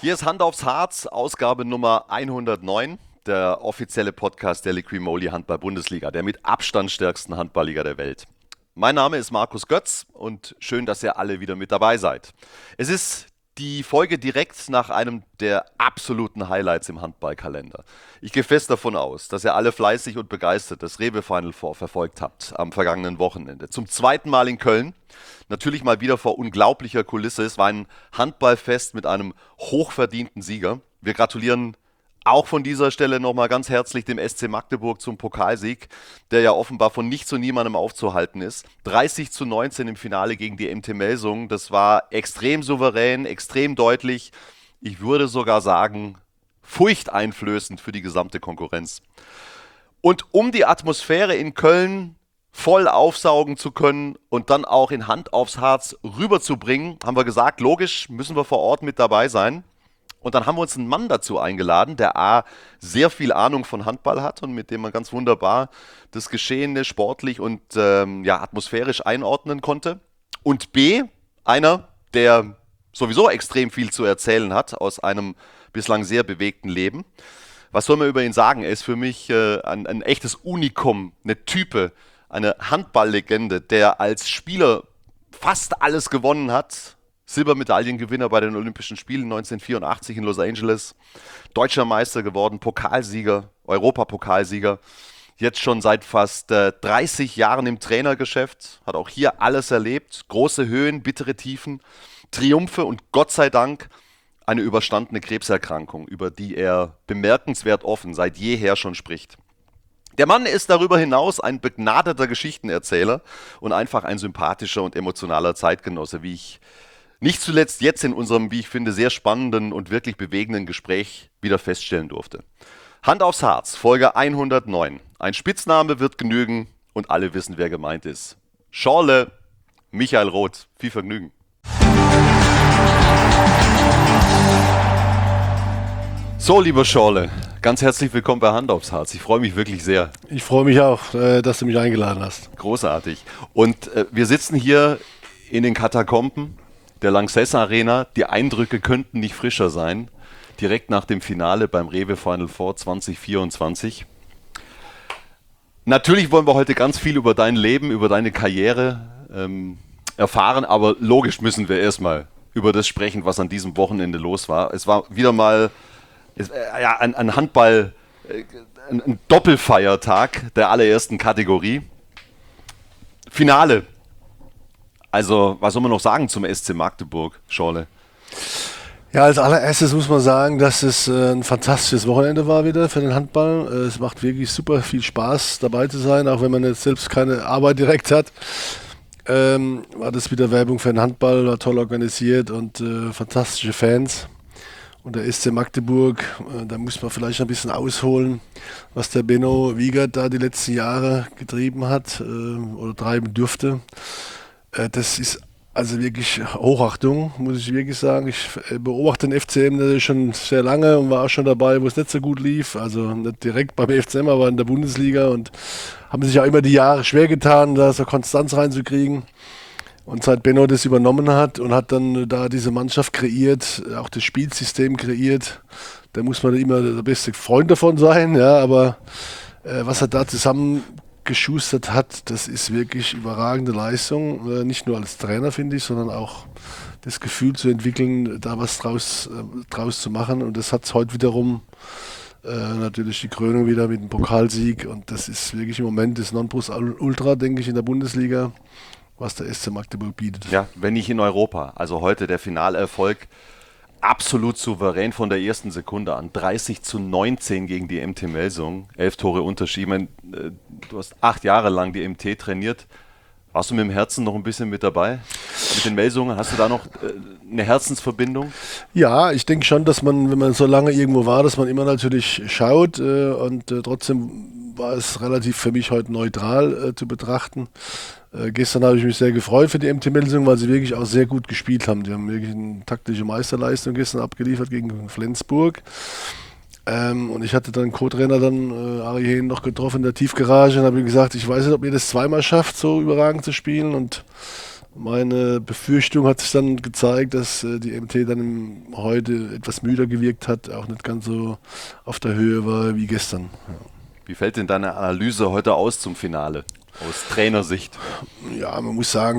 Hier ist Hand aufs Harz, Ausgabe Nummer 109, der offizielle Podcast der Liqui Moly Handball-Bundesliga, der mit Abstand stärksten Handballliga der Welt. Mein Name ist Markus Götz und schön, dass ihr alle wieder mit dabei seid. Es ist die Folge direkt nach einem der absoluten Highlights im Handballkalender. Ich gehe fest davon aus, dass ihr alle fleißig und begeistert das Rewe Final Four verfolgt habt am vergangenen Wochenende. Zum zweiten Mal in Köln, natürlich mal wieder vor unglaublicher Kulisse. Es war ein Handballfest mit einem hochverdienten Sieger. Wir gratulieren auch von dieser Stelle nochmal ganz herzlich dem SC Magdeburg zum Pokalsieg, der ja offenbar von nichts und niemandem aufzuhalten ist. 30:19 im Finale gegen die MT Melsungen. Das war extrem souverän, extrem deutlich. Ich würde sogar sagen, furchteinflößend für die gesamte Konkurrenz. Und um die Atmosphäre in Köln voll aufsaugen zu können und dann auch in Hand aufs Harz rüberzubringen, haben wir gesagt, logisch, müssen wir vor Ort mit dabei sein. Und dann haben wir uns einen Mann dazu eingeladen, der A, sehr viel Ahnung von Handball hat und mit dem man ganz wunderbar das Geschehene sportlich und atmosphärisch einordnen konnte. Und B, einer, der sowieso extrem viel zu erzählen hat aus einem bislang sehr bewegten Leben. Was soll man über ihn sagen? Er ist für mich ein echtes Unikum, eine Type, eine Handballlegende, der als Spieler fast alles gewonnen hat. Silbermedaillengewinner bei den Olympischen Spielen 1984 in Los Angeles, deutscher Meister geworden, Pokalsieger, Europapokalsieger, jetzt schon seit fast 30 Jahren im Trainergeschäft, hat auch hier alles erlebt, große Höhen, bittere Tiefen, Triumphe und Gott sei Dank eine überstandene Krebserkrankung, über die er bemerkenswert offen seit jeher schon spricht. Der Mann ist darüber hinaus ein begnadeter Geschichtenerzähler und einfach ein sympathischer und emotionaler Zeitgenosse, wie ich nicht zuletzt jetzt in unserem, wie ich finde, sehr spannenden und wirklich bewegenden Gespräch wieder feststellen durfte. Hand aufs Harz, Folge 109. Ein Spitzname wird genügen und alle wissen, wer gemeint ist. Schorle, Michael Roth. Viel Vergnügen. So, lieber Schorle, ganz herzlich willkommen bei Hand aufs Harz. Ich freue mich wirklich sehr. Ich freue mich auch, dass du mich eingeladen hast. Großartig. Und wir sitzen hier in den Katakomben der Lanxess Arena. Die Eindrücke könnten nicht frischer sein. Direkt nach dem Finale beim Rewe Final Four 2024. Natürlich wollen wir heute ganz viel über dein Leben, über deine Karriere erfahren, aber logisch müssen wir erstmal über das sprechen, was an diesem Wochenende los war. Es war wieder mal ein Handball, ein Doppelfeiertag der allerersten Kategorie. Finale. Also, was soll man noch sagen zum SC Magdeburg, Schorle? Ja, als allererstes muss man sagen, dass es ein fantastisches Wochenende war wieder für den Handball. Es macht wirklich super viel Spaß, dabei zu sein, auch wenn man jetzt selbst keine Arbeit direkt hat. War das wieder Werbung für den Handball, war toll organisiert und fantastische Fans. Und der SC Magdeburg, da muss man vielleicht ein bisschen ausholen, was der Benno Wiegert da die letzten Jahre getrieben hat oder treiben dürfte. Das ist also wirklich Hochachtung, muss ich wirklich sagen. Ich beobachte den FCM schon sehr lange und war auch schon dabei, wo es nicht so gut lief. Also nicht direkt beim FCM, aber in der Bundesliga und haben sich ja immer die Jahre schwer getan, da so Konstanz reinzukriegen. Und seit Benno das übernommen hat und hat dann da diese Mannschaft kreiert, auch das Spielsystem kreiert, da muss man immer der beste Freund davon sein, ja, aber was er da zusammengeschustert hat, das ist wirklich überragende Leistung, nicht nur als Trainer, finde ich, sondern auch das Gefühl zu entwickeln, da was draus zu machen, und das hat es heute wiederum natürlich die Krönung wieder mit dem Pokalsieg, und das ist wirklich im Moment das Nonplusultra, denke ich, in der Bundesliga, was der SC Magdeburg bietet. Ja, wenn nicht in Europa. Also heute der Finalerfolg absolut souverän von der ersten Sekunde an. 30:19 gegen die MT Melsungen. 11 Tore Unterschied. Ich meine, du hast 8 Jahre lang die MT trainiert. Warst du mit dem Herzen noch ein bisschen mit dabei? Mit den Melsungen? Hast du da noch eine Herzensverbindung? Ja, ich denke schon, dass man, wenn man so lange irgendwo war, dass man immer natürlich schaut und trotzdem war es relativ für mich heute neutral zu betrachten. Gestern habe ich mich sehr gefreut für die MT Melsungen, weil sie wirklich auch sehr gut gespielt haben. Die haben wirklich eine taktische Meisterleistung gestern abgeliefert gegen Flensburg. Und ich hatte dann Co-Trainer Ari Hehn noch getroffen in der Tiefgarage und habe ihm gesagt, ich weiß nicht, ob ihr das zweimal schafft, so überragend zu spielen. Und Meine Befürchtung hat sich dann gezeigt, dass die MT dann heute etwas müder gewirkt hat, auch nicht ganz so auf der Höhe war wie gestern. Ja. Wie fällt denn deine Analyse heute aus zum Finale, aus Trainersicht? Ja, man muss sagen,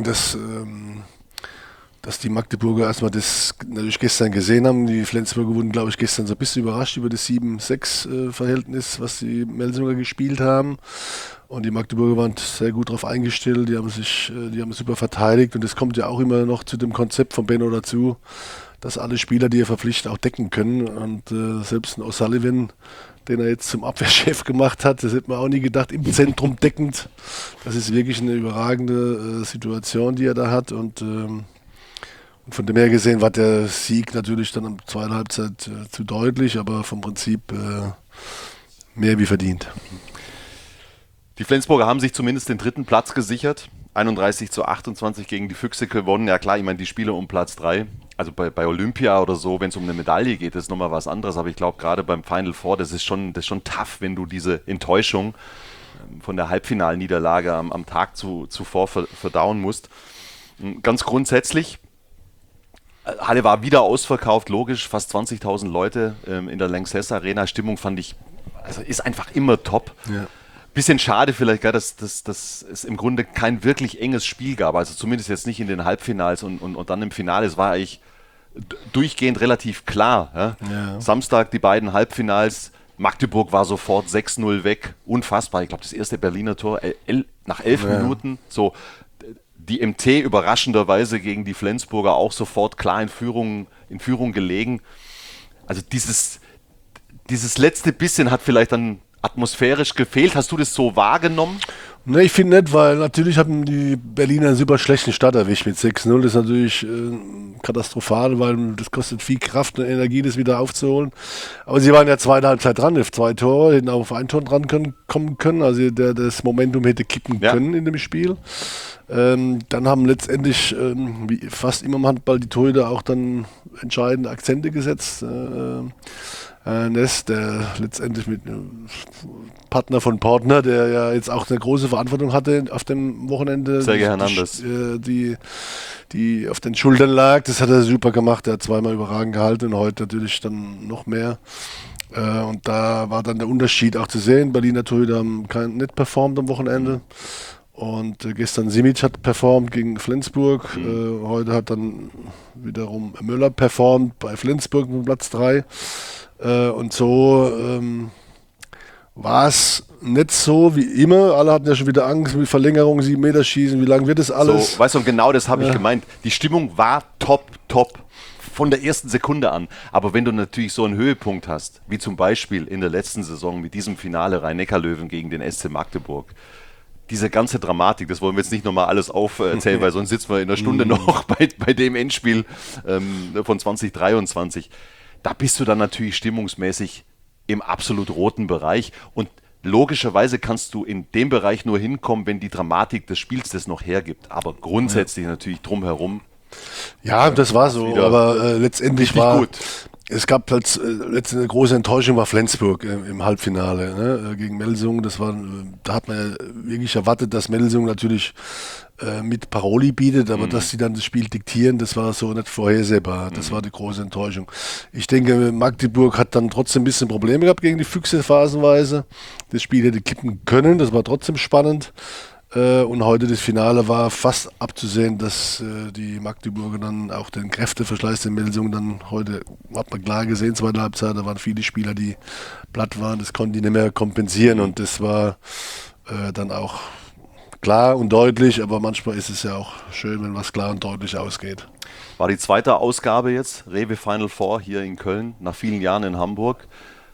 dass die Magdeburger erstmal das natürlich gestern gesehen haben. Die Flensburger wurden, glaube ich, gestern so ein bisschen überrascht über das 7-6-Verhältnis, was die Melsunger gespielt haben. Und die Magdeburger waren sehr gut darauf eingestellt, die haben super verteidigt. Und das kommt ja auch immer noch zu dem Konzept von Benno dazu, dass alle Spieler, die er verpflichtet, auch decken können. Und selbst ein O'Sullivan, den er jetzt zum Abwehrchef gemacht hat, das hätte man auch nie gedacht, im Zentrum deckend. Das ist wirklich eine überragende Situation, die er da hat. Und von dem her gesehen war der Sieg natürlich dann in der zweiten Halbzeit zu deutlich, aber vom Prinzip mehr wie verdient. Die Flensburger haben sich zumindest den dritten Platz gesichert. 31-28 gegen die Füchse gewonnen. Ja klar, ich meine, die Spiele um Platz 3. Also bei Olympia oder so, wenn es um eine Medaille geht, ist nochmal was anderes. Aber ich glaube, gerade beim Final Four, das ist schon tough, wenn du diese Enttäuschung von der Halbfinalniederlage am Tag zuvor verdauen musst. Ganz grundsätzlich, Halle war wieder ausverkauft, logisch, fast 20.000 Leute in der Lanxess Arena. Stimmung fand ich, also ist einfach immer top. Ja. Bisschen schade vielleicht, dass es im Grunde kein wirklich enges Spiel gab, also zumindest jetzt nicht in den Halbfinals und dann im Finale. Es war eigentlich durchgehend relativ klar. Ja? Ja. Samstag die beiden Halbfinals, Magdeburg war sofort 6-0 weg, unfassbar. Ich glaube, das erste Berliner Tor nach 11 Minuten, so. Die MT überraschenderweise gegen die Flensburger auch sofort klar in Führung gelegen. Also dieses letzte bisschen hat vielleicht dann atmosphärisch gefehlt. Hast du das so wahrgenommen? Ne, ich finde nicht, weil natürlich haben die Berliner einen super schlechten Start erwischt mit 6-0. Das ist natürlich katastrophal, weil das kostet viel Kraft und Energie, das wieder aufzuholen. Aber sie waren ja zweite Halbzeit dran, auf 2 Tore, hätten auch auf ein Tor dran kommen können. Also das Momentum hätte kippen können in dem Spiel. Dann haben letztendlich, wie fast immer im Handball, die Torhüter auch dann entscheidende Akzente gesetzt. Ness, der letztendlich mit Partner von Portner, der ja jetzt auch eine große Verantwortung hatte auf dem Wochenende, Sergei Hernandez, die auf den Schultern lag. Das hat er super gemacht, er hat zweimal überragend gehalten und heute natürlich dann noch mehr. Und da war dann der Unterschied auch zu sehen. Berliner Torhüter haben nicht performt am Wochenende. Und gestern Simic hat performt gegen Flensburg. Heute hat dann wiederum Möller performt bei Flensburg mit Platz 3. Und so war es nicht so wie immer. Alle hatten ja schon wieder Angst mit Verlängerung, 7 Meter schießen. Wie lange wird das alles? So, weißt du, genau das habe ich gemeint. Die Stimmung war top von der ersten Sekunde an. Aber wenn du natürlich so einen Höhepunkt hast, wie zum Beispiel in der letzten Saison mit diesem Finale Rhein-Neckar-Löwen gegen den SC Magdeburg, diese ganze Dramatik, das wollen wir jetzt nicht nochmal alles aufzählen, weil sonst sitzen wir in einer Stunde noch bei dem Endspiel von 2023. Da bist du dann natürlich stimmungsmäßig im absolut roten Bereich und logischerweise kannst du in dem Bereich nur hinkommen, wenn die Dramatik des Spiels das noch hergibt. Aber grundsätzlich natürlich drumherum. Ja, das war so, aber letztendlich war gut. Es gab halt letztendlich eine große Enttäuschung war Flensburg im Halbfinale gegen Melsungen. Da hat man ja wirklich erwartet, dass Melsungen natürlich mit Paroli bietet, aber dass sie dann das Spiel diktieren, das war so nicht vorhersehbar. Das war die große Enttäuschung. Ich denke, Magdeburg hat dann trotzdem ein bisschen Probleme gehabt gegen die Füchse phasenweise. Das Spiel hätte kippen können, das war trotzdem spannend. Und heute das Finale war fast abzusehen, dass die Magdeburger dann auch den Kräfteverschleiß der Melsungen dann heute, hat man klar gesehen, zweite Halbzeit, da waren viele Spieler, die platt waren, das konnten die nicht mehr kompensieren und das war dann auch klar und deutlich, aber manchmal ist es ja auch schön, wenn was klar und deutlich ausgeht. War die zweite Ausgabe jetzt, Rewe Final Four hier in Köln, nach vielen Jahren in Hamburg.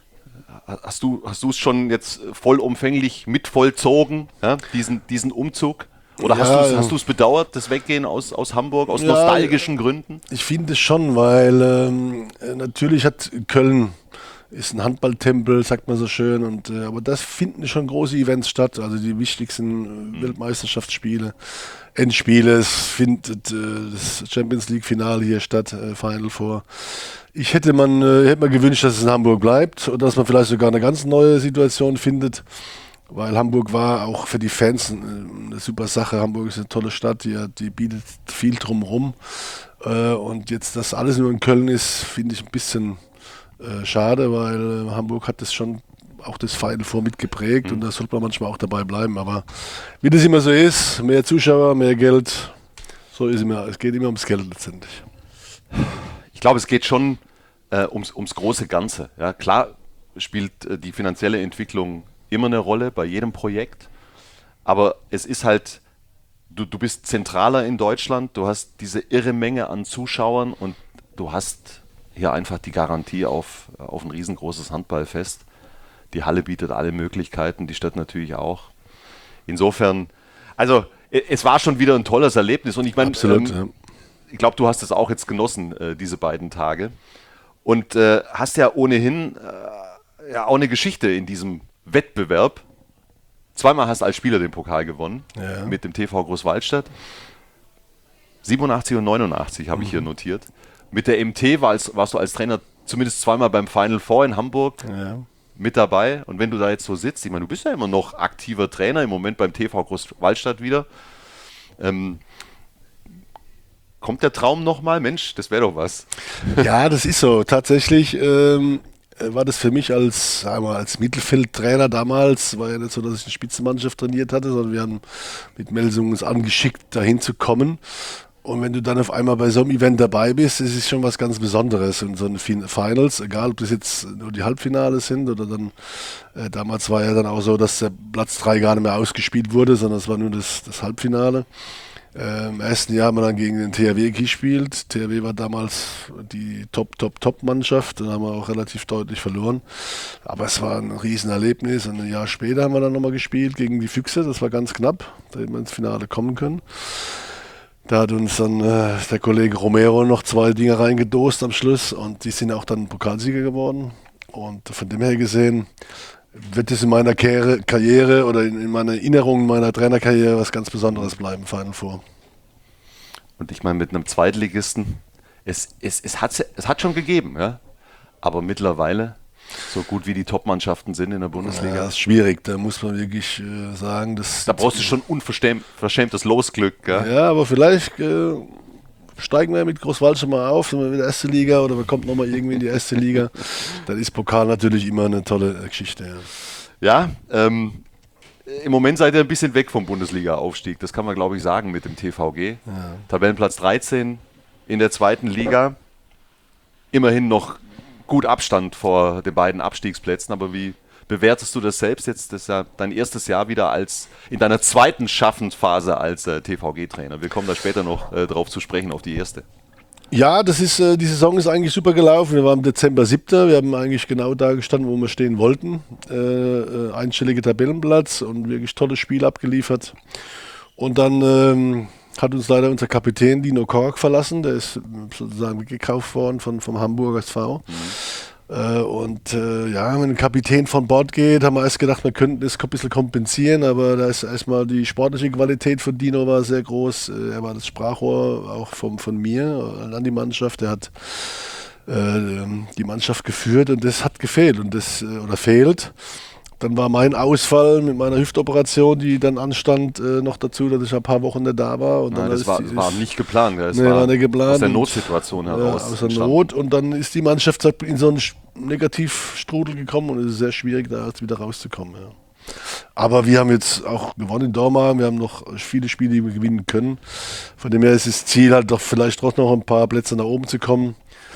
Hast du es schon jetzt vollumfänglich mit vollzogen, ja, diesen Umzug? Oder hast du es bedauert, das Weggehen aus Hamburg, aus nostalgischen Gründen? Ich finde es schon, weil natürlich hat Köln ist ein Handballtempel, sagt man so schön, aber das finden schon große Events statt, also die wichtigsten Weltmeisterschaftsspiele, Endspiele, es findet das Champions League Finale hier statt, Final Four. Ich hätte mir gewünscht, dass es in Hamburg bleibt und dass man vielleicht sogar eine ganz neue Situation findet, weil Hamburg war auch für die Fans eine super Sache. Hamburg ist eine tolle Stadt, die bietet viel drumherum. Und jetzt, dass alles nur in Köln ist, finde ich ein bisschen schade, weil Hamburg hat das schon auch das Final Four mitgeprägt und da sollte man manchmal auch dabei bleiben. Aber wie das immer so ist, mehr Zuschauer, mehr Geld, so ist immer. Es geht immer ums Geld letztendlich. Ich glaube, es geht schon ums große Ganze. Ja, klar spielt die finanzielle Entwicklung immer eine Rolle bei jedem Projekt, aber es ist halt, du bist zentraler in Deutschland, du hast diese irre Menge an Zuschauern und du hast hier einfach die Garantie auf ein riesengroßes Handballfest. Die Halle bietet alle Möglichkeiten, die Stadt natürlich auch. Insofern, also es war schon wieder ein tolles Erlebnis und ich meine, ich glaube, du hast es auch jetzt genossen, diese beiden Tage und hast ja ohnehin ja auch eine Geschichte in diesem Wettbewerb. Zweimal hast du als Spieler den Pokal gewonnen, mit dem TV Großwaldstadt. 87 und 89 habe ich hier notiert. Mit der MT warst du als Trainer zumindest zweimal beim Final Four in Hamburg mit dabei. Und wenn du da jetzt so sitzt, ich meine, du bist ja immer noch aktiver Trainer, im Moment beim TV Großwaldstadt wieder. Kommt der Traum nochmal? Mensch, das wäre doch was. Ja, das ist so. Tatsächlich war das für mich als Mittelfeldtrainer damals, war ja nicht so, dass ich eine Spitzenmannschaft trainiert hatte, sondern wir haben mit Melsungen uns angeschickt, dahin zu kommen. Und wenn du dann auf einmal bei so einem Event dabei bist, ist es schon was ganz Besonderes. Und so ein Finals, egal ob das jetzt nur die Halbfinale sind oder dann, damals war ja dann auch so, dass der Platz 3 gar nicht mehr ausgespielt wurde, sondern es war nur das Halbfinale. Im ersten Jahr haben wir dann gegen den THW gespielt. THW war damals die Top-Mannschaft, dann haben wir auch relativ deutlich verloren. Aber es war ein Riesenerlebnis und ein Jahr später haben wir dann nochmal gespielt gegen die Füchse, das war ganz knapp, da hätten wir ins Finale kommen können. Da hat uns dann der Kollege Romero noch 2 Dinge reingedost am Schluss und die sind auch dann Pokalsieger geworden. Und von dem her gesehen wird es in meiner Karriere oder in meiner Erinnerung meiner Trainerkarriere was ganz Besonderes bleiben, Final Four. Und ich meine, mit einem Zweitligisten, es hat schon gegeben, ja? Aber mittlerweile, so gut wie die Top-Mannschaften sind in der Bundesliga. Ja, das ist schwierig, da muss man wirklich sagen, dass... Da brauchst du schon unverschämtes Losglück. Gell? Ja, aber vielleicht steigen wir mit Großwaldstadt mal auf, sind wir in die erste Liga oder man kommt nochmal irgendwie in die erste Liga. Dann ist Pokal natürlich immer eine tolle Geschichte. Ja, im Moment seid ihr ein bisschen weg vom Bundesliga-Aufstieg, das kann man glaube ich sagen mit dem TVG. Ja. Tabellenplatz 13 in der zweiten Liga. Immerhin noch gut Abstand vor den beiden Abstiegsplätzen, aber wie bewertest du das selbst jetzt? Das ist ja dein erstes Jahr wieder in deiner zweiten Schaffensphase als TVG-Trainer. Wir kommen da später noch drauf zu sprechen, auf die erste. Ja, die Saison ist eigentlich super gelaufen. Wir waren im Dezember 7. Wir haben eigentlich genau da gestanden, wo wir stehen wollten. Einstellige Tabellenplatz und wirklich tolles Spiel abgeliefert. Und dann hat uns leider unser Kapitän Dino Kork verlassen. Der ist sozusagen gekauft worden vom Hamburger SV. Wenn ein Kapitän von Bord geht, haben wir erst gedacht, wir könnten das ein bisschen kompensieren, aber da ist erstmal die sportliche Qualität von Dino war sehr groß. Er war das Sprachrohr auch von mir an die Mannschaft. Er hat die Mannschaft geführt und das hat gefehlt oder fehlt. Dann war mein Ausfall mit meiner Hüftoperation, die dann anstand, noch dazu, dass ich ein paar Wochen nicht da war. Und Nein, dann war nicht geplant. War nicht geplant. Aus der Notsituation heraus. Aus der Not. Und dann ist die Mannschaft in so einen Negativstrudel gekommen und es ist sehr schwierig, da jetzt wieder rauszukommen. Ja. Aber wir haben jetzt auch gewonnen in Dormagen. Wir haben noch viele Spiele, die wir gewinnen können. Von dem her ist das Ziel halt doch vielleicht trotzdem noch ein paar Plätze nach oben zu kommen.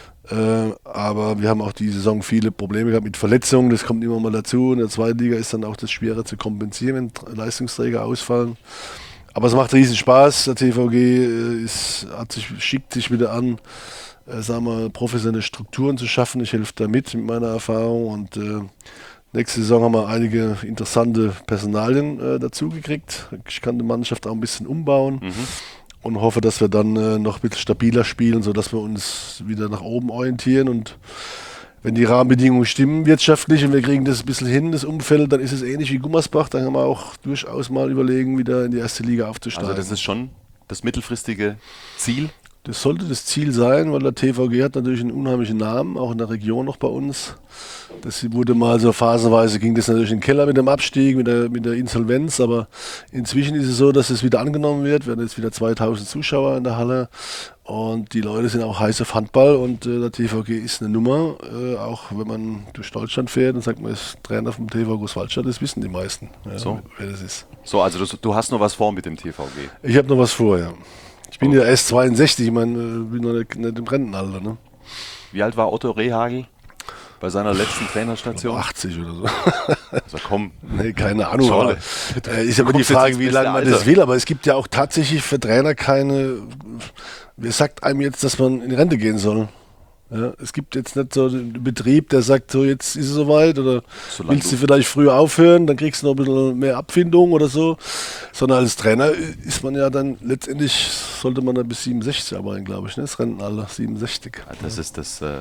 Aber wir haben auch die Saison viele Probleme gehabt mit Verletzungen, das kommt immer mal dazu. In der zweiten Liga ist dann auch das schwerer zu kompensieren, wenn Leistungsträger ausfallen. Aber es macht riesen Spaß. Der TVG schickt sich wieder an, professionelle Strukturen zu schaffen. Ich helfe da mit meiner Erfahrung und nächste Saison haben wir einige interessante Personalien dazu gekriegt. Ich kann die Mannschaft auch ein bisschen umbauen. Und hoffe, dass wir dann noch ein bisschen stabiler spielen, sodass wir uns wieder nach oben orientieren. Und wenn die Rahmenbedingungen stimmen wirtschaftlich und wir kriegen das ein bisschen hin, das Umfeld, dann ist es ähnlich wie Gummersbach. Dann kann man auch durchaus mal überlegen, wieder in die erste Liga aufzusteigen. Also das ist schon das mittelfristige Ziel? Das sollte das Ziel sein, weil der TVG hat natürlich einen unheimlichen Namen, auch in der Region noch bei uns. Das wurde mal so phasenweise, ging das natürlich in den Keller mit dem Abstieg, mit der Insolvenz, aber inzwischen ist es so, dass es wieder angenommen wird. Wir haben jetzt wieder 2000 Zuschauer in der Halle und die Leute sind auch heiß auf Handball und der TVG ist eine Nummer. Auch wenn man durch Deutschland fährt und sagt, man ist Trainer vom TV Großwaldstadt, das wissen die meisten, So. wer das ist. So, also du hast noch was vor mit dem TVG. Ich habe noch was vor, ja. Ich bin ja erst 62, ich meine, bin noch nicht im Rentenalter, ne? Wie alt war Otto Rehhagel bei seiner letzten Trainerstation? 80 oder so. Also komm. Nee, keine Ahnung. Scholle. Ist aber die Frage, wie lange man das will. Aber es gibt ja auch tatsächlich für Trainer keine. Wer sagt einem jetzt, dass man in die Rente gehen soll? Ja, es gibt jetzt nicht so einen Betrieb, der sagt, so jetzt ist es soweit oder willst du vielleicht früher aufhören, dann kriegst du noch ein bisschen mehr Abfindung oder so. Sondern als Trainer ist man ja dann letztendlich, sollte man dann bis 67 arbeiten, glaube ich, ne? Das Rentenalter 67. Das ist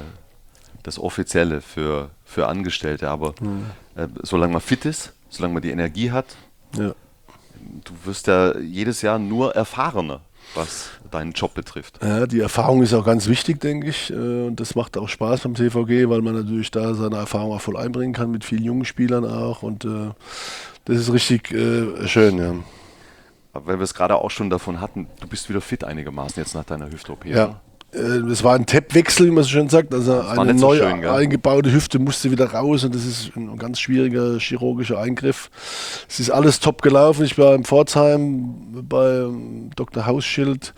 das Offizielle für Angestellte, aber solange man fit ist, solange man die Energie hat, Ja. du wirst ja jedes Jahr nur erfahrener, was deinen Job betrifft. Ja, die Erfahrung ist auch ganz wichtig, denke ich. Und das macht auch Spaß beim TVG, weil man natürlich da seine Erfahrung auch voll einbringen kann, mit vielen jungen Spielern auch. Und das ist richtig schön, ja. Aber weil wir es gerade auch schon davon hatten, du bist wieder fit einigermaßen jetzt nach deiner Hüft-OP. Ja. Es war ein TEP-Wechsel, wie man so schön sagt. Also eine nicht so neu schön, gell? eingebaute Hüfte musste wieder raus und das ist ein ganz schwieriger chirurgischer Eingriff. Es ist alles top gelaufen. Ich war in Pforzheim bei Dr. Hausschild.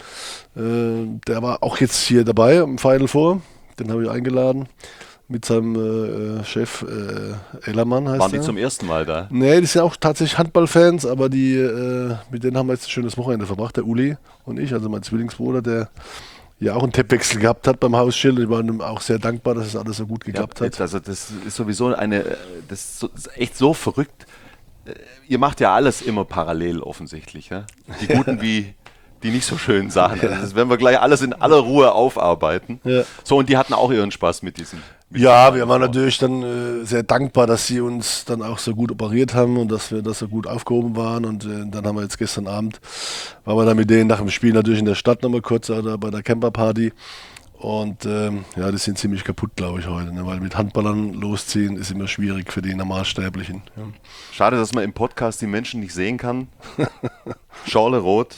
Der war auch jetzt hier dabei im Final Four. Den habe ich eingeladen mit seinem Chef Ellermann heißt Waren die der. zum ersten Mal da? Nee, die sind auch tatsächlich Handballfans, aber mit denen haben wir jetzt ein schönes Wochenende verbracht, der Uli und ich, also mein Zwillingsbruder, der ja auch einen Tippwechsel gehabt hat beim Hausschild. Ich war ihm auch sehr dankbar, dass es alles so gut geklappt hat. Also das ist sowieso das ist echt so verrückt. Ihr macht ja alles immer parallel offensichtlich. Ja? Die guten wie die nicht so schönen Sachen. Also das werden wir gleich alles in aller Ruhe aufarbeiten. Ja. So, und die hatten auch ihren Spaß mit diesem. Ja, wir waren natürlich dann sehr dankbar, dass sie uns dann auch so gut operiert haben und dass wir das so gut aufgehoben waren. Und dann haben wir jetzt gestern Abend, waren wir dann mit denen nach dem Spiel natürlich in der Stadt nochmal kurz oder bei der Camperparty. Und ja, die sind ziemlich kaputt, glaube ich, heute. Ne? Weil mit Handballern losziehen ist immer schwierig für die Normalsterblichen. Ja. Schade, dass man im Podcast die Menschen nicht sehen kann. Schorle Roth,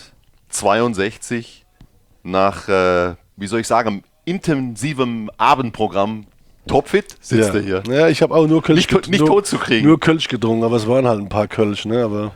62, nach, wie soll ich sagen, intensivem Abendprogramm topfit sitzt er hier. Ja, ich habe auch nur Kölsch Nicht tot zu kriegen. Nur Kölsch getrunken, aber es waren halt ein paar Kölsch, ne? Aber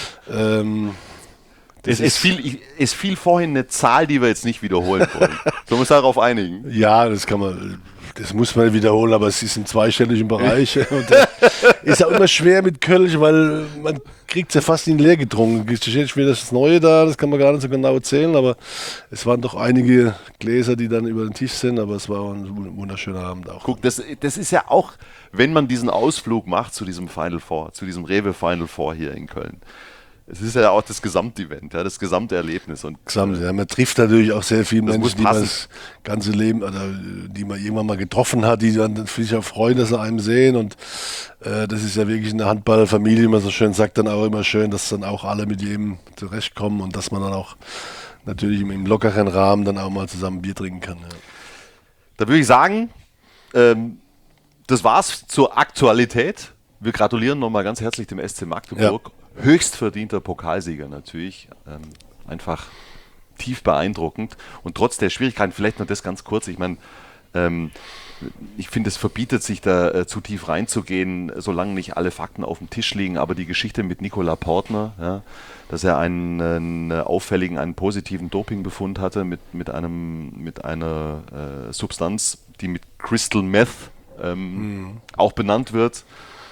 es fiel vorhin eine Zahl, die wir jetzt nicht wiederholen wollen. Sollen wir uns darauf einigen? ja, das muss man wiederholen, aber es ist im zweistelligen Bereich. Und, ist auch immer schwer mit Kölsch, weil man kriegt es ja fast in leer getrunken. Es steht schon wieder das Neue da, das kann man gar nicht so genau erzählen, aber es waren doch einige Gläser, die dann über den Tisch sind, aber es war ein wunderschöner Abend auch. Guck, das ist ja auch, wenn man diesen Ausflug macht zu diesem Final Four, zu diesem Rewe Final Four hier in Köln. Es ist ja auch das Gesamtevent, ja, das gesamte Erlebnis. Und Ja, man trifft natürlich auch sehr viele Das muss Menschen, die man passen. das ganze Leben, oder die man irgendwann mal getroffen hat, die dann sich auch freuen, dass sie einem sehen. Und das ist ja wirklich eine Handballfamilie, wie man so schön sagt, dann auch immer schön, dass dann auch alle mit jedem zurechtkommen und dass man dann auch natürlich im lockeren Rahmen dann auch mal zusammen Bier trinken kann. Ja. da würde ich sagen, das war's zur Aktualität. Wir gratulieren nochmal ganz herzlich dem SC Magdeburg. Höchst verdienter Pokalsieger natürlich. Einfach tief beeindruckend. Und trotz der Schwierigkeiten, vielleicht noch das ganz kurz, ich meine, ich finde, es verbietet sich da zu tief reinzugehen, solange nicht alle Fakten auf dem Tisch liegen. Aber die Geschichte mit Nikola Portner, ja, dass er einen positiven Dopingbefund hatte mit einer Substanz, die mit Crystal Meth auch benannt wird.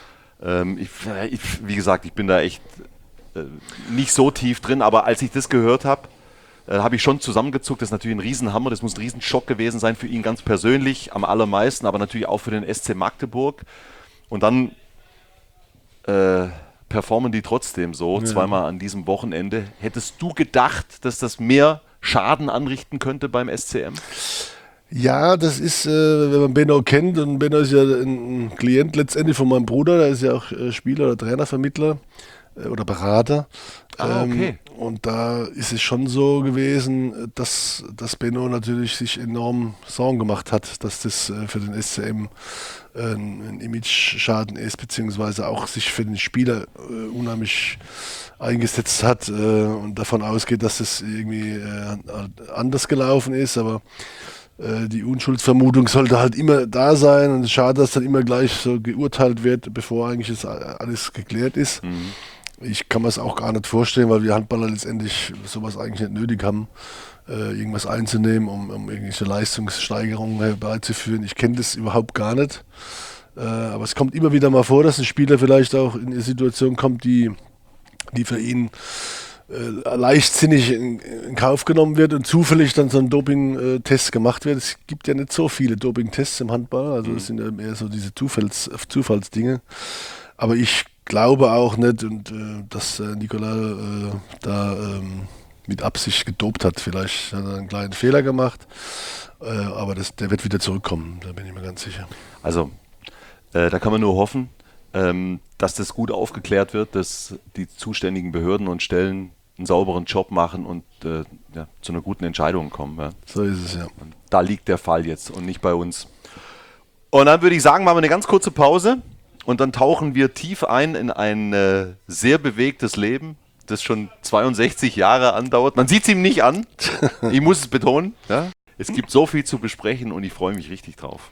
Wie gesagt, ich bin da echt nicht so tief drin, aber als ich das gehört habe, habe ich schon zusammengezuckt. Das ist natürlich ein Riesenhammer, das muss ein Riesenschock gewesen sein für ihn ganz persönlich, am allermeisten, aber natürlich auch für den SC Magdeburg. Und dann performen die trotzdem so, zweimal an diesem Wochenende. Hättest du gedacht, dass das mehr Schaden anrichten könnte beim SCM? Ja, das ist, wenn man Benno kennt, und Benno ist ja ein Klient letztendlich von meinem Bruder, der ist ja auch Spieler oder Trainervermittler oder Berater. Okay. Und da ist es schon so gewesen, dass Benno natürlich sich enorm Sorgen gemacht hat, dass das für den SCM ein Image-Schaden ist, beziehungsweise auch sich für den Spieler unheimlich eingesetzt hat und davon ausgeht, dass es irgendwie anders gelaufen ist. Aber die Unschuldsvermutung sollte halt immer da sein und schade, dass dann immer gleich so geurteilt wird, bevor eigentlich das alles geklärt ist. Mhm. Ich kann mir es auch gar nicht vorstellen, weil wir Handballer letztendlich sowas eigentlich nicht nötig haben, irgendwas einzunehmen, um irgendwelche Leistungssteigerungen herbeizuführen. Ich kenne das überhaupt gar nicht. Aber es kommt immer wieder mal vor, dass ein Spieler vielleicht auch in eine Situation kommt, die für ihn leichtsinnig in Kauf genommen wird und zufällig dann so ein Doping-Test gemacht wird. Es gibt ja nicht so viele Doping-Tests im Handball, also es sind ja mehr so diese Zufallsdinge. Aber ich glaube auch nicht, dass Nicolas da mit Absicht gedopt hat. Vielleicht hat er einen kleinen Fehler gemacht, aber der wird wieder zurückkommen, da bin ich mir ganz sicher. Also, da kann man nur hoffen, dass das gut aufgeklärt wird, dass die zuständigen Behörden und Stellen einen sauberen Job machen und zu einer guten Entscheidung kommen. Ja. So ist es, ja. Und da liegt der Fall jetzt und nicht bei uns. Und dann würde ich sagen, machen wir eine ganz kurze Pause und dann tauchen wir tief ein in ein sehr bewegtes Leben, das schon 62 Jahre andauert. Man sieht es ihm nicht an, ich muss es betonen. Ja. Es gibt so viel zu besprechen und ich freue mich richtig drauf.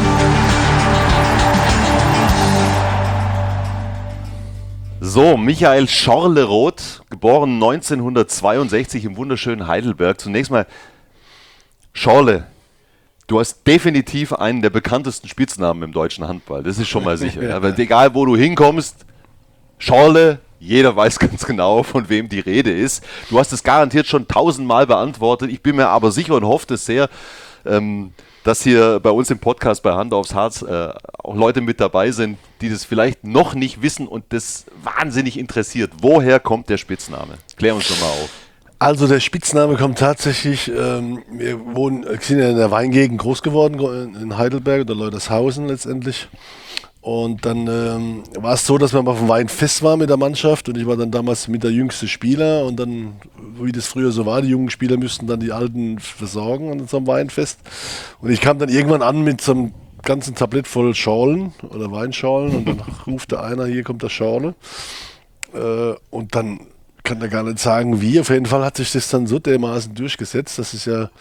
So, Michael Schorleroth, geboren 1962 im wunderschönen Heidelberg. Zunächst mal, Schorle, du hast definitiv einen der bekanntesten Spitznamen im deutschen Handball. Das ist schon mal sicher. Ja. Aber egal, wo du hinkommst, Schorle, jeder weiß ganz genau, von wem die Rede ist. Du hast es garantiert schon 1000-mal beantwortet. Ich bin mir aber sicher und hoffe es sehr, dass hier bei uns im Podcast bei Hand aufs Harz auch Leute mit dabei sind, die das vielleicht noch nicht wissen und das wahnsinnig interessiert. Woher kommt der Spitzname? Klär uns doch mal auf. Also der Spitzname kommt tatsächlich, wir sind ja in der Weingegend groß geworden, in Heidelberg oder Leutershausen letztendlich. Und dann war es so, dass wir mal auf dem Weinfest waren mit der Mannschaft und ich war dann damals mit der jüngste Spieler und dann, wie das früher so war, die jungen Spieler müssten dann die Alten versorgen an so einem Weinfest. Und ich kam dann irgendwann an mit so einem ganzen Tablett voll Schorlen oder Weinschorlen und dann ruft da einer, hier kommt der Schorle. Und dann kann er gar nicht sagen, wie. Auf jeden Fall hat sich das dann so dermaßen durchgesetzt, dass es ja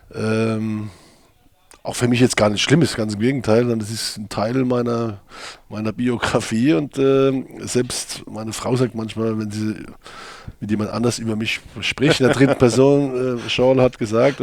auch für mich jetzt gar nicht schlimm ist, ganz im Gegenteil. Das ist ein Teil meiner Biografie und selbst meine Frau sagt manchmal, wenn sie mit jemand anders über mich spricht, in der dritten Person, Schorle hat gesagt,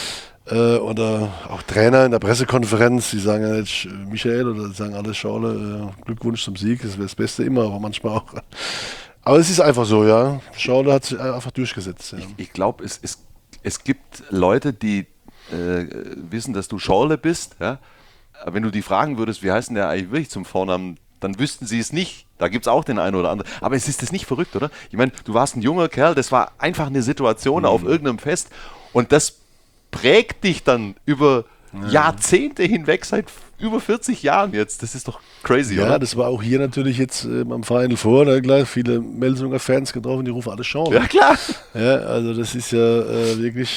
oder auch Trainer in der Pressekonferenz, die sagen ja nicht Michael oder sagen alle Schorle, Glückwunsch zum Sieg, das wäre das Beste immer, aber manchmal auch. Aber es ist einfach so, ja. Schorle hat sich einfach durchgesetzt. Ja. Ich glaube, es gibt Leute, die wissen, dass du Schorle bist. Ja? Aber wenn du die fragen würdest, wie heißt denn der eigentlich wirklich zum Vornamen, dann wüssten sie es nicht. Da gibt es auch den einen oder anderen. Aber es ist das nicht verrückt, oder? Ich meine, du warst ein junger Kerl, das war einfach eine Situation auf irgendeinem Fest und das prägt dich dann über Jahrzehnte hinweg, seit über 40 Jahren jetzt. Das ist doch crazy, ja, oder? Ja, das war auch hier natürlich jetzt beim Final Four, da gleich viele Melsunger Fans getroffen, die rufen alle Schorle. Ja, klar. Ja, also das ist ja wirklich,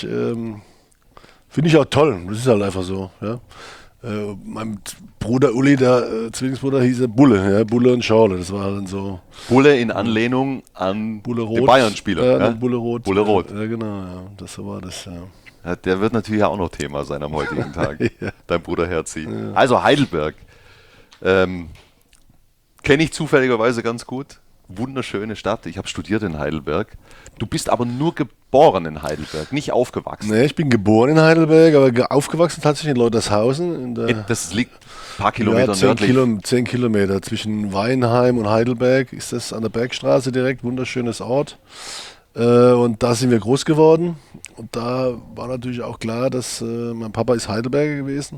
finde ich auch toll. Das ist halt einfach so, ja. Mein Bruder Uli, der Zwillingsbruder, hieß er Bulle, ja, Bulle und Schorle, das war dann so. Bulle in Anlehnung an Bulle den Bayern-Spieler. Ja, Bulle Rot. Bulle Rot. Ja, genau, ja, das war das, ja. Ja, der wird natürlich auch noch Thema sein am heutigen Tag, Ja. dein Bruder Herzi. Ja. Also Heidelberg, kenne ich zufälligerweise ganz gut. Wunderschöne Stadt, ich habe studiert in Heidelberg. Du bist aber nur geboren in Heidelberg, nicht aufgewachsen. Nee, ich bin geboren in Heidelberg, aber aufgewachsen tatsächlich in Leutershausen. Das liegt ein paar Kilometer 10 Kilometer zwischen Weinheim und Heidelberg ist das an der Bergstraße direkt, wunderschönes Ort. Und da sind wir groß geworden und da war natürlich auch klar, dass mein Papa ist Heidelberger gewesen.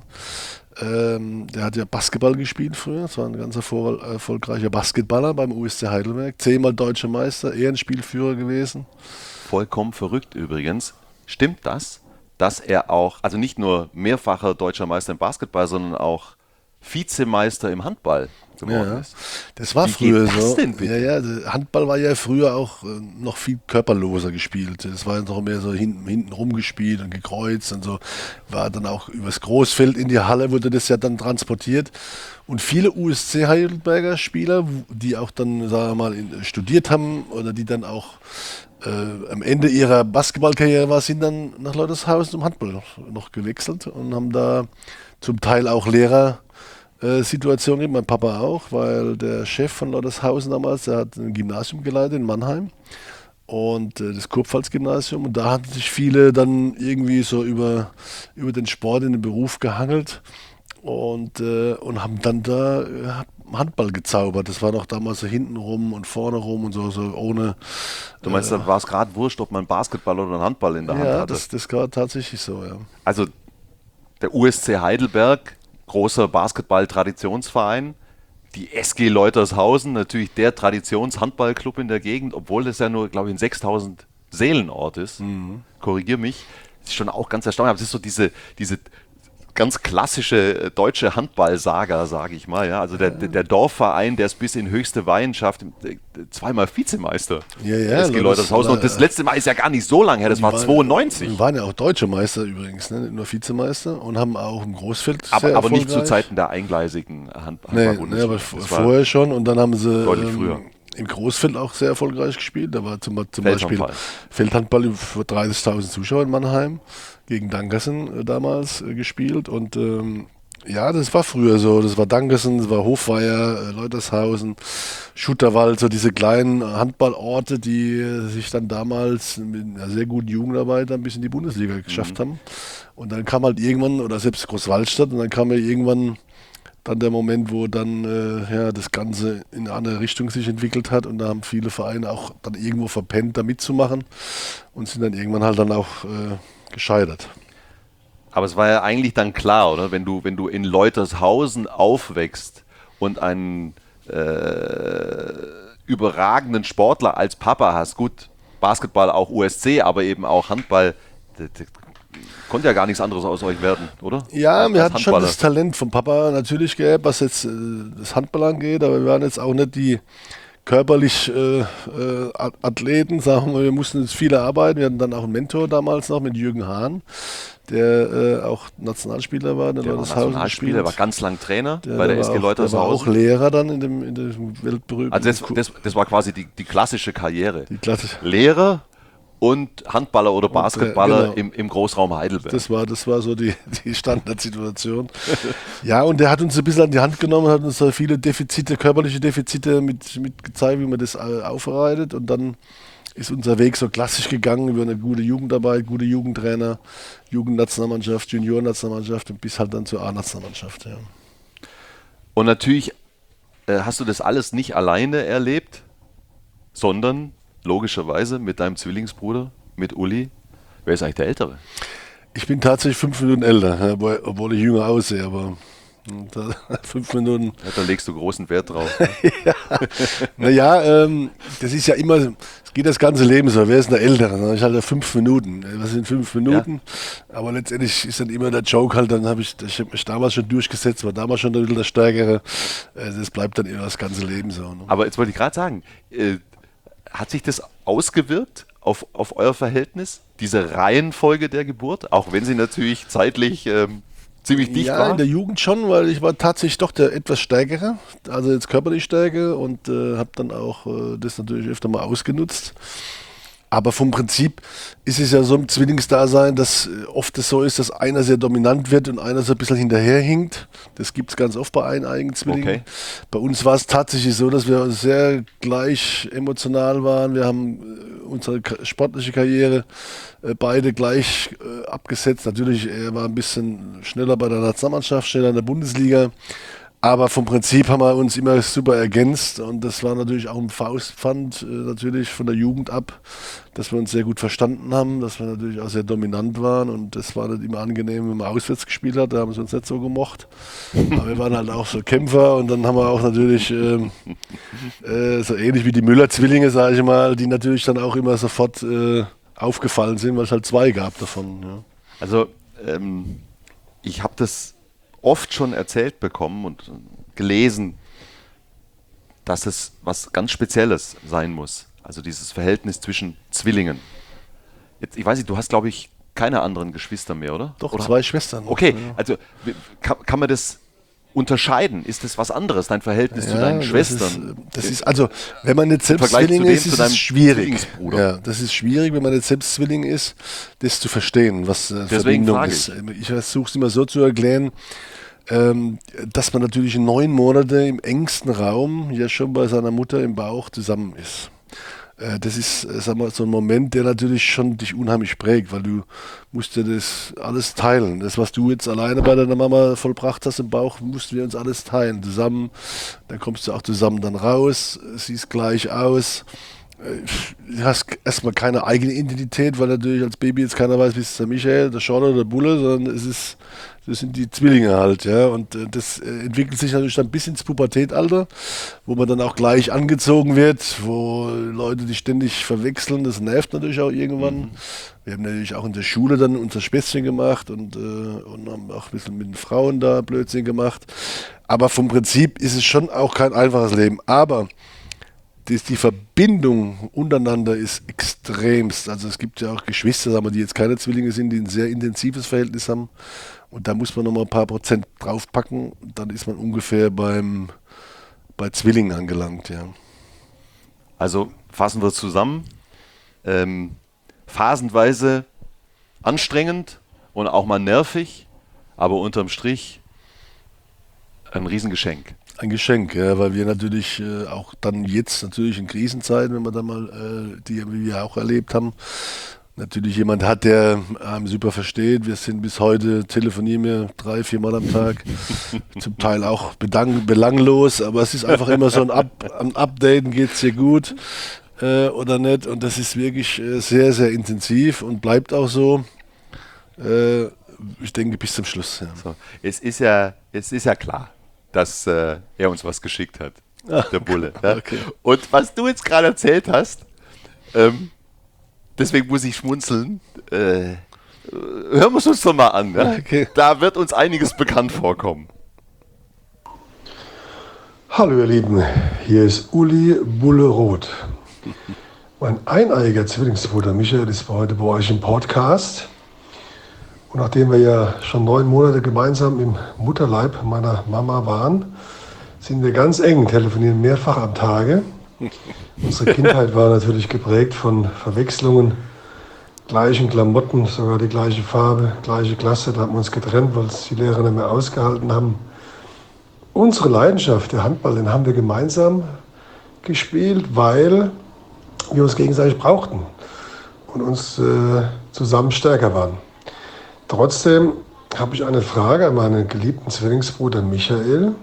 Der hat ja Basketball gespielt früher, das war ein ganz erfolgreicher Basketballer beim USC Heidelberg, 10-mal deutscher Meister, Ehrenspielführer gewesen. Vollkommen verrückt übrigens. Stimmt das, dass er auch, also nicht nur mehrfacher deutscher Meister im Basketball, sondern auch Vizemeister im Handball geworden ist. Das war Wie früher geht das so. denn bitte? Ja, der Handball war ja früher auch noch viel körperloser gespielt. Das war noch mehr so hinten rumgespielt und gekreuzt und so. War dann auch übers Großfeld in die Halle, wurde das ja dann transportiert. Und viele USC Heidelberger Spieler, die auch dann, sagen wir mal, studiert haben oder die dann auch am Ende ihrer Basketballkarriere war, sind dann nach Leutershausen zum Handball noch gewechselt und haben da zum Teil auch Lehrersituationen gegeben, mein Papa auch, weil der Chef von Leutershausen damals, der hat ein Gymnasium geleitet in Mannheim und das Kurpfalz-Gymnasium, und da hatten sich viele dann irgendwie so über den Sport in den Beruf gehangelt und haben dann da Handball gezaubert. Das war doch damals so hinten rum und vorne rum und so ohne. Du meinst, da war es gerade wurscht, ob man Basketball oder einen Handball in der Hand Ja, hatte? das war tatsächlich so, ja. Also der USC Heidelberg, großer Basketball-Traditionsverein, die SG Leutershausen, natürlich der Traditions-Handballclub in der Gegend, obwohl das ja nur, glaube ich, ein 6000 Seelenort ist. Korrigier mich. Das ist schon auch ganz erstaunlich. Aber das ist so diese ganz klassische deutsche Handball-Saga, sage ich mal. Ja? Also der Dorfverein, der es bis in höchste Weihen schafft, zweimal Vizemeister. Ja, SG Leutershausen. Und das letzte Mal ist ja gar nicht so lange her, das war 92. Die waren ja auch deutsche Meister übrigens, ne? Nicht nur Vizemeister, und haben auch im Großfeld Aber nicht zu Zeiten der eingleisigen Nee, aber vorher schon, und dann haben sie deutlich früher im Großfeld auch sehr erfolgreich gespielt. Da war zum Beispiel Feldhandball für 30.000 Zuschauer in Mannheim gegen Dankersen damals gespielt. Und ja, das war früher so. Das war Dankersen, das war Hofweier, Leutershausen, Schutterwald, so diese kleinen Handballorte, die sich dann damals mit einer sehr guten Jugendarbeit ein bisschen in die Bundesliga geschafft haben. Und dann kam halt irgendwann, oder selbst Großwaldstadt, und dann kam ja irgendwann dann der Moment, wo dann das Ganze in eine andere Richtung sich entwickelt hat, und da haben viele Vereine auch dann irgendwo verpennt, da mitzumachen, und sind dann irgendwann halt dann auch gescheitert. Aber es war ja eigentlich dann klar, oder? Wenn du in Leutershausen aufwächst und einen überragenden Sportler als Papa hast, gut, Basketball auch USC, aber eben auch Handball, das konnte ja gar nichts anderes aus euch werden, oder? Ja, wir hatten schon das Talent vom Papa natürlich gehabt, was jetzt das Handball angeht, aber wir waren jetzt auch nicht die körperlich Athleten, sagen wir, wir mussten jetzt viel arbeiten. Wir hatten dann auch einen Mentor damals noch mit Jürgen Hahn, der auch Nationalspieler war. Der war Nationalspieler, war ganz lang Trainer bei der SG Leutershausen. Der war auch Lehrer dann in dem weltberühmten. Also das war quasi die klassische Karriere. Die klassische. Lehrer und Handballer oder Basketballer im Großraum Heidelberg. Das war so die Standardsituation. Ja, und der hat uns ein bisschen an die Hand genommen, hat uns da viele körperliche Defizite mit gezeigt, wie man das aufbereitet. Und dann ist unser Weg so klassisch gegangen über eine gute Jugendarbeit, gute Jugendtrainer, Jugendnationalmannschaft, Juniornationalmannschaft und bis halt dann zur A-Nationalmannschaft. Ja. Und natürlich hast du das alles nicht alleine erlebt, sondern logischerweise mit deinem Zwillingsbruder, mit Uli. Wer ist eigentlich der Ältere? Ich bin tatsächlich 5 Minuten älter, obwohl ich jünger aussehe, aber 5 Minuten. Ja, da legst du großen Wert drauf. Ja. Naja, das ist ja immer, es geht das ganze Leben so, wer ist denn der Ältere? Ich halt 5 Minuten. Was sind 5 Minuten? Ja. Aber letztendlich ist dann immer der Joke halt, ich habe mich damals schon durchgesetzt, war damals schon ein bisschen der Stärkere. Das bleibt dann immer das ganze Leben so. Ne? Aber jetzt wollte ich gerade sagen, hat sich das ausgewirkt auf euer Verhältnis, diese Reihenfolge der Geburt, auch wenn sie natürlich zeitlich ziemlich dicht war? Ja, in der Jugend schon, weil ich war tatsächlich doch der etwas Stärkere, also jetzt körperlich stärker, und habe dann auch das natürlich öfter mal ausgenutzt. Aber vom Prinzip ist es ja so im Zwillingsdasein, dass oft es so ist, dass einer sehr dominant wird und einer so ein bisschen hinterherhinkt. Das gibt es ganz oft bei eineigen Zwillingen. Okay. Bei uns war es tatsächlich so, dass wir sehr gleich emotional waren. Wir haben unsere sportliche Karriere beide gleich abgesetzt. Natürlich, er war ein bisschen schneller bei der Nationalmannschaft, schneller in der Bundesliga. Aber vom Prinzip haben wir uns immer super ergänzt, und das war natürlich auch ein Faustpfand natürlich von der Jugend ab, dass wir uns sehr gut verstanden haben, dass wir natürlich auch sehr dominant waren, und das war nicht immer angenehm, wenn man auswärts gespielt hat, da haben sie uns nicht so gemocht. Aber wir waren halt auch so Kämpfer, und dann haben wir auch natürlich so ähnlich wie die Müller-Zwillinge, sage ich mal, die natürlich dann auch immer sofort aufgefallen sind, weil es halt 2 gab davon. Ja. Also ich habe das oft schon erzählt bekommen und gelesen, dass es was ganz Spezielles sein muss. Also dieses Verhältnis zwischen Zwillingen. Jetzt, ich weiß nicht, du hast, glaube ich, keine anderen Geschwister mehr, oder? Doch, oder? 2 Schwestern. Okay, Ja. also kann man das unterscheiden? Ist das was anderes, dein Verhältnis zu deinen Schwestern? Das ist also, wenn man nicht selbst Vergleich Zwilling zu dem, ist, zu ist deinem es schwierig. Zwillingsbruder. Ja, das ist schwierig, wenn man nicht selbst Zwilling ist, das zu verstehen, was Verbindung frage ist. Ich versuche es immer so zu erklären, dass man natürlich 9 Monate im engsten Raum ja schon bei seiner Mutter im Bauch zusammen ist. Das ist, sag mal, so ein Moment, der natürlich schon dich unheimlich prägt, weil du musst ja das alles teilen. Das, was du jetzt alleine bei deiner Mama vollbracht hast im Bauch, mussten wir uns alles teilen zusammen. Dann kommst du auch zusammen dann raus, siehst gleich aus. Du hast erstmal keine eigene Identität, weil natürlich als Baby jetzt keiner weiß, wie ist der Michael, der Schorle oder der Bulle, sondern das sind die Zwillinge halt, ja. Und das entwickelt sich natürlich dann bis ins Pubertätalter, wo man dann auch gleich angezogen wird, wo Leute dich ständig verwechseln. Das nervt natürlich auch irgendwann. Wir haben natürlich auch in der Schule dann unser Späßchen gemacht und haben auch ein bisschen mit den Frauen da Blödsinn gemacht. Aber vom Prinzip ist es schon auch kein einfaches Leben. Aber die Verbindung untereinander ist extremst. Also es gibt ja auch Geschwister, sagen wir, die jetzt keine Zwillinge sind, die ein sehr intensives Verhältnis haben. Und da muss man nochmal ein paar Prozent draufpacken. Dann ist man ungefähr bei Zwillingen angelangt, ja. Also fassen wir es zusammen. Phasenweise anstrengend und auch mal nervig, aber unterm Strich ein Riesengeschenk. Ein Geschenk, ja, weil wir natürlich auch dann jetzt natürlich in Krisenzeiten, wenn wir da mal die wie wir auch erlebt haben, natürlich jemand hat, der einem super versteht. Wir sind bis heute, telefonieren wir 3-4 Mal am Tag, zum Teil auch belanglos, aber es ist einfach immer so ein Updaten, geht es dir gut oder nicht, und das ist wirklich sehr, sehr intensiv und bleibt auch so, ich denke, bis zum Schluss. Ja. So, es ist ja klar, dass er uns was geschickt hat, der Bulle. Ne? Okay. Und was du jetzt gerade erzählt hast, deswegen muss ich schmunzeln, hören wir es uns doch mal an. Ne? Okay. Da wird uns einiges bekannt vorkommen. Hallo ihr Lieben, hier ist Uli Bulle Roth. Mein eineiiger Zwillingsbruder Michael ist heute bei euch im Podcast. Und nachdem wir ja schon 9 Monate gemeinsam im Mutterleib meiner Mama waren, sind wir ganz eng, telefonieren mehrfach am Tage. Unsere Kindheit war natürlich geprägt von Verwechslungen, gleichen Klamotten, sogar die gleiche Farbe, gleiche Klasse. Da haben wir uns getrennt, weil es die Lehrer nicht mehr ausgehalten haben. Unsere Leidenschaft, der Handball, den haben wir gemeinsam gespielt, weil wir uns gegenseitig brauchten und uns zusammen stärker waren. Trotzdem habe ich eine Frage an meinen geliebten Zwillingsbruder Michael.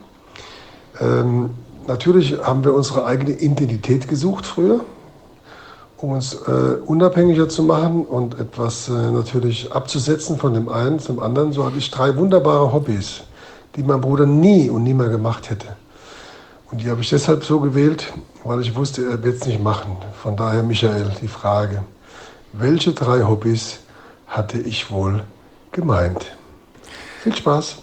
Natürlich haben wir unsere eigene Identität gesucht früher, um uns unabhängiger zu machen und etwas natürlich abzusetzen von dem einen zum anderen. So hatte ich 3 wunderbare Hobbys, die mein Bruder nie und nie mehr gemacht hätte. Und die habe ich deshalb so gewählt, weil ich wusste, er wird es nicht machen. Von daher, Michael, die Frage: Welche 3 Hobbys hatte ich wohl gemeint? Viel Spaß.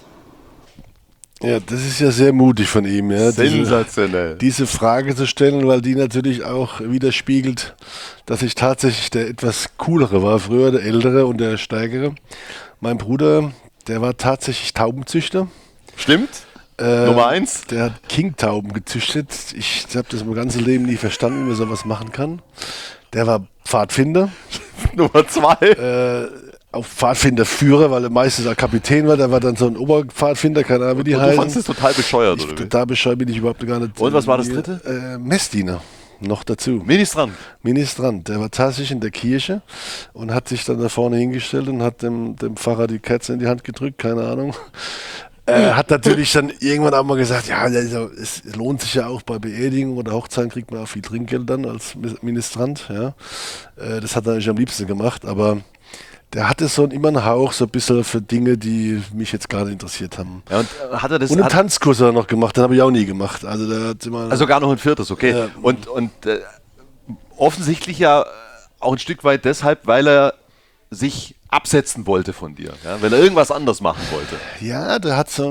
Ja, das ist ja sehr mutig von ihm, ja, Sensationell. diese Frage zu stellen, weil die natürlich auch widerspiegelt, dass ich tatsächlich der etwas coolere war früher, der ältere und der stärkere. Mein Bruder, der war tatsächlich Taubenzüchter. Stimmt? Nummer 1. Der hat King-Tauben gezüchtet. Ich habe das mein ganzes Leben nie verstanden, wie man sowas machen kann. Der war Pfadfinder. Nummer 2. Auch Pfadfinderführer, weil er meistens auch Kapitän war. Der war dann so ein Oberpfadfinder, keine Ahnung, wie die Und heißen. du fandest es total bescheuert, oder wie? Total bescheuert bin ich überhaupt gar nicht. Und was war das dritte? Messdiener. Noch dazu. Ministrant. Ministrant. Der war tatsächlich in der Kirche und hat sich dann da vorne hingestellt und hat dem Pfarrer die Kerze in die Hand gedrückt, keine Ahnung. Hat natürlich dann irgendwann auch mal gesagt, ja, also, es lohnt sich ja auch bei Beerdigungen oder Hochzeiten, kriegt man auch viel Trinkgeld dann als Ministrant. Ja. Das hat er natürlich am liebsten gemacht, aber der hatte so immer einen Hauch, so ein bisschen für Dinge, die mich jetzt gar nicht interessiert haben. Ja, und hat er das? Und einen Tanzkurs hat er noch gemacht, den habe ich auch nie gemacht. Also, der hat immer, Also gar noch ein 4., okay. Ja. Und offensichtlich ja auch ein Stück weit deshalb, weil er sich absetzen wollte von dir, ja? Wenn er irgendwas anders machen wollte. ja, der hat so ein,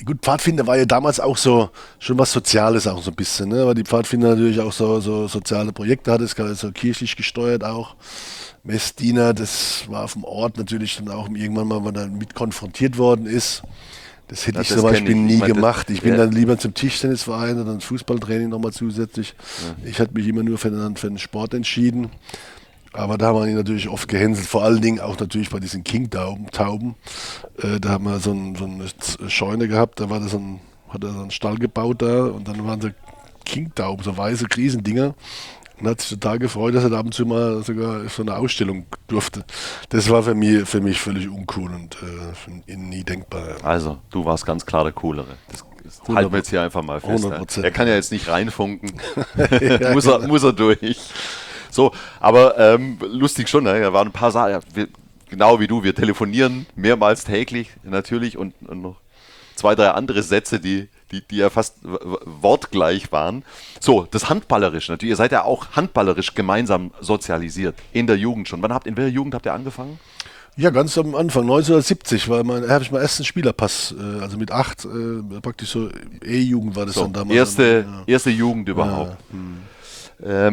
Gut, Pfadfinder war ja damals auch so schon was Soziales auch so ein bisschen, ne? Weil die Pfadfinder natürlich auch so soziale Projekte hatte, es war so kirchlich gesteuert auch. Messdiener, das war auf dem Ort natürlich dann auch irgendwann mal, wenn man mit konfrontiert worden ist. Das hätte ich zum Beispiel nie gemacht. Ich bin dann lieber zum Tischtennisverein oder dann Fußballtraining nochmal zusätzlich. Ja. Ich hatte mich immer nur für den Sport entschieden. Aber da haben wir ihn natürlich oft gehänselt, vor allen Dingen auch natürlich bei diesen King-Tauben. Da haben wir so eine Scheune gehabt, da hat er so einen Stall gebaut da und dann waren so King-Tauben, so weiße Riesendinger. Und hat sich total gefreut, dass er da ab und zu mal sogar so eine Ausstellung durfte. Das war für mich völlig uncool und nie denkbar. Ja. Also, du warst ganz klar der Coolere. Das halten wir jetzt hier einfach mal fest. 100%. Er kann ja jetzt nicht reinfunken. Ja, muss er durch. So, aber lustig schon, ne? Da waren ein paar Sachen, genau wie du, wir telefonieren mehrmals täglich natürlich und noch 2, 3 andere Sätze, die ja fast wortgleich waren. So, das Handballerisch natürlich. Ihr seid ja auch handballerisch gemeinsam sozialisiert. In der Jugend schon. In welcher Jugend habt ihr angefangen? Ja, ganz am Anfang, 1970, habe ich meinen ersten Spielerpass, also mit 8, praktisch so E-Jugend war das so, dann damals. Erste Jugend überhaupt. Ja.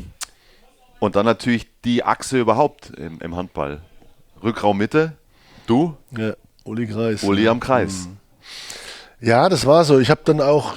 Und dann natürlich die Achse überhaupt im Handball. Rückraum Mitte, du? Ja, Uli Kreis. Uli am Kreis. Ja, das war so. Ich habe dann auch,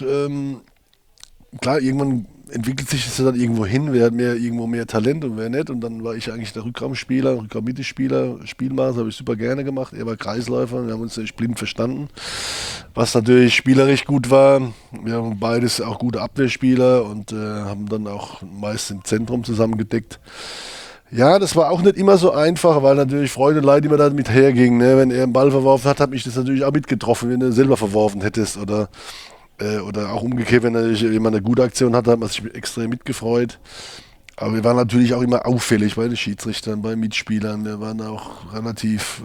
klar, irgendwann entwickelt sich das dann irgendwo hin, wer hat irgendwo mehr Talent und wer nicht. Und dann war ich eigentlich der Rückraumspieler, Rückraum-Mitte-Spieler. Spielmaß habe ich super gerne gemacht. Er war Kreisläufer, wir haben uns nicht blind verstanden. Was natürlich spielerisch gut war. Wir haben beides auch gute Abwehrspieler und haben dann auch meist im Zentrum zusammengedeckt. Ja, das war auch nicht immer so einfach, weil natürlich Freude und Leid immer da mit hergingen. Ne? Wenn er einen Ball verworfen hat, habe ich das natürlich auch mitgetroffen, wenn du selber verworfen hättest. Oder auch umgekehrt, wenn natürlich jemand eine gute Aktion hatte, hat man sich extrem mitgefreut. Aber wir waren natürlich auch immer auffällig bei den Schiedsrichtern, bei Mitspielern. Wir waren auch relativ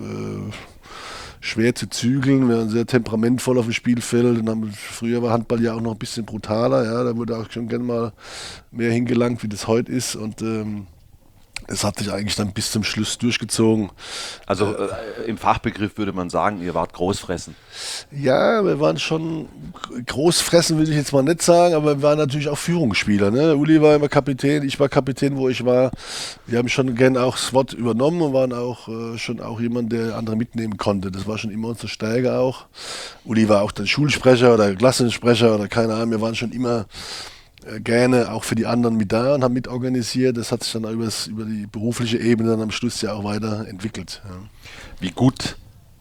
schwer zu zügeln. Wir waren sehr temperamentvoll auf dem Spielfeld. Und früher war Handball ja auch noch ein bisschen brutaler. Ja? Da wurde auch schon gerne mal mehr hingelangt, wie das heute ist. Und das hat sich eigentlich dann bis zum Schluss durchgezogen. Also im Fachbegriff würde man sagen, ihr wart Großfressen. Ja, wir waren schon Großfressen, würde ich jetzt mal nicht sagen, aber wir waren natürlich auch Führungsspieler. Ne? Uli war immer Kapitän, ich war Kapitän, wo ich war. Wir haben schon gerne auch das Wort übernommen und waren auch schon auch jemand, der andere mitnehmen konnte. Das war schon immer unsere Stärke auch. Uli war auch der Schulsprecher oder Klassensprecher oder keine Ahnung, wir waren schon immer gerne auch für die anderen mit da und haben mitorganisiert. Das hat sich dann über die berufliche Ebene dann am Schluss ja auch weiterentwickelt. Ja. Wie gut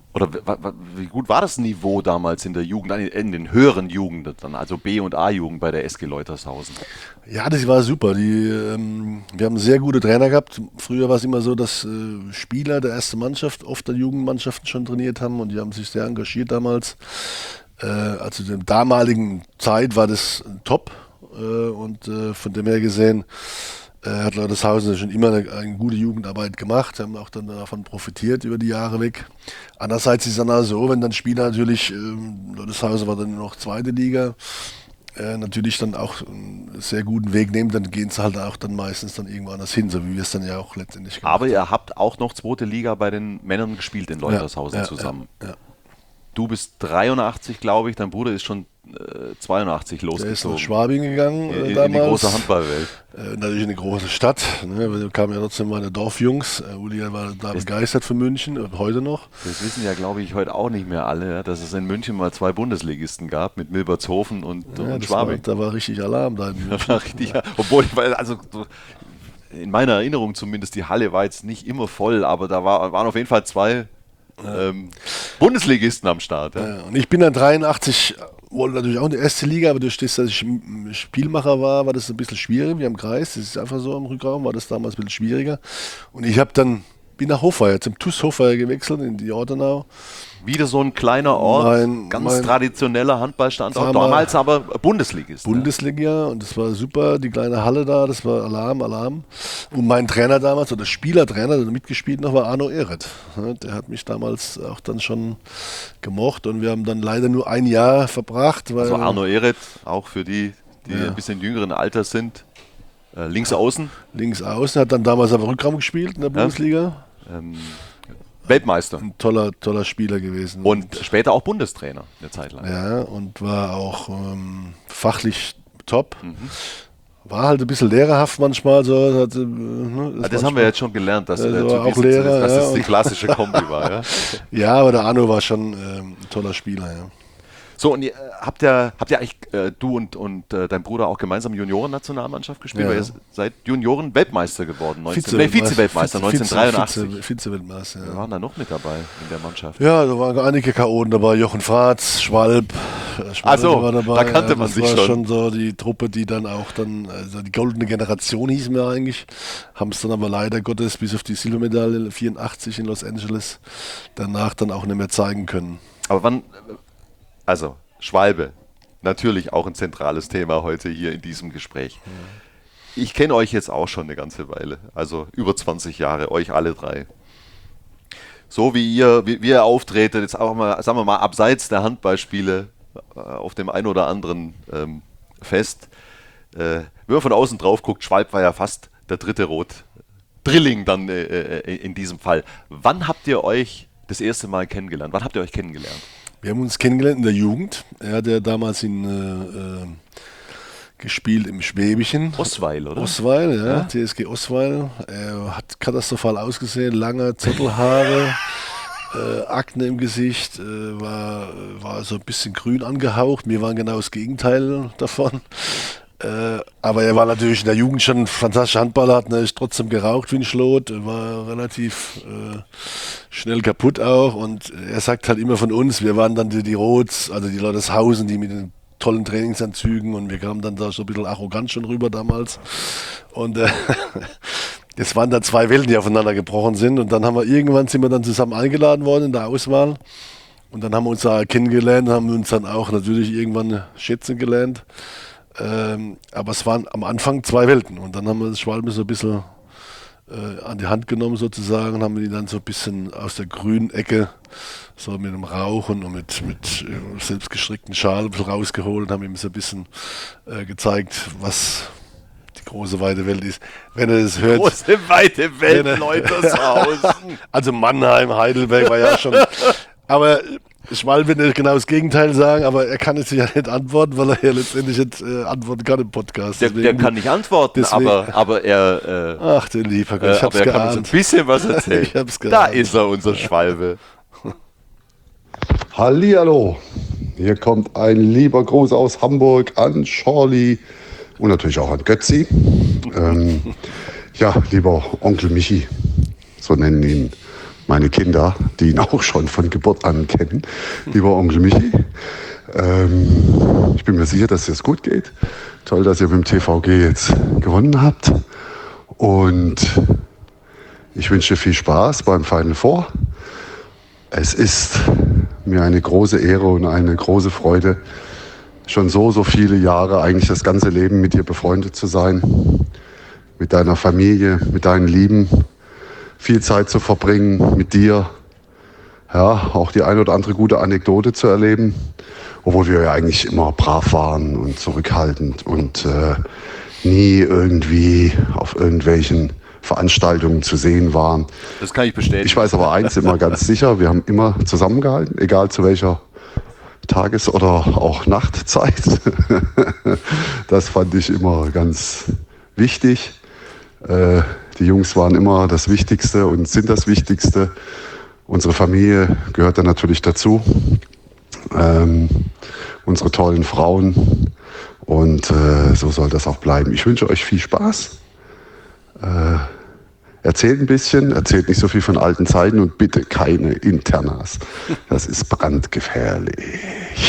war das Niveau damals in der Jugend, in den höheren Jugenden dann, also B- und A-Jugend bei der SG Leutershausen? Ja, das war super. Wir haben sehr gute Trainer gehabt. Früher war es immer so, dass Spieler der ersten Mannschaft oft der Jugendmannschaften schon trainiert haben und die haben sich sehr engagiert damals. Also in der damaligen Zeit war das top. Und von dem her gesehen hat Leutershausen schon immer eine gute Jugendarbeit gemacht, haben auch dann davon profitiert über die Jahre weg. Andererseits ist es dann auch so, wenn dann Spieler natürlich, Leutershausen war dann noch zweite Liga, natürlich dann auch einen sehr guten Weg nehmen, dann gehen sie halt auch dann meistens dann irgendwo anders hin, so wie wir es dann ja auch letztendlich gemacht haben. Aber ihr habt auch noch zweite Liga bei den Männern gespielt in Leutershausen zusammen. Ja. Du bist 83, glaube ich, dein Bruder ist schon 82 losgezogen. Der ist nach Schwabing gegangen in damals. Die große Handballwelt. Natürlich eine große Stadt. Ne? Wir kamen ja trotzdem meine Dorfjungs. Uli war da begeistert für München, heute noch. Das wissen ja, glaube ich, heute auch nicht mehr alle, ja, dass es in München mal 2 Bundesligisten gab, mit Milbertshofen und Schwabing. Da war richtig Alarm da in München. Obwohl, in meiner Erinnerung zumindest, die Halle war jetzt nicht immer voll, aber da waren auf jeden Fall 2 Bundesligisten am Start. Ja. Und ich bin dann 83, wollte natürlich auch in die erste Liga, aber durch das, dass ich Spielmacher war das ein bisschen schwierig, wie am Kreis. Das ist einfach so im Rückraum, war das damals ein bisschen schwieriger. Und ich bin nach Hofweier, zum TuS Hofweier gewechselt, in die Ortenau. Wieder so ein kleiner Ort, ganz traditioneller Handballstandort, damals aber Bundesligist. Bundesliga, und das war super, die kleine Halle da, das war Alarm. Und mein Trainer damals, oder Spielertrainer, der mitgespielt noch, war Arno Ehret. Der hat mich damals auch dann schon gemocht und wir haben dann leider nur ein Jahr verbracht. Also Arno Ehret, auch für die ein bisschen jüngeren Alters sind, links außen. Links außen, hat dann damals aber Rückraum gespielt in der Bundesliga. Weltmeister. Ein toller Spieler gewesen. Und später auch Bundestrainer eine Zeit lang. Ja, und war auch fachlich top. War halt ein bisschen lehrerhaft manchmal. So, Das haben wir jetzt schon gelernt, dass, auch Lehrer, dass das die klassische Kombi war. Ja? Ja, aber der Arno war schon ein toller Spieler. Ja. So, und habt ihr eigentlich, du und dein Bruder auch gemeinsam Junioren-Nationalmannschaft gespielt? Ja. Weil ihr seid Junioren-Weltmeister geworden, Vize-Weltmeister 1983. Vize-Weltmeister, Wir waren da noch mit dabei in der Mannschaft. Ja, da waren einige Chaoten dabei. Jochen Fratz, Schwalb. So, war dabei. da kannte man das sich war schon. schon so die Truppe, die dann auch also die goldene Generation hießen wir eigentlich. Haben es dann aber leider Gottes bis auf die Silbermedaille 84 in Los Angeles danach dann auch nicht mehr zeigen können. Aber wann, also Schwalbe, natürlich auch ein zentrales Thema heute hier in diesem Gespräch. Ich kenne euch jetzt auch schon eine ganze Weile, also über 20 Jahre, euch alle drei. So wie ihr auftretet, jetzt auch mal, sagen wir mal, abseits der Handballspiele auf dem ein oder anderen Fest. Wenn man von außen drauf guckt, Schwalb war ja fast der dritte Drilling dann in diesem Fall. Wann habt ihr euch das erste Mal kennengelernt? Wann habt ihr euch kennengelernt? Wir haben uns kennengelernt in der Jugend. Er hat ja damals gespielt im Schwäbischen. Osweil, oder? Osweil, ja, TSG Osweil. Er hat katastrophal ausgesehen, lange Zottelhaare, Akne im Gesicht, war so ein bisschen grün angehaucht. Wir waren genau das Gegenteil davon. Aber er war natürlich in der Jugend schon ein fantastischer Handballer, hat natürlich trotzdem geraucht wie ein Schlot, war relativ schnell kaputt auch, und er sagt halt immer von uns, wir waren dann die Rots, also die Lotteshausen, die mit den tollen Trainingsanzügen, und wir kamen dann da so ein bisschen arrogant schon rüber damals, und das waren dann zwei Welten, die aufeinander gebrochen sind, und dann sind wir dann zusammen eingeladen worden in der Auswahl, und dann haben wir uns da kennengelernt, haben uns dann auch natürlich irgendwann schätzen gelernt. Aber es waren am Anfang zwei Welten, und dann haben wir das Schwalbe so ein bisschen an die Hand genommen sozusagen, haben wir die dann so ein bisschen aus der grünen Ecke so mit dem Rauchen und mit selbstgestrickten Schal ein bisschen rausgeholt und haben ihm so ein bisschen gezeigt, was die große weite Welt ist. Wenn er das hört. Große weite Welt, Leutershausen. Also Mannheim, Heidelberg war ja schon. Aber Schwalbe wird nicht genau das Gegenteil sagen, aber er kann es ja nicht antworten, weil er ja letztendlich nicht antworten kann im Podcast. Der kann nicht antworten, aber er. Ach, du lieber Gott, ich hab's aber er geahnt. kann uns ein bisschen was erzählen. Ich hab's Da geahnt. ist er, unser Schwalbe. Hallihallo, hier kommt ein lieber Gruß aus Hamburg an Charlie und natürlich auch an Götzi. Ja, lieber Onkel Michi, so nennen ihn meine Kinder, die ihn auch schon von Geburt an kennen. Lieber Onkel Michi, ich bin mir sicher, dass es jetzt gut geht. Toll, dass ihr mit dem TVG jetzt gewonnen habt. Und ich wünsche dir viel Spaß beim Final Four. Es ist mir eine große Ehre und eine große Freude, schon so viele Jahre, eigentlich das ganze Leben mit dir befreundet zu sein, mit deiner Familie, mit deinen Lieben, viel Zeit zu verbringen mit dir, ja, auch die eine oder andere gute Anekdote zu erleben, obwohl wir ja eigentlich immer brav waren und zurückhaltend und nie irgendwie auf irgendwelchen Veranstaltungen zu sehen waren. Das kann ich bestätigen. Ich weiß aber eins immer ganz sicher, wir haben immer zusammengehalten, egal zu welcher Tages- oder auch Nachtzeit. Das fand ich immer ganz wichtig. Die Jungs waren immer das Wichtigste und sind das Wichtigste. Unsere Familie gehört da natürlich dazu. Unsere tollen Frauen. Und so soll das auch bleiben. Ich wünsche euch viel Spaß. Erzählt ein bisschen, erzählt nicht so viel von alten Zeiten und bitte keine Internas. Das ist brandgefährlich.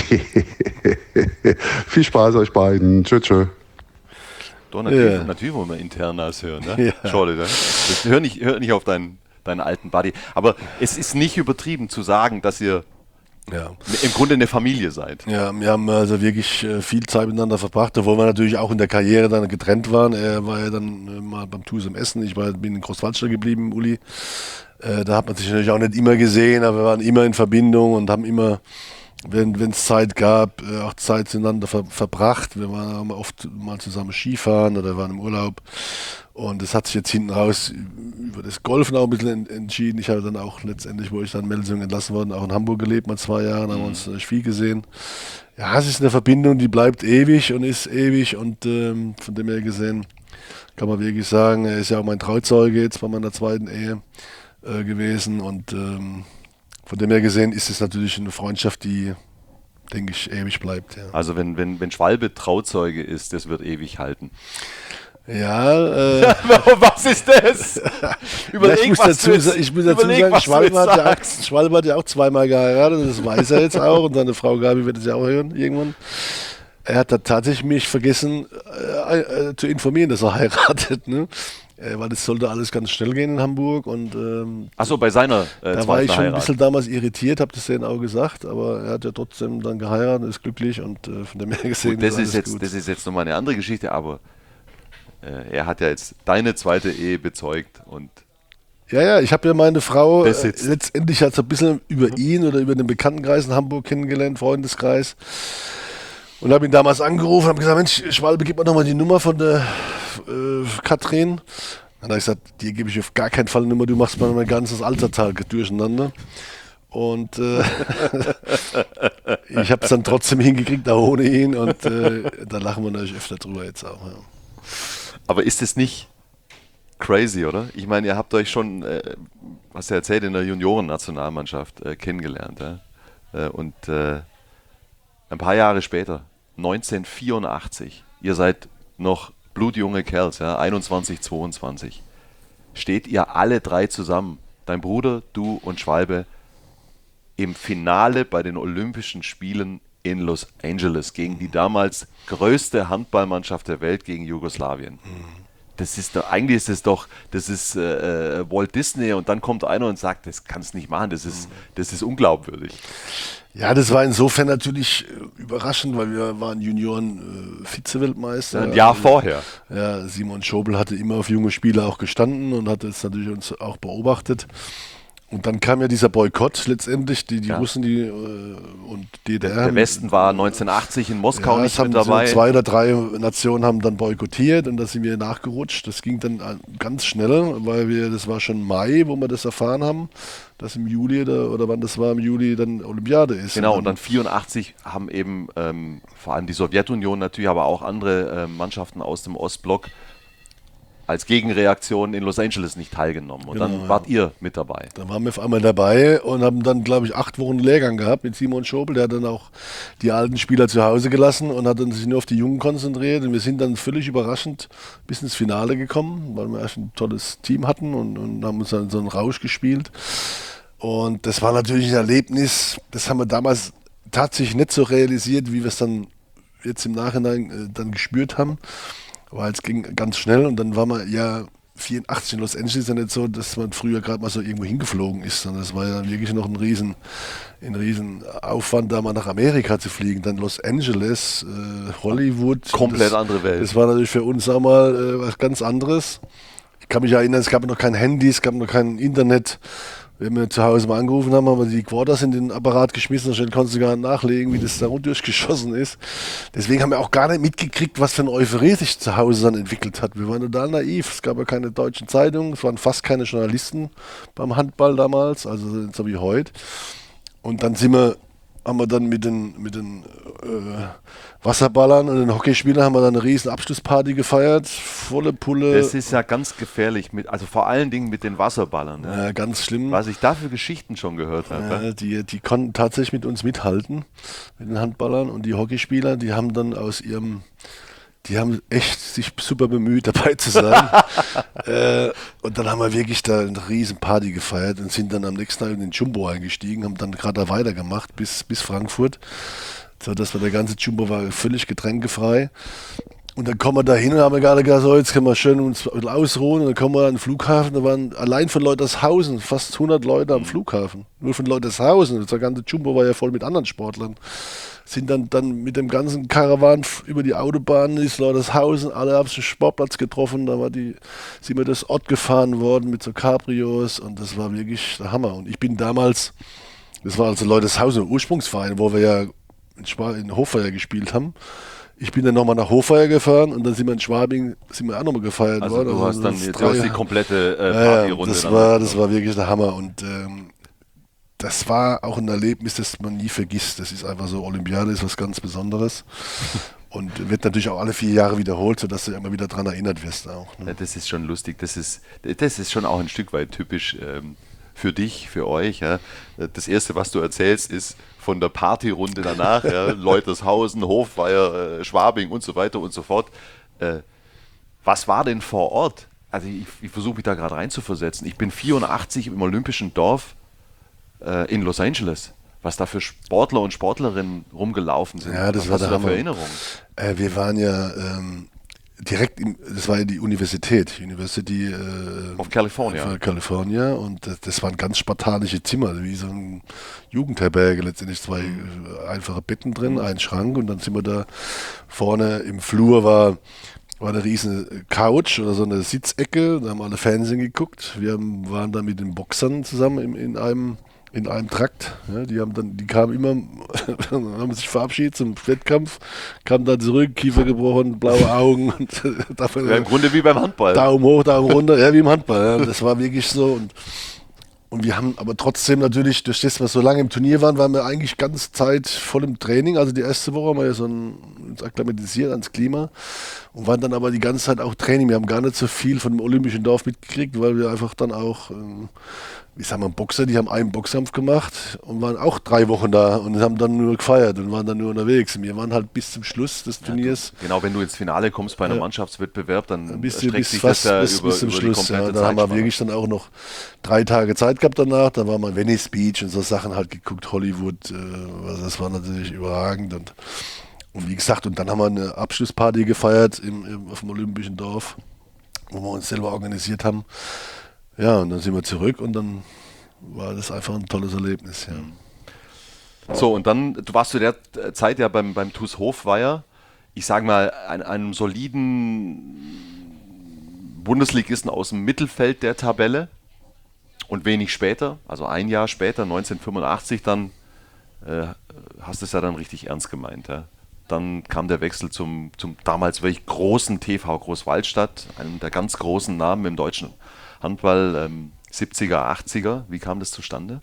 Viel Spaß euch beiden. Tschö, tschö. Doch, natürlich wollen wir Internas hören. Ne? Ja. Schade, ne? Hör nicht auf deinen alten Buddy. Aber es ist nicht übertrieben zu sagen, dass ihr im Grunde eine Familie seid. Ja, wir haben also wirklich viel Zeit miteinander verbracht, obwohl wir natürlich auch in der Karriere dann getrennt waren. Er war ja dann mal beim TuS im Essen, bin in Großwaldstadt geblieben, Uli. Da hat man sich natürlich auch nicht immer gesehen, aber wir waren immer in Verbindung und haben immer wenn es Zeit gab, auch Zeit zueinander verbracht. Wir waren oft mal zusammen Skifahren oder waren im Urlaub. Und das hat sich jetzt hinten raus über das Golfen auch ein bisschen entschieden. Ich habe dann auch letztendlich, wo ich dann Melsungen entlassen worden, auch in Hamburg gelebt, mal 2 Jahre, haben wir uns viel gesehen. Ja, es ist eine Verbindung, die bleibt ewig und ist ewig und von dem her gesehen kann man wirklich sagen, er ist ja auch mein Trauzeuge jetzt bei meiner zweiten Ehe gewesen und von dem her gesehen ist es natürlich eine Freundschaft, die, denke ich, ewig bleibt. Ja. Also wenn Schwalbe Trauzeuge ist, das wird ewig halten. Ja, Was ist das? ich muss dazu sagen, Schwalbe hat ja auch 2-mal geheiratet, das weiß er jetzt auch und seine Frau Gabi wird es ja auch hören irgendwann. Er hat da tatsächlich mich vergessen zu informieren, dass er heiratet, ne? Weil das sollte alles ganz schnell gehen in Hamburg und Achso, bei seiner da war ich schon ein bisschen damals irritiert, habe das denen auch gesagt, aber er hat ja trotzdem dann geheiratet, ist glücklich und von dem her gesehen gut, das ist jetzt nochmal eine andere Geschichte, aber er hat ja jetzt deine zweite Ehe bezeugt und ja, ich habe ja meine Frau besitzt. Letztendlich halt so ein bisschen über ihn oder über den Bekanntenkreis in Hamburg kennengelernt, Freundeskreis. Und habe ihn damals angerufen und habe gesagt, Mensch, Schwalbe, gib mir doch mal die Nummer von der Katrin. Dann habe ich gesagt, dir gebe ich auf gar keinen Fall eine Nummer, du machst mal mein ganzes Altertal durcheinander. Und ich habe es dann trotzdem hingekriegt, auch ohne ihn. Und da lachen wir natürlich öfter drüber jetzt auch. Ja. Aber ist es nicht crazy, oder? Ich meine, ihr habt euch schon, was er erzählt, in der Junioren-Nationalmannschaft kennengelernt. Ja? Und ein paar Jahre später, 1984, ihr seid noch blutjunge Kerls, ja? 21, 22, steht ihr alle 3 zusammen, dein Bruder, du und Schwalbe, im Finale bei den Olympischen Spielen in Los Angeles gegen die damals größte Handballmannschaft der Welt, gegen Jugoslawien. Das ist doch, eigentlich ist es doch, das ist Walt Disney und dann kommt einer und sagt, das kannst du nicht machen, das ist unglaubwürdig. Ja, das war insofern natürlich überraschend, weil wir waren Junioren Vize-Weltmeister. Ein Jahr vorher. Ja, Simon Schobel hatte immer auf junge Spieler auch gestanden und hat es natürlich uns auch beobachtet. Und dann kam ja dieser Boykott letztendlich, die Russen und DDR. Der Westen war 1980 in Moskau nicht mit dabei. 2 oder 3 Nationen haben dann boykottiert und da sind wir nachgerutscht. Das ging dann ganz schnell, weil das war schon Mai, wo wir das erfahren haben, dass im Juli oder wann das war, im Juli dann Olympiade ist. Genau, und dann 84 haben eben vor allem die Sowjetunion natürlich, aber auch andere Mannschaften aus dem Ostblock als Gegenreaktion in Los Angeles nicht teilgenommen. Und dann wart ihr mit dabei. Da waren wir auf einmal dabei und haben dann, glaube ich, 8 Wochen Lehrgang gehabt mit Simon Schobel. Der hat dann auch die alten Spieler zu Hause gelassen und hat dann sich nur auf die Jungen konzentriert. Und wir sind dann völlig überraschend bis ins Finale gekommen, weil wir echt ein tolles Team hatten und haben uns dann so einen Rausch gespielt. Und das war natürlich ein Erlebnis, das haben wir damals tatsächlich nicht so realisiert, wie wir es dann jetzt im Nachhinein dann gespürt haben. Weil es ging ganz schnell und dann war man ja 84 in Los Angeles, ja nicht so, dass man früher gerade mal so irgendwo hingeflogen ist, sondern es war ja wirklich noch ein riesen Aufwand, da mal nach Amerika zu fliegen. Dann Los Angeles, Hollywood. Komplett andere Welt. Das war natürlich für uns auch mal was ganz anderes. Ich kann mich erinnern, es gab noch kein Handy, es gab noch kein Internet. Wenn wir zu Hause mal angerufen haben, haben wir die Quarters in den Apparat geschmissen, dann konntest du gar nicht nachlegen, wie das da durchgeschossen ist. Deswegen haben wir auch gar nicht mitgekriegt, was für eine Euphorie sich zu Hause dann entwickelt hat. Wir waren total naiv. Es gab ja keine deutschen Zeitungen, es waren fast keine Journalisten beim Handball damals, also so wie heute. Und dann haben wir dann mit den Wasserballern und den Hockeyspielern haben wir dann eine riesen Abschlussparty gefeiert, volle Pulle. Das ist ja ganz gefährlich, also vor allen Dingen mit den Wasserballern. Ne? Ja, ganz schlimm. Was ich da für Geschichten schon gehört habe. Ja, die konnten tatsächlich mit uns mithalten, mit den Handballern und die Hockeyspieler, die haben dann die haben echt sich super bemüht, dabei zu sein. Und dann haben wir wirklich da eine riesen Party gefeiert und sind dann am nächsten Tag in den Jumbo eingestiegen, haben dann gerade da weitergemacht bis Frankfurt. So, dass der ganze Jumbo war völlig getränkefrei. Und dann kommen wir da hin und haben wir gerade gesagt, so, jetzt können wir schön uns ausruhen. Und dann kommen wir an den Flughafen, da waren allein von Leutershausen fast 100 Leute am Flughafen. Nur von Leutershausen. Der ganze Jumbo war ja voll mit anderen Sportlern. Sind dann mit dem ganzen Karawan über die Autobahn ins Leutershausen, alle auf dem Sportplatz getroffen. Da sind wir das Ort gefahren worden mit so Cabrios und das war wirklich der Hammer. Und ich bin damals Das war also Leuteshausen, Ursprungsverein, wo wir ja in Hochfeier gespielt haben. Ich bin dann nochmal nach Hochfeier gefahren und dann sind wir in Schwabing, auch nochmal gefeiert Also worden. du hast dann du hast die komplette Partyrunde. Das war wirklich der Hammer und das war auch ein Erlebnis, das man nie vergisst. Das ist einfach so, Olympiade ist was ganz Besonderes und wird natürlich auch alle 4 Jahre wiederholt, sodass du immer wieder daran erinnert wirst auch. Ne? Ja, das ist schon lustig, das ist schon auch ein Stück weit typisch für dich, für euch. Ja. Das Erste, was du erzählst, ist von der Partyrunde danach, ja, Leutershausen, Hofweier, Schwabing und so weiter und so fort. Was war denn vor Ort? Also ich versuche mich da gerade reinzuversetzen. Ich bin 84 im Olympischen Dorf in Los Angeles. Was da für Sportler und Sportlerinnen rumgelaufen sind. Ja, das was war hast du der da Hammer. für Erinnerungen? Wir waren ja das war ja die University Of California. Von California und das waren ganz spartanische Zimmer, wie so ein Jugendherberge, letztendlich 2 einfache Betten drin, ein Schrank und dann sind wir da vorne im Flur war eine riesen Couch oder so eine Sitzecke, da haben alle Fernsehen geguckt, waren da mit den Boxern zusammen in einem Trakt. Ja, die kamen immer, haben sich verabschiedet zum Wettkampf, kamen dann zurück, Kiefer gebrochen, blaue Augen. Und Ja, im Grunde wie beim Handball. Daumen hoch, Daumen runter, ja, wie im Handball. Ja, das war wirklich so. Und wir haben aber trotzdem natürlich, durch das, was so lange im Turnier waren wir eigentlich ganze Zeit voll im Training. Also die erste Woche haben wir ja uns akklimatisiert ans Klima und waren dann aber die ganze Zeit auch Training. Wir haben gar nicht so viel von dem Olympischen Dorf mitgekriegt, weil wir einfach dann auch, wie sagen wir, Boxer, die haben einen Boxkampf gemacht und waren auch 3 Wochen da und haben dann nur gefeiert und waren dann nur unterwegs. Und wir waren halt bis zum Schluss des Turniers. Genau, wenn du ins Finale kommst bei einem Mannschaftswettbewerb, dann Bis streckt sich fast das ja bis zum über die Schluss. komplette Ja, da haben wir Zeitspanne. wirklich dann auch noch 3 Tage Zeit gehabt danach. Da waren wir in Venice Beach und so Sachen halt geguckt, Hollywood. Das war natürlich überragend. Und wie gesagt, und dann haben wir eine Abschlussparty gefeiert auf dem Olympischen Dorf, wo wir uns selber organisiert haben. Ja, und dann sind wir zurück und dann war das einfach ein tolles Erlebnis. Ja. So, und dann, du warst zu der Zeit ja beim TuS Hofweier, ich sage mal, einem soliden Bundesligisten aus dem Mittelfeld der Tabelle. Und wenig später, also ein Jahr später, 1985, dann hast du es ja dann richtig ernst gemeint. Ja? Dann kam der Wechsel zum damals wirklich großen TV Großwaldstadt, einem der ganz großen Namen im deutschen Handball, 70er, 80er. Wie kam das zustande?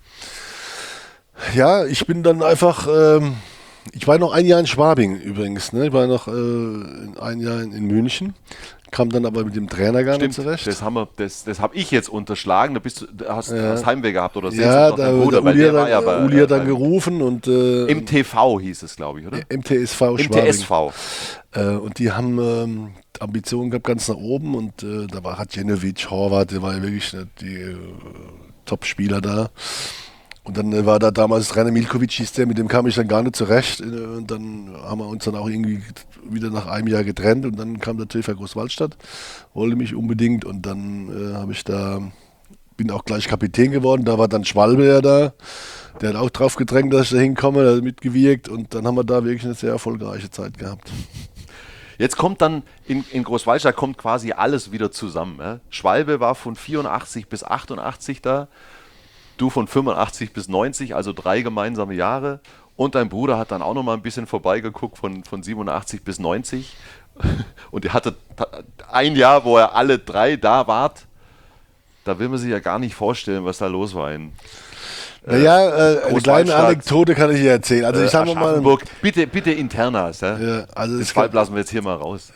Ja, ich bin dann einfach, ich war noch ein Jahr in Schwabing übrigens, ne? Ich war noch ein Jahr in München, kam dann aber mit dem Trainer gar nicht zurecht. Das hab ich jetzt unterschlagen. Da hast Heimweh gehabt oder Ja, dein Bruder, weil der war ja bei Uli hat dann gerufen und im TV hieß es, glaube ich, oder? MTSV Im Schwabing. TSV. Und die haben Ambitionen gehabt ganz nach oben und da hat Jenovic, Horvath, der war ja wirklich die Top-Spieler da. Und dann war da damals Rainer Milkovic, hieß der, mit dem kam ich dann gar nicht zurecht. Und dann haben wir uns dann auch irgendwie wieder nach einem Jahr getrennt und dann kam der TV Großwaldstadt, wollte mich unbedingt und dann bin auch gleich Kapitän geworden. Da war dann Schwalbe ja da, der hat auch drauf gedrängt, dass ich da hinkomme, der hat mitgewirkt und dann haben wir da wirklich eine sehr erfolgreiche Zeit gehabt. Jetzt kommt dann in Großwaldstadt kommt quasi alles wieder zusammen. Ja? Schwalbe war von 84 bis 88 da. Du von 85 bis 90, also 3 gemeinsame Jahre. Und dein Bruder hat dann auch noch mal ein bisschen vorbeigeguckt von 87 bis 90. Und ihr hattet ein Jahr, wo er alle 3 da wart. Da will man sich ja gar nicht vorstellen, was da los war. Eine kleine Anekdote kann ich hier erzählen. Also ich sage mal, Aschaffenburg, bitte Internas. Ja? Ja, also Den Schwalb lassen wir jetzt hier mal raus.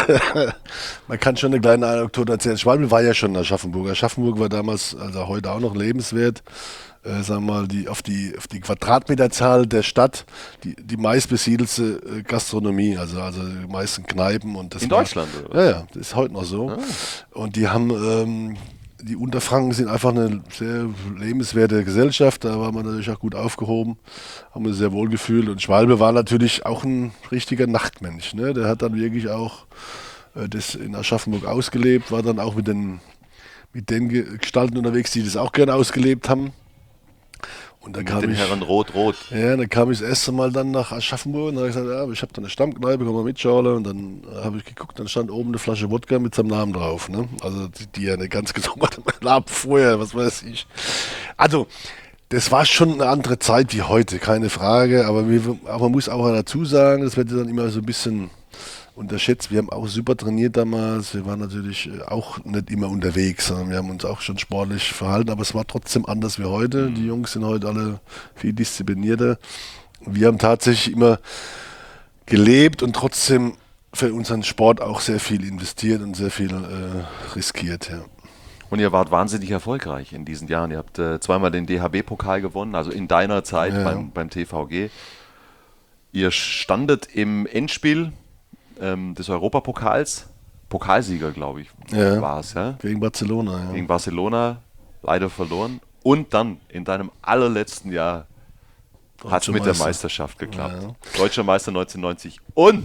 Man kann schon eine kleine Anekdote erzählen. Schwalbe war ja schon Aschaffenburg. Aschaffenburg war damals, also heute auch noch lebenswert. Sagen wir mal, auf die Quadratmeterzahl der Stadt die meistbesiedelte Gastronomie, also die meisten Kneipen. Und das in Deutschland? Oder? Ja, das ist heute noch so. Ah. Und die haben... Die Unterfranken sind einfach eine sehr lebenswerte Gesellschaft, da war man natürlich auch gut aufgehoben, haben uns sehr wohl gefühlt. Und Schwalbe war natürlich auch ein richtiger Nachtmensch. Ne? Der hat dann wirklich auch das in Aschaffenburg ausgelebt, war dann auch mit den Gestalten unterwegs, die das auch gerne ausgelebt haben. Und dann mit den Herren Rot-Rot. Ja, dann kam ich das erste Mal dann nach Aschaffenburg und habe gesagt, ja, ich habe da eine Stammkneipe, komm mal mit, Schorle. Und dann habe ich geguckt, dann stand oben eine Flasche Wodka mit seinem Namen drauf. Ne? Also die ja nicht ganz getrunken hat, Namen vorher, was weiß ich. Also Das war schon eine andere Zeit wie heute, keine Frage. Aber man muss auch dazu sagen, das wird dann immer so ein bisschen unterschätzt. Wir haben auch super trainiert damals. Wir waren natürlich auch nicht immer unterwegs, sondern wir haben uns auch schon sportlich verhalten. Aber es war trotzdem anders wie heute. Die Jungs sind heute alle viel disziplinierter. Wir haben tatsächlich immer gelebt und trotzdem für unseren Sport auch sehr viel investiert und sehr viel riskiert. Ja. Und ihr wart wahnsinnig erfolgreich in diesen Jahren. Ihr habt zweimal den DHB-Pokal gewonnen, also in deiner Zeit beim TVG. Ihr standet im Endspiel des Europapokals, Pokalsieger, glaube ich, war es. Ja? Gegen Barcelona. Ja. Gegen Barcelona, leider verloren. Und dann in deinem allerletzten Jahr hat es mit der Meisterschaft geklappt. Ja. Deutscher Meister 1990.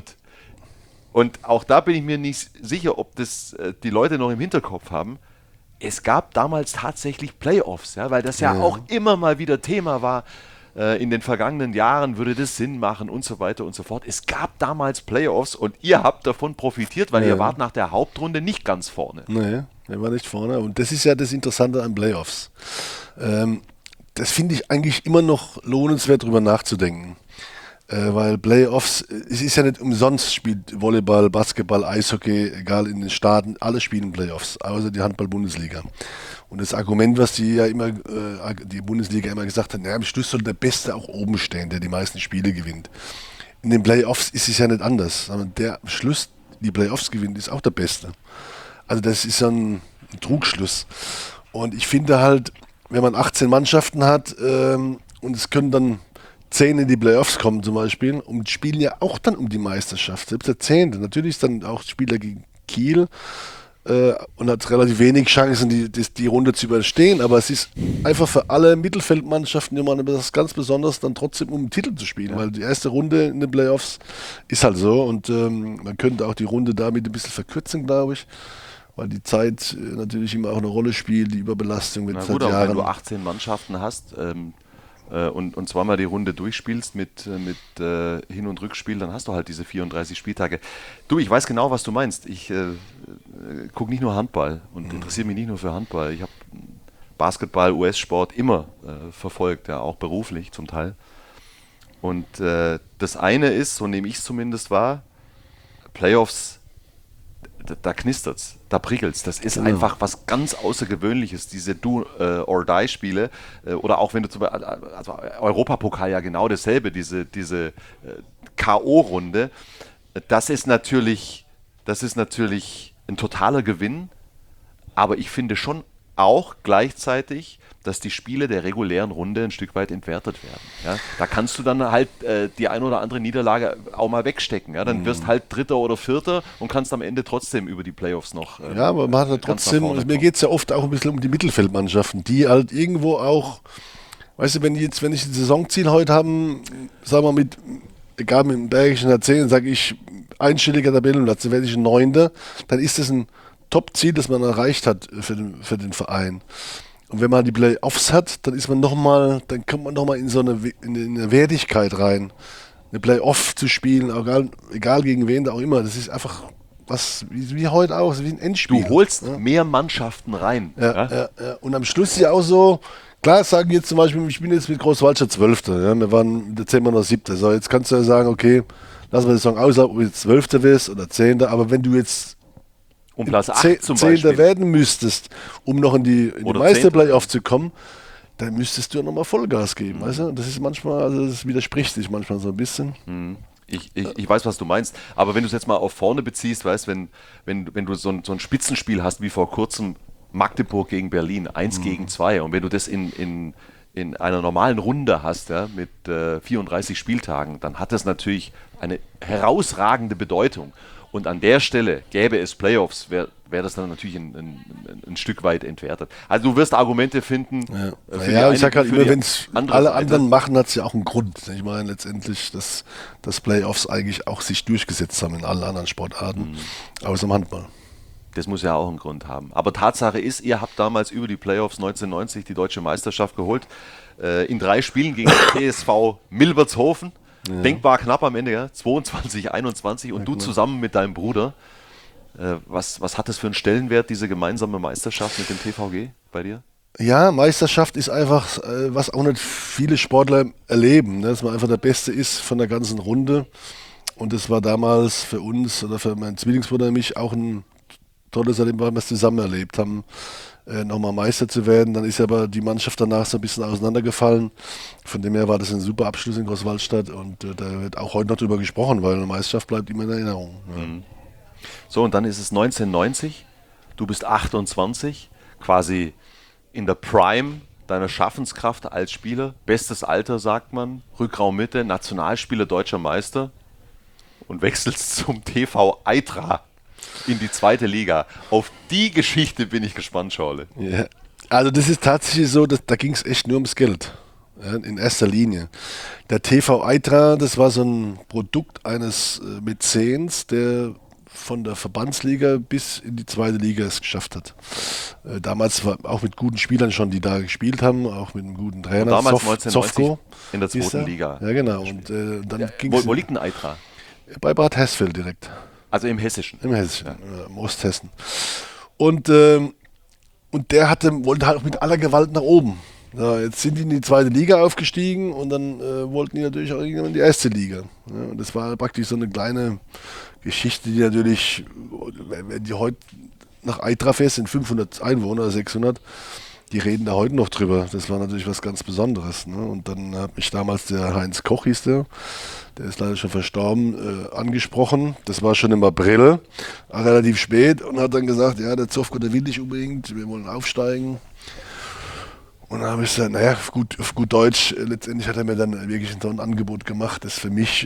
Und auch da bin ich mir nicht sicher, ob das die Leute noch im Hinterkopf haben. Es gab damals tatsächlich Playoffs, ja, weil das ja auch immer mal wieder Thema war. In den vergangenen Jahren würde das Sinn machen und so weiter und so fort. Es gab damals Playoffs und ihr habt davon profitiert, weil ihr wart nach der Hauptrunde nicht ganz vorne. Nee, wir waren nicht vorne. Und das ist ja das Interessante an Playoffs. Das finde ich eigentlich immer noch lohnenswert, drüber nachzudenken. Weil Playoffs, es ist ja nicht umsonst, spielt Volleyball, Basketball, Eishockey, egal in den Staaten, alle spielen Playoffs, außer die Handball-Bundesliga. Und das Argument, was die Bundesliga immer gesagt hat, am Schluss soll der Beste auch oben stehen, der die meisten Spiele gewinnt. In den Playoffs ist es ja nicht anders, sondern der am Schluss die Playoffs gewinnt, ist auch der Beste. Also das ist ein Trugschluss. Und ich finde halt, wenn man 18 Mannschaften hat und es können dann 10 in die Playoffs kommen zum Beispiel und spielen ja auch dann um die Meisterschaft, selbst der 10. Natürlich ist dann auch Spieler gegen Kiel und hat relativ wenig Chancen, die Runde zu überstehen, aber es ist einfach für alle Mittelfeldmannschaften immer das ganz Besonderes, dann trotzdem um den Titel zu spielen, weil die erste Runde in den Playoffs ist halt so und man könnte auch die Runde damit ein bisschen verkürzen, glaube ich, weil die Zeit natürlich immer auch eine Rolle spielt, die Überbelastung wird seit Jahren. Wenn du 18 Mannschaften hast, und zweimal die Runde durchspielst mit Hin- und Rückspiel, dann hast du halt diese 34 Spieltage. Du, ich weiß genau, was du meinst. Ich gucke nicht nur Handball und interessiere mich nicht nur für Handball. Ich habe Basketball, US-Sport immer verfolgt, ja, auch beruflich zum Teil. Und das eine ist, so nehme ich es zumindest wahr, Playoffs, da knistert's, da prickelt's. Das ist einfach was ganz Außergewöhnliches, diese Do-or-Die-Spiele. Oder auch wenn du zum Beispiel, also Europapokal ja genau dasselbe, diese K.O.-Runde. Das ist natürlich ein totaler Gewinn. Aber ich finde schon auch gleichzeitig, dass die Spiele der regulären Runde ein Stück weit entwertet werden. Ja? Da kannst du dann halt die ein oder andere Niederlage auch mal wegstecken. Ja? Dann wirst halt Dritter oder Vierter und kannst am Ende trotzdem über die Playoffs noch. Ja, aber man hat ja trotzdem, mir geht es ja oft auch ein bisschen um die Mittelfeldmannschaften, die halt irgendwo auch, weißt du, wenn ich ein Saisonziel heute haben, sagen wir egal mit dem Bergischen erzählen, sage ich einstelliger Tabellenplatz, dann werde ich ein 9., dann ist das ein Top-Ziel, das man erreicht hat für den Verein. Und wenn man die Playoffs hat, dann kommt man nochmal in so eine Wertigkeit rein. Eine Playoff zu spielen, egal gegen wen da auch immer. Das ist einfach was, wie heute auch, wie ein Endspiel. Du holst mehr Mannschaften rein. Ja. Und am Schluss ist ja auch so, klar, sagen jetzt zum Beispiel, ich bin jetzt mit Großwaldstadt 12. Ja, wir waren im Dezember noch 7. So, jetzt kannst du ja sagen, okay, lassen wir die Saison aus, ob du jetzt 12. wirst oder 10. Aber wenn du jetzt um Platz 8 zum 10. Beispiel werden müsstest, um noch in die Meisterplayoff zu kommen, dann müsstest du ja nochmal Vollgas geben. Weißt du? Das ist manchmal, also das widerspricht sich manchmal so ein bisschen. Ich weiß, was du meinst, aber wenn du es jetzt mal auf vorne beziehst, weißt, wenn du so ein Spitzenspiel hast wie vor kurzem Magdeburg gegen Berlin, 1 gegen 2, und wenn du das in einer normalen Runde hast, ja, mit 34 Spieltagen, dann hat das natürlich eine herausragende Bedeutung. Und an der Stelle gäbe es Playoffs, wäre das dann natürlich ein Stück weit entwertet. Also du wirst Argumente finden. Ich sag halt immer, wenn es alle anderen machen, hat es ja auch einen Grund. Ich meine letztendlich, dass Playoffs eigentlich auch sich durchgesetzt haben in allen anderen Sportarten, außer im Handball. Das muss ja auch einen Grund haben. Aber Tatsache ist, ihr habt damals über die Playoffs 1990 die deutsche Meisterschaft geholt. In 3 Spielen gegen den TSV Milbertshofen. Ja. Denkbar knapp am Ende, ja? 22-21 und du zusammen mit deinem Bruder. Was hat das für einen Stellenwert, diese gemeinsame Meisterschaft mit dem TVG bei dir? Ja, Meisterschaft ist einfach, was auch nicht viele Sportler erleben, ne? Dass man einfach der Beste ist von der ganzen Runde. Und das war damals für uns oder für meinen Zwillingsbruder und mich auch ein tolles Erlebnis, weil wir es zusammen erlebt haben, nochmal Meister zu werden. Dann ist aber die Mannschaft danach so ein bisschen auseinandergefallen. Von dem her war das ein super Abschluss in Großwallstadt und da wird auch heute noch drüber gesprochen, weil eine Meisterschaft bleibt immer in Erinnerung. Ja. So, und dann ist es 1990, du bist 28, quasi in der Prime deiner Schaffenskraft als Spieler. Bestes Alter, sagt man, Rückraummitte, Nationalspieler, deutscher Meister und wechselst zum TV Eitra in die zweite Liga. Auf die Geschichte bin ich gespannt, Schorle. Ja. Also das ist tatsächlich so, da ging es echt nur ums Geld. Ja, in erster Linie. Der TV Eitra, das war so ein Produkt eines Mäzens, der von der Verbandsliga bis in die zweite Liga es geschafft hat. Damals war auch mit guten Spielern schon, die da gespielt haben, auch mit einem guten Trainer. Und damals 1990 Zofko in der hieß zweiten er. Liga. Ja, genau. Und dann ging Wo liegt denn Eitra? bei Bad Hersfeld direkt. Also im Hessischen. Im Hessischen, im Osthessen. Und der wollte halt auch mit aller Gewalt nach oben. Ja, jetzt sind die in die zweite Liga aufgestiegen und dann wollten die natürlich auch irgendwann in die erste Liga. Ja, und das war praktisch so eine kleine Geschichte, die natürlich, wenn die heute nach Eitra fährst, sind 500 Einwohner oder 600, die reden da heute noch drüber. Das war natürlich was ganz Besonderes. Ne? Und dann hat mich damals der Heinz Koch, hieß der ist leider schon verstorben, angesprochen. Das war schon im April, relativ spät, und hat dann gesagt, ja, der Zofko, der will dich unbedingt, wir wollen aufsteigen. Und dann habe ich gesagt, naja, auf gut Deutsch, letztendlich hat er mir dann wirklich so ein Angebot gemacht, das für mich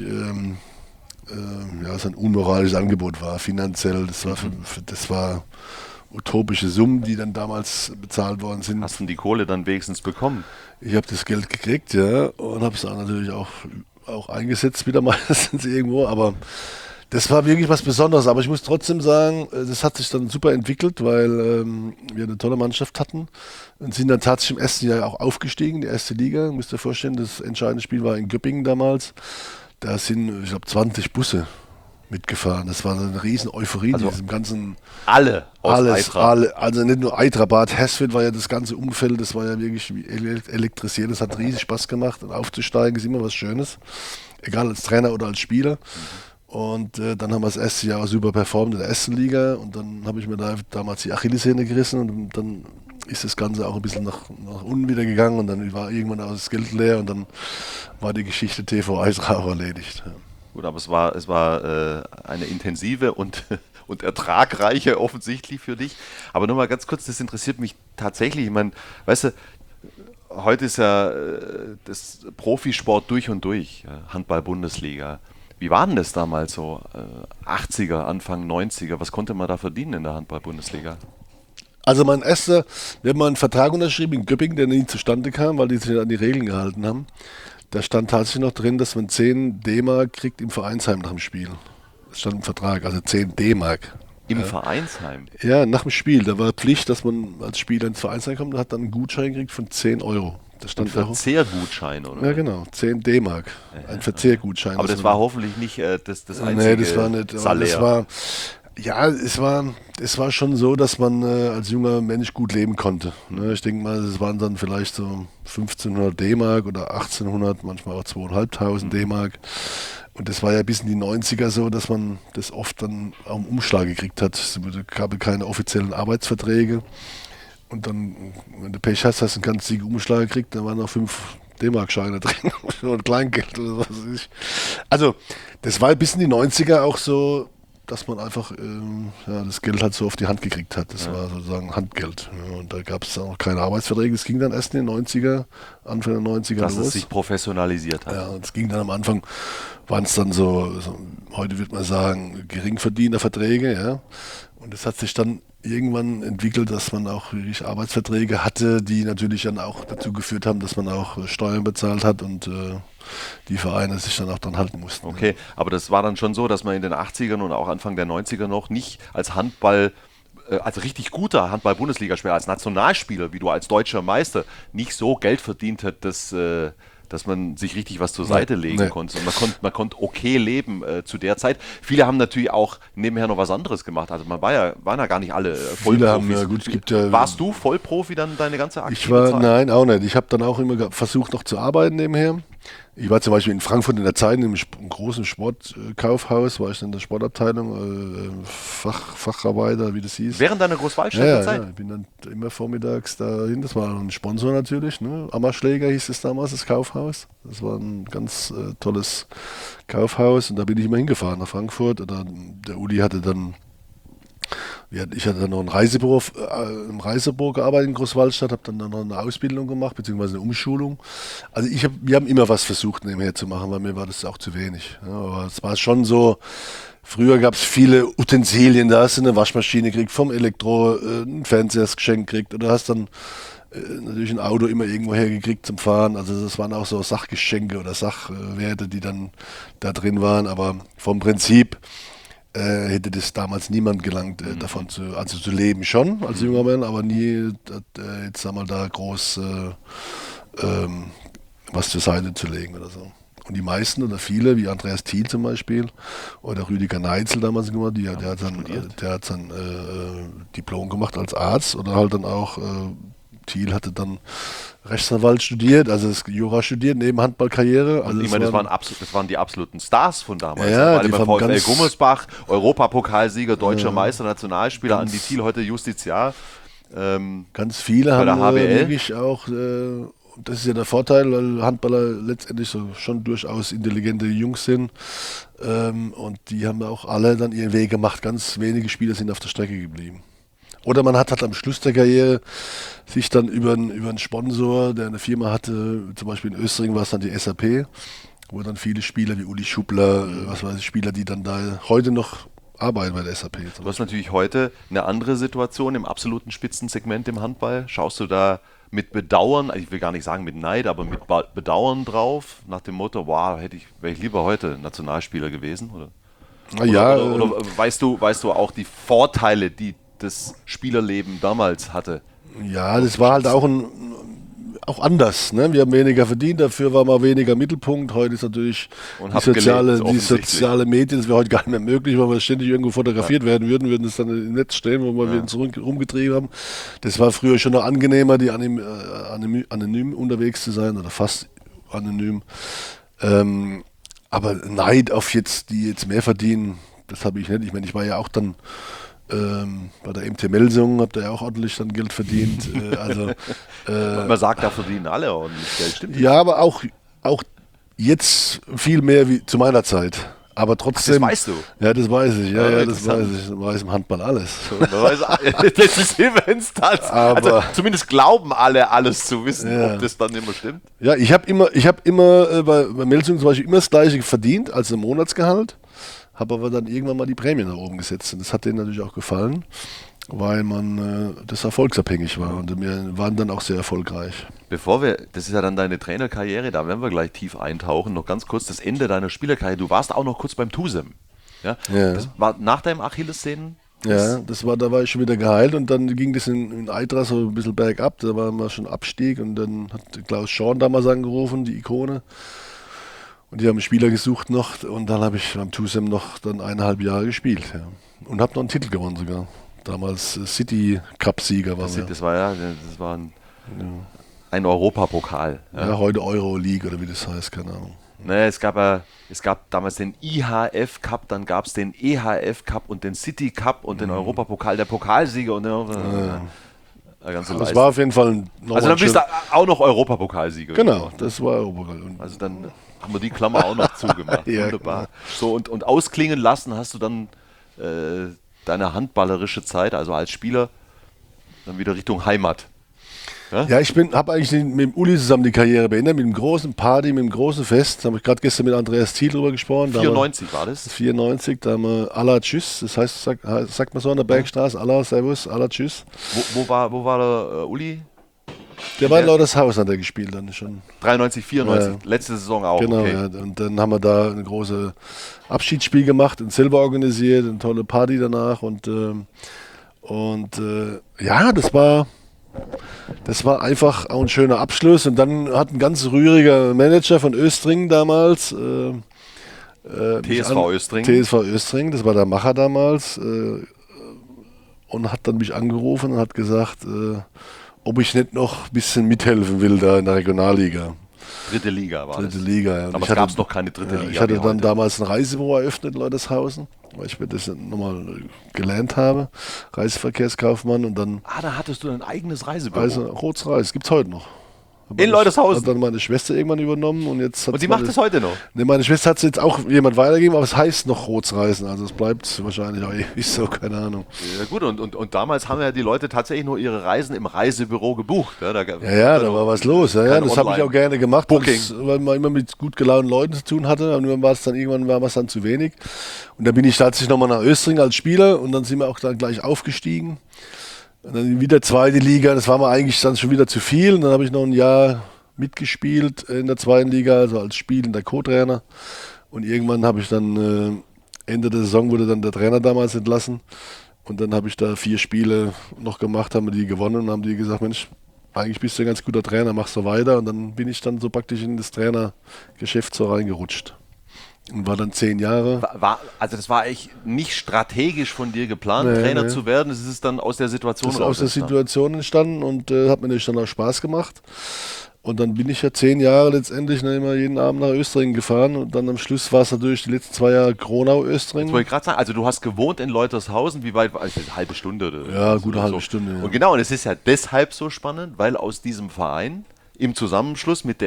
so ein unmoralisches Angebot war, finanziell. Das war utopische Summen, die dann damals bezahlt worden sind. Hast du die Kohle dann wenigstens bekommen? Ich habe das Geld gekriegt, ja, und habe es dann natürlich auch eingesetzt wieder meistens irgendwo, aber das war wirklich was Besonderes. Aber ich muss trotzdem sagen, das hat sich dann super entwickelt, weil wir eine tolle Mannschaft hatten und sind dann tatsächlich im ersten Jahr auch aufgestiegen, die erste Liga. Müsst ihr euch vorstellen, das entscheidende Spiel war in Göppingen damals. Da sind, ich glaube, 20 Busse mitgefahren. Das war eine riesen Euphorie in diesem ganzen... Alle aus Eitra. Also nicht nur Eitra, Bad Hersfeld war ja das ganze Umfeld, das war ja wirklich wie elektrisiert. Das hat riesig Spaß gemacht und aufzusteigen ist immer was Schönes, egal als Trainer oder als Spieler. Und dann haben wir das erste Jahr super performt in der ersten Liga und dann habe ich mir da damals die Achillessehne gerissen und dann ist das Ganze auch ein bisschen nach unten wieder gegangen und dann war irgendwann auch das Geld leer und dann war die Geschichte TV Eitra auch erledigt. Ja. Gut, aber es war eine intensive und ertragreiche offensichtlich für dich. Aber nur mal ganz kurz, das interessiert mich tatsächlich. Ich meine, weißt du, heute ist ja das Profisport durch und durch, Handball-Bundesliga. Wie war denn das damals so? 80er, Anfang 90er, was konnte man da verdienen in der Handball-Bundesliga? Also wir haben mal einen Vertrag unterschrieben in Göppingen, der nie zustande kam, weil die sich nicht an die Regeln gehalten haben. Da stand tatsächlich noch drin, dass man 10 D-Mark kriegt im Vereinsheim nach dem Spiel. Das stand im Vertrag, also 10 D-Mark. Im Vereinsheim? Ja, nach dem Spiel. Da war Pflicht, dass man als Spieler ins Vereinsheim kommt und hat dann einen Gutschein gekriegt von 10 Euro. Das stand Ein Verzehrgutschein, oder? Ja, genau, 10 D-Mark. Ein Verzehrgutschein. Aber das war hoffentlich nicht das einzige Nee, das war nicht. Salär. Es war schon so, dass man als junger Mensch gut leben konnte. Ne? Ich denke mal, es waren dann vielleicht so 1500 D-Mark oder 1800, manchmal auch 2500 D-Mark. Und das war ja bis in die 90er so, dass man das oft dann auch im Umschlag gekriegt hat. Es gab keine offiziellen Arbeitsverträge. Und dann, wenn du Pech hast, hast du einen ganz dicken Umschlag gekriegt, dann waren noch 5 D-Mark-Scheine drin und Kleingeld oder was weiß ich. Also, das war bis in die 90er auch so, dass man einfach das Geld halt so auf die Hand gekriegt hat. Das war sozusagen Handgeld. Ja, und da gab es auch keine Arbeitsverträge. Es ging dann erst in den 90er, Anfang der 90er dass los. es sich professionalisiert hat. Ja, und es ging dann am Anfang, waren es dann so, heute würde man sagen, Geringverdienerverträge. Ja. Und es hat sich dann irgendwann entwickelt, dass man auch wirklich Arbeitsverträge hatte, die natürlich dann auch dazu geführt haben, dass man auch Steuern bezahlt hat und die Vereine sich dann auch dran halten mussten. Okay, aber das war dann schon so, dass man in den 80ern und auch Anfang der 90er noch nicht als als richtig guter Handball-Bundesligaspieler, als Nationalspieler, wie du als deutscher Meister, nicht so Geld verdient hat, dass dass man sich richtig was zur Seite legen konnte. Und man konnte okay leben zu der Zeit. Viele haben natürlich auch nebenher noch was anderes gemacht. Also waren ja gar nicht alle Vollprofis. Warst du Vollprofi dann deine ganze aktive Zeit? Nein, auch nicht. Ich habe dann auch immer versucht noch zu arbeiten nebenher. Ich war zum Beispiel in Frankfurt in der Zeit in einem großen Sportkaufhaus, war ich in der Sportabteilung, Facharbeiter, wie das hieß. Während deiner Großwaldstätter Zeit? Ja, ich bin dann immer vormittags dahin, das war ein Sponsor natürlich, ne? Ammerschläger hieß es damals, das Kaufhaus. Das war ein ganz tolles Kaufhaus und da bin ich immer hingefahren nach Frankfurt. Der Uli hatte dann, ich hatte dann noch im Reisebüro gearbeitet in Großwaldstadt, habe dann noch eine Ausbildung gemacht, beziehungsweise eine Umschulung. Also wir haben immer was versucht nebenher zu machen, weil mir war das auch zu wenig. Ja, aber es war schon so, früher gab es viele Utensilien, da hast du eine Waschmaschine gekriegt, vom Elektro, ein Fernseher geschenkt gekriegt oder hast dann natürlich ein Auto immer irgendwo hergekriegt zum Fahren. Also das waren auch so Sachgeschenke oder Sachwerte, die dann da drin waren, aber vom Prinzip hätte das damals niemand gelangt, davon zu leben schon als junger Mann, aber nie jetzt sagen wir da groß was zur Seite zu legen oder so. Und die meisten oder viele, wie Andreas Thiel zum Beispiel oder Rüdiger Neitzel damals gemacht, der hat dann Diplom gemacht als Arzt oder halt dann auch Thiel hatte dann Rechtsanwalt studiert, also Jura studiert, neben Handballkarriere. Also ich meine, das waren die absoluten Stars von damals. Ja, die beim VfL Gummersbach, Europapokalsieger, deutscher Meister, Nationalspieler, Andi Thiel, heute Justiziar. Ganz viele haben wirklich auch, das ist ja der Vorteil, weil Handballer letztendlich so schon durchaus intelligente Jungs sind und die haben auch alle dann ihren Weg gemacht. Ganz wenige Spieler sind auf der Strecke geblieben. Oder man hat am Schluss der Karriere sich dann über einen Sponsor, der eine Firma hatte, zum Beispiel in Österreich war es dann die SAP, wo dann viele Spieler wie Uli Schubler, Spieler, die dann da heute noch arbeiten bei der SAP. Du hast natürlich heute eine andere Situation im absoluten Spitzensegment im Handball. Schaust du da mit Bedauern, ich will gar nicht sagen mit Neid, aber mit Bedauern drauf, nach dem Motto, wow, wäre ich lieber heute Nationalspieler gewesen? Oder weißt du auch die Vorteile, die das Spielerleben damals hatte? Ja, das war halt auch anders. Ne? Wir haben weniger verdient, dafür war mal weniger Mittelpunkt. Heute ist natürlich die soziale Medien, das wäre heute gar nicht mehr möglich, weil wir ständig irgendwo fotografiert werden würden es dann im Netz stehen, wo wir uns rumgetrieben haben. Das war früher schon noch angenehmer, die anonym unterwegs zu sein oder fast anonym. Aber Neid auf die jetzt mehr verdienen, das habe ich nicht. Ich meine, ich war ja auch dann bei der MT Melsung, habt ihr ja auch ordentlich dann Geld verdient. Man sagt, da verdienen alle ordentlich Geld, stimmt? Ja, aber auch jetzt viel mehr wie zu meiner Zeit. Aber trotzdem. Das weißt du? Ja, das weiß ich. Ja, das weiß ich. Ich weiß im Handball alles. Das ist immens das. Also zumindest glauben alle, alles zu wissen, ob das dann immer stimmt. Ja, ich habe immer bei Melsung zum Beispiel immer das Gleiche verdient als ein Monatsgehalt. Habe aber dann irgendwann mal die Prämie nach oben gesetzt. Und das hat denen natürlich auch gefallen, weil man das erfolgsabhängig war. Und wir waren dann auch sehr erfolgreich. Das ist ja dann deine Trainerkarriere, da werden wir gleich tief eintauchen. Noch ganz kurz das Ende deiner Spielerkarriere. Du warst auch noch kurz beim TuSem. Ja? Das war nach deinem Achillessehnen? Ja, da war ich schon wieder geheilt und dann ging das in Eintracht so ein bisschen bergab. Da war mal schon Abstieg und dann hat Klaus Schorn damals angerufen, die Ikone. Und die haben einen Spieler gesucht noch und dann habe ich beim TuSem noch dann 1,5 Jahre gespielt. Ja. Und habe noch einen Titel gewonnen sogar. Damals City Cup-Sieger war das war ein Europapokal. Ja, heute Euro-League oder wie das heißt, keine Ahnung. Ne, es gab damals den IHF Cup, dann gab es den EHF Cup und den City Cup und den Europapokal, der Pokalsieger und das war auf jeden Fall also dann bist du auch noch Europapokalsieger. Genau, das war Europapokal. Also dann haben wir die Klammer auch noch zugemacht. Ja, wunderbar. So, und ausklingen lassen hast du dann deine handballerische Zeit, also als Spieler, dann wieder Richtung Heimat. Ja, ich habe eigentlich mit dem Uli zusammen die Karriere beendet, mit einem großen Party, mit einem großen Fest. Da habe ich gerade gestern mit Andreas Thiel drüber gesprochen. 94 war das? 94, da haben wir Allah Tschüss, das heißt, sagt man so an der Bergstraße, Allah Servus, Allah Tschüss. Wo war der Uli? Der war in Lautershaus, hat er gespielt dann schon. 93, 94, letzte Saison auch. Genau, okay. Ja. Und dann haben wir da ein großes Abschiedsspiel gemacht und selber organisiert, eine tolle Party danach und ja, das war Das war einfach auch ein schöner Abschluss. Und dann hat ein ganz rühriger Manager von Östring damals, TSV Östring. TSV Östring, das war der Macher damals, und hat dann mich angerufen und hat gesagt, ob ich nicht noch ein bisschen mithelfen will da in der Regionalliga. Dritte Liga war Dritte das. Liga, ja. Und Aber es gab noch keine dritte Liga. Ich hatte wie dann heute. damals ein Reisebüro eröffnet in Leutershausen, weil ich mir das nochmal gelernt habe, Reiseverkehrskaufmann, und dann Da hattest du ein eigenes Reisebüro. Rotes Reis, gibt's heute noch. In Leutershausen? Hat dann meine Schwester irgendwann übernommen und jetzt hat Und die macht es heute noch. Ne, meine Schwester hat es jetzt auch jemand weitergegeben, aber es heißt noch Rotsreisen, also es bleibt wahrscheinlich auch ewig so, keine Ahnung. Ja gut, und damals haben ja die Leute tatsächlich nur ihre Reisen im Reisebüro gebucht. Ja, da war was los. Ja, das habe ich auch gerne gemacht, weil man immer mit gut gelaunten Leuten zu tun hatte. Und irgendwann war es dann zu wenig. Und dann bin ich tatsächlich nochmal nach Östring als Spieler und dann sind wir auch dann gleich aufgestiegen. Und dann wieder zweite Liga, das war mir eigentlich dann schon wieder zu viel. Und dann habe ich noch ein Jahr mitgespielt in der zweiten Liga, also als spielender Co-Trainer. Und irgendwann habe ich dann, Ende der Saison wurde dann der Trainer damals entlassen. Und dann habe ich da 4 Spiele noch gemacht, haben wir die gewonnen und haben die gesagt, Mensch, eigentlich bist du ein ganz guter Trainer, machst du weiter. Und dann bin ich dann so praktisch in das Trainergeschäft so reingerutscht. Und war dann 10 Jahre. Also das war echt nicht strategisch von dir geplant, Trainer zu werden. Es ist dann aus der Situation Das ist aus der Situation entstanden und hat mir natürlich dann auch Spaß gemacht. Und dann bin ich ja 10 Jahre letztendlich immer jeden Abend nach Östring gefahren. Und dann am Schluss war es natürlich die letzten 2 Jahre Gronau-Östring. Das wollte ich gerade sagen, also du hast gewohnt in Leutershausen, wie weit war es? Eine halbe Stunde? Oder Ja, gute oder halbe Stunde. Ja. Und genau, und es ist ja deshalb so spannend, weil aus diesem Verein im Zusammenschluss mit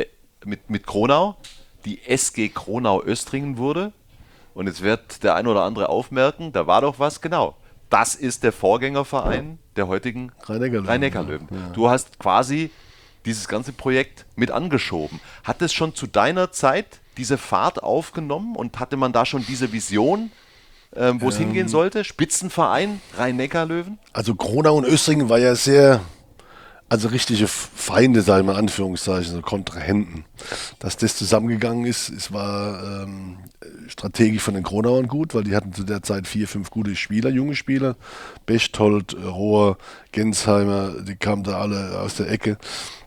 Kronau die SG Kronau-Östringen wurde. Und jetzt wird der ein oder andere aufmerken, da war doch was, genau. Das ist der Vorgängerverein der heutigen Rhein-Neckar-Löwen. Ja. Du hast quasi dieses ganze Projekt mit angeschoben. Hat es schon zu deiner Zeit diese Fahrt aufgenommen und hatte man da schon diese Vision, wo es hingehen sollte? Spitzenverein Rhein-Neckar-Löwen? Also Kronau und Östringen war ja sehr, also richtige Feinde, sage ich mal in Anführungszeichen, so Kontrahenten. Dass das zusammengegangen ist, es war strategisch von den Kronauern gut, weil die hatten zu der Zeit 4, 5 gute Spieler, junge Spieler. Bechtold, Rohr, Gensheimer, die kamen da alle aus der Ecke.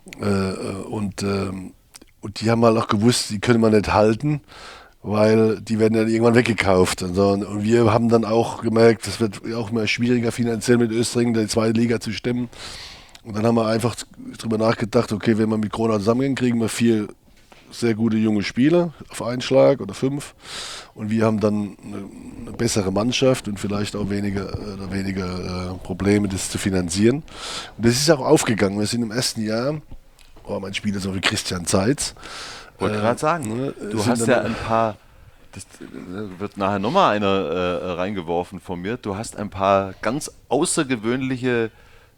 Und die haben halt auch gewusst, die können wir nicht halten, weil die werden dann irgendwann weggekauft. Und, so. Und wir haben dann auch gemerkt, es wird auch immer schwieriger finanziell mit Östringen, die zweite Liga zu stemmen. Und dann haben wir einfach drüber nachgedacht, okay, wenn wir mit Kronau zusammengehen, kriegen wir 4 sehr gute junge Spieler auf einen Schlag oder 5. Und wir haben dann eine bessere Mannschaft und vielleicht auch weniger Probleme, das zu finanzieren. Und das ist auch aufgegangen. Wir sind im ersten Jahr, mein Spieler so wie Christian Zeitz. Wollte gerade sagen, du hast ja ein paar, das wird nachher nochmal einer reingeworfen von mir, du hast ein paar ganz außergewöhnliche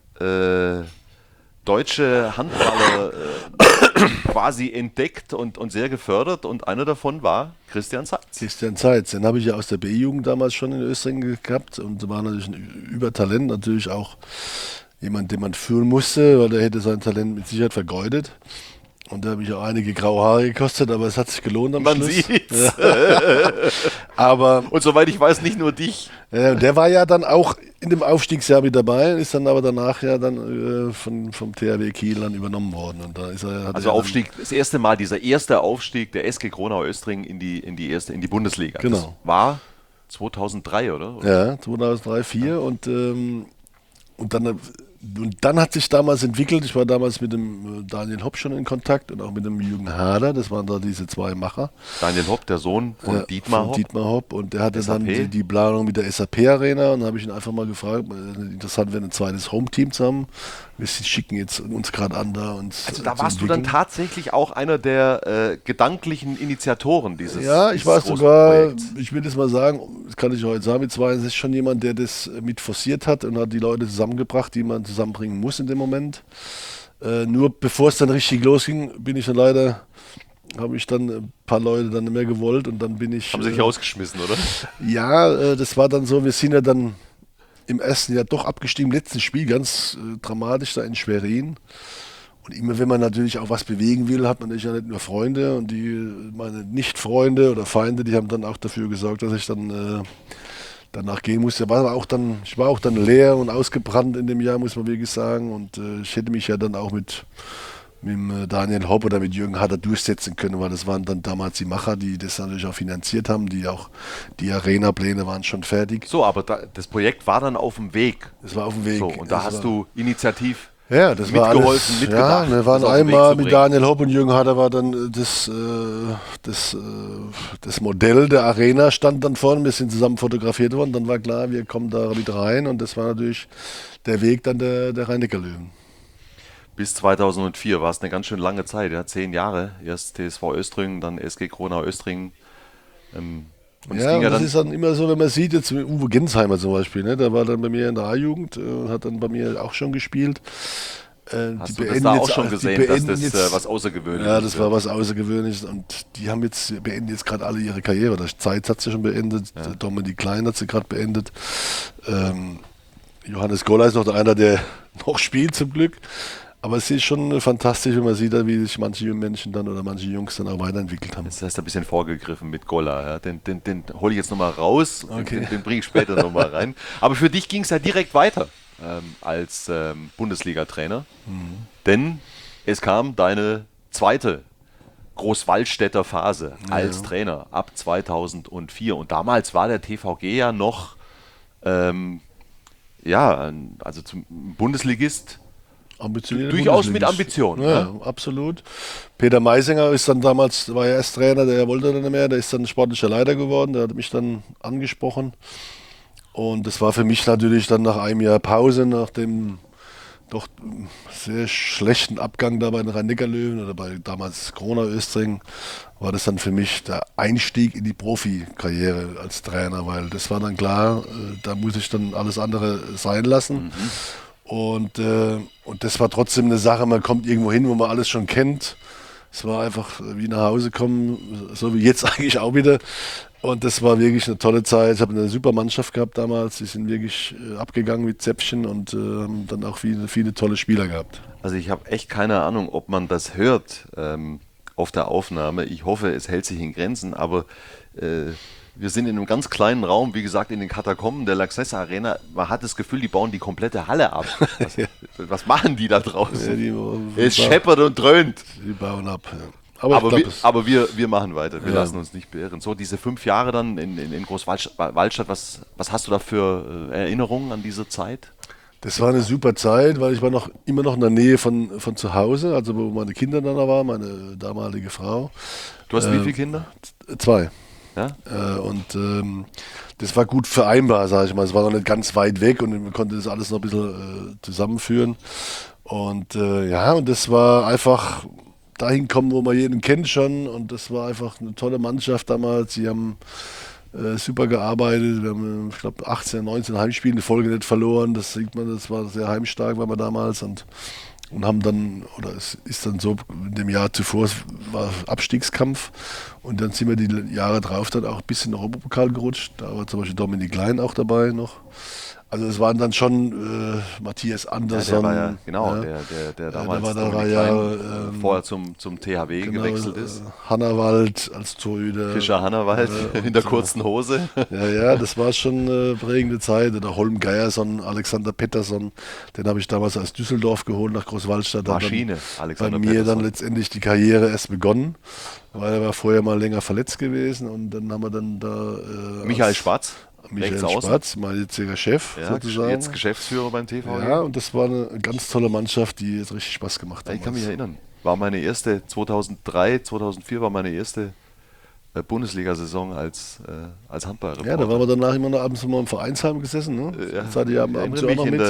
deutsche Handballer quasi entdeckt und sehr gefördert und einer davon war Christian Zeitz. Christian Zeitz, den habe ich ja aus der B-Jugend damals schon in Österreich gehabt und war natürlich ein Übertalent, natürlich auch jemand, den man führen musste, weil der hätte sein Talent mit Sicherheit vergeudet. Und der hat mich auch einige graue Haare gekostet, aber es hat sich gelohnt am Man Schluss. sieht's. Aber Und soweit ich weiß, nicht nur dich. der war ja dann auch in dem Aufstiegsjahr mit dabei, ist dann aber danach ja dann vom THW Kiel dann übernommen worden. Und da ist er, Also Aufstieg, das erste Mal, dieser erste Aufstieg der SG Kronau-Östringen in die Bundesliga. Genau. Das war 2003, oder? Ja, 2003, 2004 und dann hat sich damals entwickelt, ich war damals mit dem Daniel Hopp schon in Kontakt und auch mit dem Jürgen Hader, das waren da diese 2 Macher. Daniel Hopp, der Sohn von Dietmar Hopp. Dietmar Hopp und der hatte SAP. dann die Planung mit der SAP-Arena und da habe ich ihn einfach mal gefragt, interessant wäre ein zweites Home-Team zusammen. Wir schicken jetzt uns gerade an da uns Also da zu warst du dann entwickeln. tatsächlich auch einer der gedanklichen Initiatoren dieses Ja, ich dieses war großen sogar, Projekts. ich will das mal sagen, das kann ich heute sagen, mit 2 ist schon jemand, der das mit forciert hat und hat die Leute zusammengebracht, die man zusammenbringen muss in dem Moment. Nur bevor es dann richtig losging, habe ich dann ein paar Leute dann nicht mehr gewollt und dann bin ich... Haben sie dich rausgeschmissen, oder? Ja, das war dann so, wir sind ja dann im ersten Jahr doch abgestiegen, im letzten Spiel ganz dramatisch da in Schwerin. Und immer wenn man natürlich auch was bewegen will, hat man natürlich ja nicht nur Freunde und meine Nicht-Freunde oder Feinde, die haben dann auch dafür gesorgt, dass ich dann danach gehen musste. Ich war auch dann leer und ausgebrannt in dem Jahr, muss man wirklich sagen. Und ich hätte mich ja dann auch mit dem Daniel Hopp oder mit Jürgen Harder durchsetzen können, weil das waren dann damals die Macher, die das natürlich auch finanziert haben, die Arena-Pläne waren schon fertig. So, aber das Projekt war dann auf dem Weg. Das war auf dem Weg. So, und da hast du initiativ das war mitgeholfen, mitgedacht. Wir waren das auf den Weg einmal zu mit bringen. Daniel Hopp und Jürgen Harder war dann das Modell der Arena stand dann vorne, wir sind zusammen fotografiert worden, dann war klar, wir kommen da mit rein und das war natürlich der Weg dann der Rhein-Neckar-Löwen. Bis 2004 war es eine ganz schön lange Zeit, ja, 10 Jahre. Erst TSV Östringen, dann SG Kronau Östringen. Und es ging das dann ist dann immer so, wenn man sieht, jetzt mit Uwe Gensheimer zum Beispiel, ne, der war dann bei mir in der A-Jugend und hat dann bei mir auch schon gespielt. Hast du das da auch schon gesehen, dass das was Außergewöhnliches ist? Ja, das war was Außergewöhnliches und die beenden jetzt gerade alle ihre Karriere. Der Zeitz hat sie schon beendet, Ja. Dominik Klein hat sie gerade beendet. Johannes Goller ist noch einer, der noch spielt zum Glück. Aber es ist schon fantastisch, wenn man sieht, wie sich manche Menschen dann oder manche Jungs dann auch weiterentwickelt haben. Jetzt hast du ein bisschen vorgegriffen mit Golla. Ja. Den hole ich jetzt nochmal raus, Okay. den bringe ich später nochmal rein. Aber für dich ging es ja direkt weiter als Bundesliga-Trainer. Denn es kam deine zweite Großwaldstädter Phase als Trainer ab 2004. Und damals war der TVG ja noch also zum Bundesligist. Durchaus mit Ambition. Ja, absolut. Peter Meisinger ist dann damals, war ja erst Trainer, der wollte dann nicht mehr, der ist dann sportlicher Leiter geworden, der hat mich dann angesprochen. Und das war für mich natürlich dann nach einem Jahr Pause, nach dem doch sehr schlechten Abgang da bei den Rhein-Neckar-Löwen oder bei damals Kronau Östringen, war das dann für mich der Einstieg in die Profikarriere als Trainer, weil das war dann klar, da muss ich dann alles andere sein lassen. Und das war trotzdem eine Sache, man kommt irgendwo hin, wo man alles schon kennt. Es war einfach wie nach Hause kommen, so wie jetzt eigentlich auch wieder. Und das war wirklich eine tolle Zeit. Ich habe eine super Mannschaft gehabt damals. Die sind wirklich abgegangen mit Zäpfchen und haben dann auch viele tolle Spieler gehabt. Also ich habe echt keine Ahnung, ob man das hört auf der Aufnahme. Ich hoffe, es hält sich in Grenzen, aber wir sind in einem ganz kleinen Raum, wie gesagt, in den Katakomben der Lanxess Arena. Man hat das Gefühl, die bauen die komplette Halle ab. Was machen die da draußen? Es scheppert und dröhnt. Die bauen ab. Ja. Aber wir machen weiter. Wir lassen uns nicht beirren. So, diese 5 Jahre dann in Großwaldstadt, was hast du da für Erinnerungen an diese Zeit? Das war eine super Zeit, weil ich war immer noch in der Nähe von zu Hause, also wo meine Kinder dann da waren, meine damalige Frau. Du hast wie viele Kinder? 2. Ja? Das war gut vereinbar, sage ich mal. Es war noch nicht ganz weit weg und man konnte das alles noch ein bisschen zusammenführen. Und und das war einfach dahin kommen, wo man jeden kennt schon. Und das war einfach eine tolle Mannschaft damals. Sie haben super gearbeitet. Wir haben, ich glaube, 18, 19 Heimspiele in Folge nicht verloren. Das sieht man, das war sehr heimstark, waren wir damals. Und haben dann, oder es ist dann so, in dem Jahr zuvor war Abstiegskampf und dann sind wir die Jahre drauf dann auch ein bisschen in den Europapokal gerutscht. Da war zum Beispiel Dominik Klein auch dabei noch. Also es waren dann schon Matthias Andersson. Ja, der war der damals vorher zum THW gewechselt ist. Hannawald als Torhüter. Fischer Hannawald in der kurzen Hose. Ja, das war schon eine prägende Zeit. Oder Holm Geierson, Alexander Pettersson, den habe ich damals aus Düsseldorf geholt nach Großwaldstadt. Maschine, Alexander Pettersson. Bei mir dann letztendlich die Karriere erst begonnen, weil er war vorher mal länger verletzt gewesen und dann haben wir dann da... Michael Schwarz. Michael Schwarz, mein jetziger Chef sozusagen. Jetzt Geschäftsführer beim TV. Ja, und das war eine ganz tolle Mannschaft, die jetzt richtig Spaß gemacht hat. Ich kann mich erinnern. War meine erste, 2003, 2004 war meine erste Bundesliga-Saison als Handballreporter. Ja, da waren wir danach immer noch abends im Vereinsheim gesessen. Ne? Ja, das hatte ich abends auch noch mit.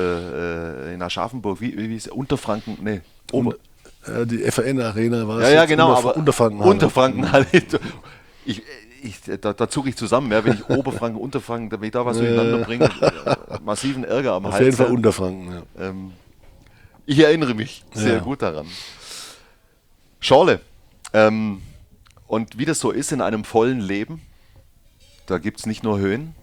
In Aschaffenburg, wie ist Unterfranken? Nee, die FAN-Arena war es. Ja, genau, aber Unterfrankenhalle. Unterfrankenhalle. Da zucke ich zusammen, wenn ich Oberfranken, Unterfranken, damit ich da was durcheinander bringe, massiven Ärger am Hals. Auf jeden Fall Unterfranken, ja. Ich erinnere mich sehr gut daran. Schorle, und wie das so ist in einem vollen Leben, da gibt es nicht nur Höhen,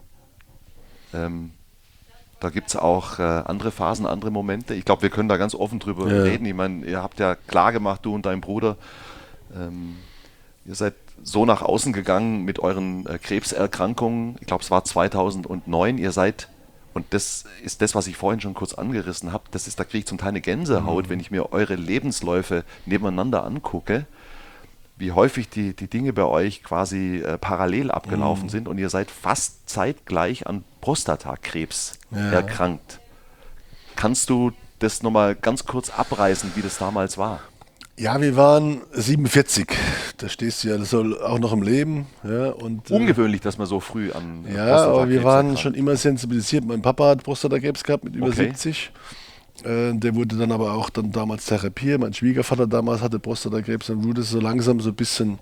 da gibt es auch andere Phasen, andere Momente. Ich glaube, wir können da ganz offen drüber reden. Ich meine, ihr habt ja klar gemacht, du und dein Bruder, ihr seid so nach außen gegangen mit euren Krebserkrankungen. Ich glaube, es war 2009. Ihr seid, und das ist das, was ich vorhin schon kurz angerissen habe, da kriege ich zum Teil eine Gänsehaut, wenn ich mir eure Lebensläufe nebeneinander angucke, wie häufig die Dinge bei euch quasi parallel abgelaufen sind, und ihr seid fast zeitgleich an Prostatakrebs erkrankt. Kannst du das nochmal ganz kurz abreißen, wie das damals war? Ja, wir waren 47. Da stehst du ja, das soll auch noch im Leben. Ja, und, Ungewöhnlich, dass man so früh an ja, aber wir waren erkrankt. schon immer sensibilisiert. Mein Papa hat Prostatakrebs gehabt mit über 70. Der wurde dann aber auch dann damals therapiert. Mein Schwiegervater damals hatte Prostatakrebs. Dann wurde es so langsam so ein bisschen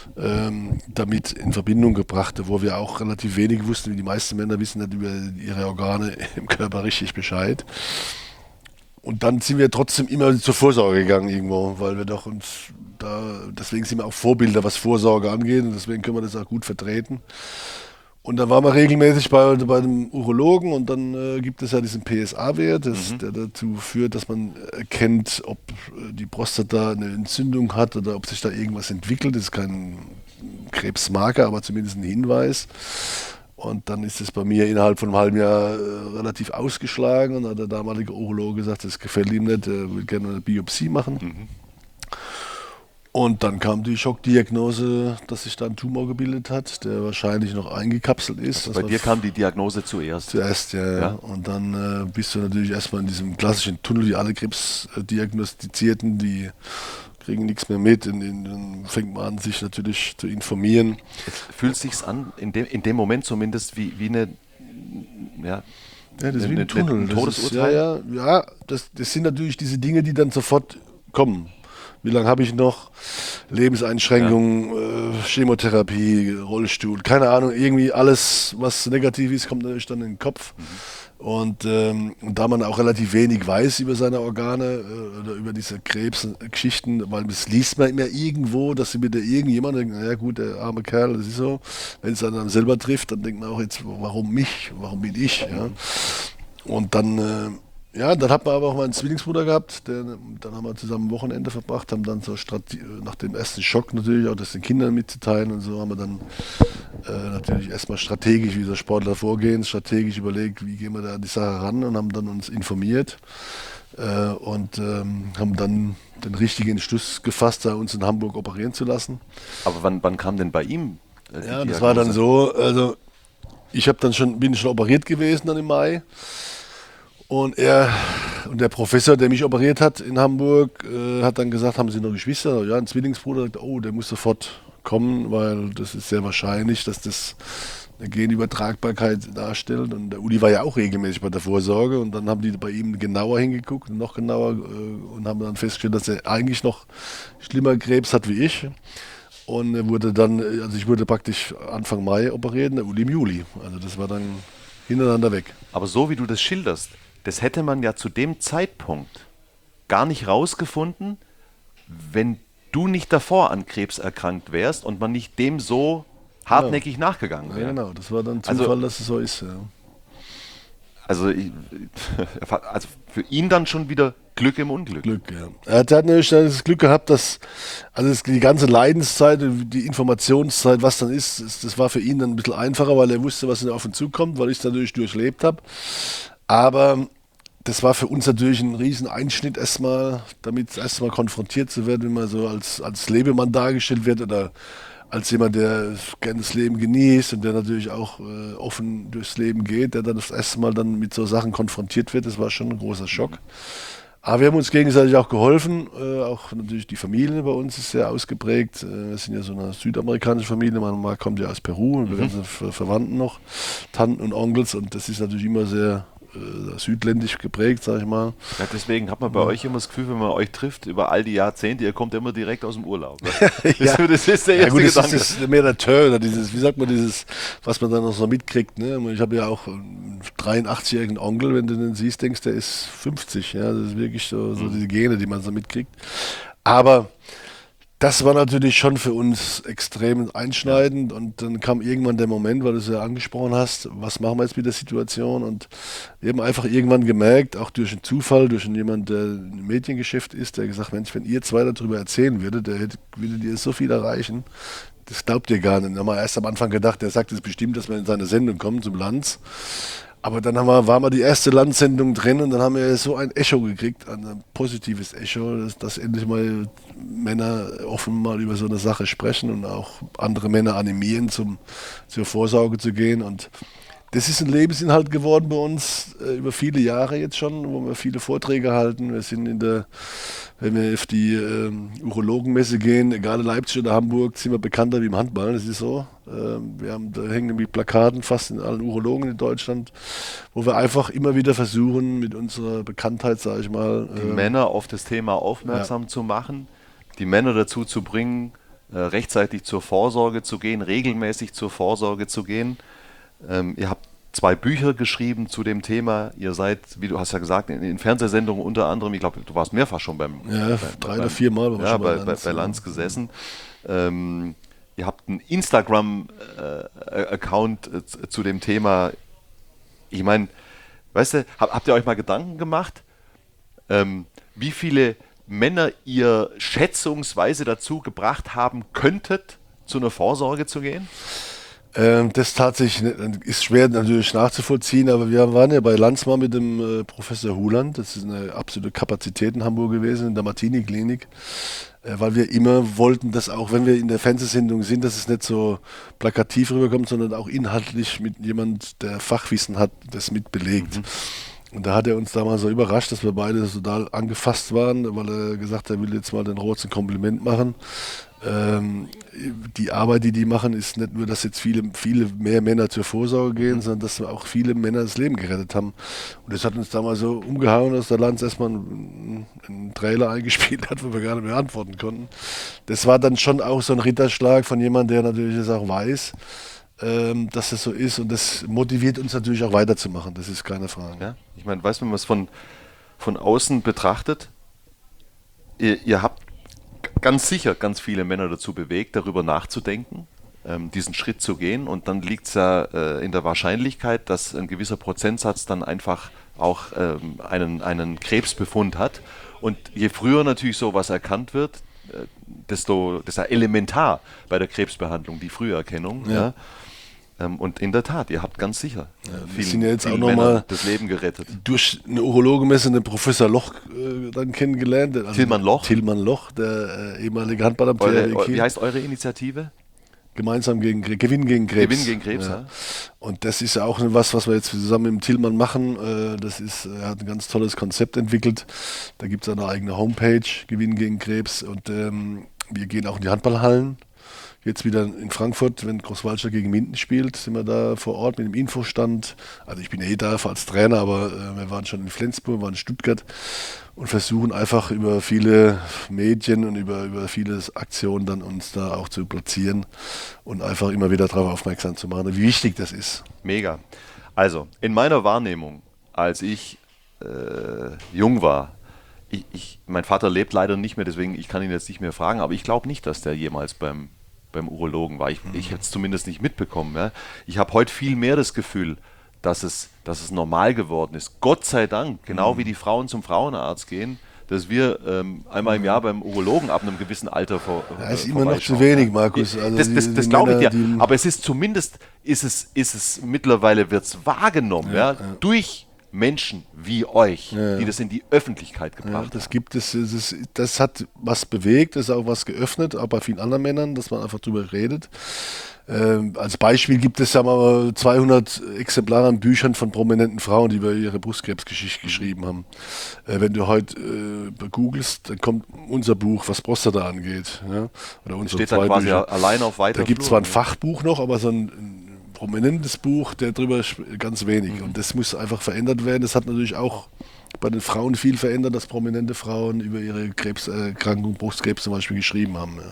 damit in Verbindung gebracht, wo wir auch relativ wenig wussten, wie die meisten Männer wissen nicht über ihre Organe im Körper richtig Bescheid. Und dann sind wir trotzdem immer zur Vorsorge gegangen irgendwo, weil wir doch uns deswegen sind wir auch Vorbilder, was Vorsorge angeht, und deswegen können wir das auch gut vertreten. Und dann waren wir regelmäßig bei dem Urologen, und dann gibt es ja diesen PSA-Wert, der dazu führt, dass man erkennt, ob die Prostata eine Entzündung hat oder ob sich da irgendwas entwickelt. Das ist kein Krebsmarker, aber zumindest ein Hinweis. Und dann ist es bei mir innerhalb von einem halben Jahr relativ ausgeschlagen, und dann hat der damalige Urologe gesagt, das gefällt ihm nicht, er will gerne eine Biopsie machen. Und dann kam die Schockdiagnose, dass sich da ein Tumor gebildet hat, der wahrscheinlich noch eingekapselt ist. Bei dir kam die Diagnose zuerst. Zuerst, ja. Und dann bist du natürlich erstmal in diesem klassischen Tunnel, wie alle Krebsdiagnostizierten, die kriegen nichts mehr mit, und dann fängt man an, sich natürlich zu informieren. Fühlt es sich an, in dem Moment zumindest, wie eine, ja, das ist wie ein Tunnel. Ein Todesurteil? Das sind natürlich diese Dinge, die dann sofort kommen. Wie lange habe ich noch? Lebenseinschränkungen, Chemotherapie, Rollstuhl, keine Ahnung, irgendwie alles, was negativ ist, kommt natürlich dann in den Kopf. Und da man auch relativ wenig weiß über seine Organe oder über diese Krebsgeschichten, weil das liest man immer irgendwo, dass sie wieder irgendjemand denkt, naja gut, der arme Kerl, das ist so. Wenn es dann selber trifft, dann denkt man auch jetzt, warum mich? Warum bin ich? Ja? Und dann, dann hat man aber auch mal einen Zwillingsbruder gehabt, dann haben wir zusammen ein Wochenende verbracht, haben dann so nach dem ersten Schock natürlich auch das den Kindern mitzuteilen, und so haben wir dann natürlich erstmal strategisch, wie der Sportler vorgehen, strategisch überlegt, wie gehen wir da an die Sache ran, und haben dann uns informiert und haben dann den richtigen Entschluss gefasst, da uns in Hamburg operieren zu lassen. Aber wann kam denn bei ihm die Ja, Diagnose? das war dann so, also ich bin schon operiert gewesen dann im Mai. Und der Professor, der mich operiert hat in Hamburg, hat dann gesagt, haben Sie noch Geschwister? Ja, ein Zwillingsbruder. Sagt, oh, der muss sofort kommen, weil das ist sehr wahrscheinlich, dass das eine Genübertragbarkeit darstellt. Und der Uli war ja auch regelmäßig bei der Vorsorge, und dann haben die bei ihm genauer hingeguckt, noch genauer, und haben dann festgestellt, dass er eigentlich noch schlimmer Krebs hat wie ich. Und er wurde dann, also ich wurde praktisch Anfang Mai operiert, und der Uli im Juli. Also das war dann hintereinander weg. Aber so wie du das schilderst, das hätte man ja zu dem Zeitpunkt gar nicht rausgefunden, wenn du nicht davor an Krebs erkrankt wärst und man nicht dem so hartnäckig nachgegangen wäre. Ja, genau, das war dann Zufall, dass es so ist. Ja. Also für ihn dann schon wieder Glück im Unglück. Glück, ja. Er hat natürlich das Glück gehabt, dass die ganze Leidenszeit, die Informationszeit, was dann ist, das war für ihn dann ein bisschen einfacher, weil er wusste, was auf ihn zukommt, weil ich es natürlich durchlebt habe. Aber das war für uns natürlich ein riesen Einschnitt erstmal, damit erstmal konfrontiert zu werden, wenn man so als Lebemann dargestellt wird oder als jemand, der gerne das Leben genießt und der natürlich auch offen durchs Leben geht, der dann das erste Mal dann mit so Sachen konfrontiert wird. Das war schon ein großer Schock. Aber wir haben uns gegenseitig auch geholfen, auch natürlich die Familie bei uns ist sehr ausgeprägt. Wir sind ja so eine südamerikanische Familie, mein Mann kommt ja aus Peru, und wir ganzen Verwandten noch, Tanten und Onkels, und das ist natürlich immer sehr südländisch geprägt, sag ich mal. Ja, deswegen hat man bei euch immer das Gefühl, wenn man euch trifft, über all die Jahrzehnte, ihr kommt immer direkt aus dem Urlaub. Ja. Das ist der erste Gut, Gedanke. das ist mehr der Turn, oder wie sagt man, was man dann noch so mitkriegt. Ne? Ich habe ja auch einen 83-jährigen Onkel, wenn du den siehst, denkst der ist 50. Ja? Das ist wirklich so diese Gene, die man so mitkriegt. Aber das war natürlich schon für uns extrem einschneidend, und dann kam irgendwann der Moment, weil du es ja angesprochen hast, was machen wir jetzt mit der Situation, und wir haben einfach irgendwann gemerkt, auch durch einen Zufall, durch jemanden, der im Mediengeschäft ist, der gesagt, Mensch, wenn ihr zwei darüber erzählen würdet, würdet ihr so viel erreichen, Das glaubt ihr gar nicht. Da haben wir erst am Anfang gedacht, der sagt es bestimmt, dass wir in seine Sendung kommen zum Lanz. Aber dann waren wir die erste Landsendung drin und dann haben wir so ein Echo gekriegt, ein positives Echo, dass endlich mal Männer offen mal über so eine Sache sprechen und auch andere Männer animieren, zur Vorsorge zu gehen. Und das ist ein Lebensinhalt geworden bei uns über viele Jahre jetzt schon, wo wir viele Vorträge halten. Wir sind wenn wir auf die Urologenmesse gehen, egal in Leipzig oder Hamburg, sind wir bekannter wie im Handball, das ist so. Da hängen irgendwie Plakaten fast in allen Urologen in Deutschland, wo wir einfach immer wieder versuchen, mit unserer Bekanntheit, sage ich mal, die Männer auf das Thema aufmerksam zu machen, die Männer dazu zu bringen, rechtzeitig zur Vorsorge zu gehen, regelmäßig zur Vorsorge zu gehen. Ihr habt 2 Bücher geschrieben zu dem Thema. Ihr seid, wie du hast ja gesagt, in Fernsehsendungen unter anderem, ich glaube, du warst mehrfach schon 3 oder 4 Mal bei Lanz gesessen. Ihr habt einen Instagram-Account zu dem Thema. Ich meine, weißt du, habt ihr euch mal Gedanken gemacht, wie viele Männer ihr schätzungsweise dazu gebracht haben könntet, zu einer Vorsorge zu gehen? Das tatsächlich ist schwer natürlich nachzuvollziehen, aber wir waren ja bei Lanz mal mit dem Professor Huland, das ist eine absolute Kapazität in Hamburg gewesen, in der Martini-Klinik, weil wir immer wollten, dass auch wenn wir in der Fernsehsendung sind, dass es nicht so plakativ rüberkommt, sondern auch inhaltlich mit jemand, der Fachwissen hat, das mit belegt. Und da hat er uns damals so überrascht, dass wir beide total angefasst waren, weil er gesagt hat, er will jetzt mal den Rots ein Kompliment machen. Die Arbeit, die machen, ist nicht nur, dass jetzt viele mehr Männer zur Vorsorge gehen, sondern dass auch viele Männer das Leben gerettet haben. Und das hat uns damals so umgehauen, dass der Lanz erstmal einen Trailer eingespielt hat, wo wir gar nicht mehr antworten konnten. Das war dann schon auch so ein Ritterschlag von jemandem, der natürlich das auch weiß, dass das so ist. Und das motiviert uns natürlich auch weiterzumachen, das ist keine Frage. Ja? Ich meine, weißt du, wenn man es von außen betrachtet, ihr habt ganz sicher ganz viele Männer dazu bewegt, darüber nachzudenken, diesen Schritt zu gehen. Und dann liegt es ja in der Wahrscheinlichkeit, dass ein gewisser Prozentsatz dann einfach auch einen Krebsbefund hat. Und je früher natürlich sowas erkannt wird, das ist ja elementar bei der Krebsbehandlung, die Früherkennung. Ja. Und in der Tat, ihr habt ganz sicher vielen Männern das Leben gerettet. Durch eine Urologenmesse den Professor Loch dann kennengelernt. Also Tilman Loch, der ehemalige Handballampere. Wie heißt eure Initiative? Gemeinsam Gewinn gegen Krebs. Gewinn gegen Krebs, ja. Und das ist ja auch was wir jetzt zusammen mit Tilman machen. Er hat ein ganz tolles Konzept entwickelt. Da gibt es eine eigene Homepage, Gewinn gegen Krebs. Und wir gehen auch in die Handballhallen. Jetzt wieder in Frankfurt, wenn Großwaldstadt gegen Minden spielt, sind wir da vor Ort mit dem Infostand. Also ich bin ja da als Trainer, aber wir waren schon in Flensburg, waren in Stuttgart und versuchen einfach über viele Medien und über viele Aktionen dann uns da auch zu platzieren und einfach immer wieder darauf aufmerksam zu machen, wie wichtig das ist. Mega. Also in meiner Wahrnehmung, als ich jung war, mein Vater lebt leider nicht mehr, deswegen ich kann ihn jetzt nicht mehr fragen, aber ich glaube nicht, dass der jemals beim Urologen war. Ich hätte es zumindest nicht mitbekommen. Ja. Ich habe heute viel mehr das Gefühl, dass es normal geworden ist. Gott sei Dank, genau wie die Frauen zum Frauenarzt gehen, dass wir einmal im Jahr beim Urologen ab einem gewissen Alter ist immer noch zu wenig, Markus. Also das glaube ich dir. Aber es ist zumindest, mittlerweile wird es wahrgenommen, durch Menschen wie euch, die das in die Öffentlichkeit gebracht haben. Das gibt es, das hat was bewegt, das ist auch was geöffnet, auch bei vielen anderen Männern, dass man einfach drüber redet. Als Beispiel gibt es ja mal 200 Exemplare an Büchern von prominenten Frauen, die über ihre Brustkrebsgeschichte geschrieben haben. Wenn du heute googelst, dann kommt unser Buch, was Prostata angeht. Ja? Oder unsere steht da quasi allein auf weiter Da gibt es zwar ein Fachbuch noch, aber so ein prominentes Buch, der drüber ganz wenig. Und das muss einfach verändert werden. Das hat natürlich auch bei den Frauen viel verändert, dass prominente Frauen über ihre Krebserkrankung, Brustkrebs zum Beispiel, geschrieben haben. Ja.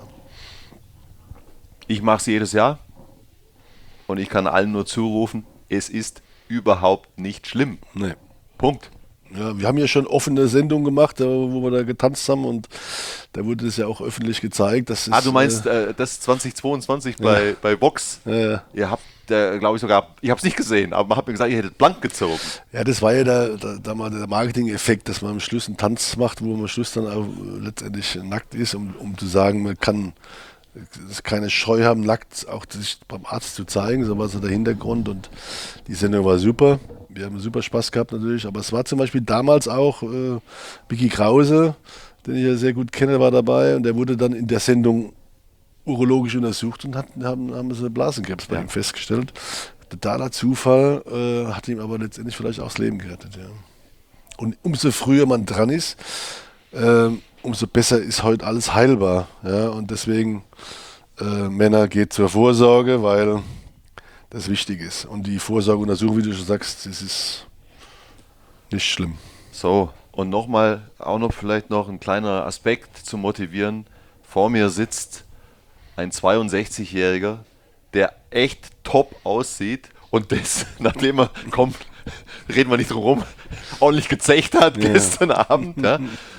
Ich mache es jedes Jahr und ich kann allen nur zurufen, es ist überhaupt nicht schlimm. Nee. Punkt. Ja, wir haben ja schon offene Sendungen gemacht, wo wir da getanzt haben und da wurde es ja auch öffentlich gezeigt. Dass du meinst das 2022 bei Vox? Ja. Ihr habt, glaube ich sogar, ich habe es nicht gesehen, aber man hat mir gesagt, ihr hättet blank gezogen. Ja, das war ja da mal der Marketing-Effekt, dass man am Schluss einen Tanz macht, wo man am Schluss dann auch letztendlich nackt ist, um zu sagen, man kann keine Scheu haben, nackt auch sich beim Arzt zu zeigen. So war so der Hintergrund und die Sendung war super. Wir haben super Spaß gehabt natürlich, aber es war zum Beispiel damals auch Micky Krause, den ich ja sehr gut kenne, war dabei und der wurde dann in der Sendung urologisch untersucht und haben sie Blasenkrebs bei ihm festgestellt. Totaler Zufall, hat ihm aber letztendlich vielleicht auch das Leben gerettet. Ja. Und umso früher man dran ist, umso besser ist heute alles heilbar. Ja. Und deswegen, Männer, geht zur Vorsorge, weil das wichtig ist. Und die Vorsorgeuntersuchung, wie du schon sagst, das ist nicht schlimm. So, und nochmal, auch noch vielleicht noch ein kleiner Aspekt zu motivieren. Vor mir sitzt ein 62-Jähriger, der echt top aussieht und das, nachdem er, reden wir nicht drum rum, ordentlich gezecht hat gestern Abend. Ja.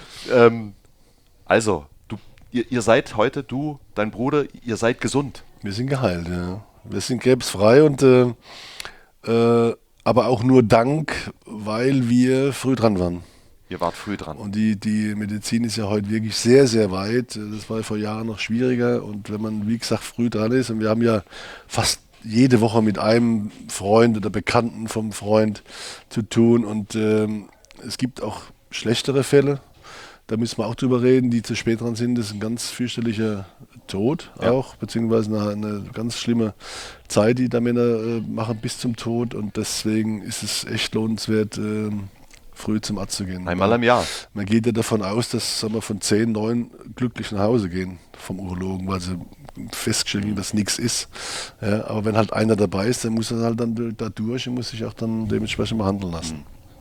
Also, ihr seid heute, du, dein Bruder, ihr seid gesund. Wir sind geheilt, ja. Wir sind krebsfrei und aber auch nur dank, weil wir früh dran waren. Ihr wart früh dran. Und die Medizin ist ja heute wirklich sehr, sehr weit. Das war vor Jahren noch schwieriger. Und wenn man, wie gesagt, früh dran ist, und wir haben ja fast jede Woche mit einem Freund oder Bekannten vom Freund zu tun. Und es gibt auch schlechtere Fälle. Da müssen wir auch drüber reden, die zu spät dran sind. Das ist ein ganz fürchterlicher Tod auch, beziehungsweise eine ganz schlimme Zeit, die da Männer machen bis zum Tod. Und deswegen ist es echt lohnenswert, früh zum Arzt zu gehen. Einmal im Jahr. Man geht ja davon aus, dass sagen wir, von 10, 9 glücklich nach Hause gehen vom Urologen, weil sie festgestellt haben, dass nichts ist. Ja, aber wenn halt einer dabei ist, dann muss er halt dann da durch und muss sich auch dann dementsprechend behandeln lassen.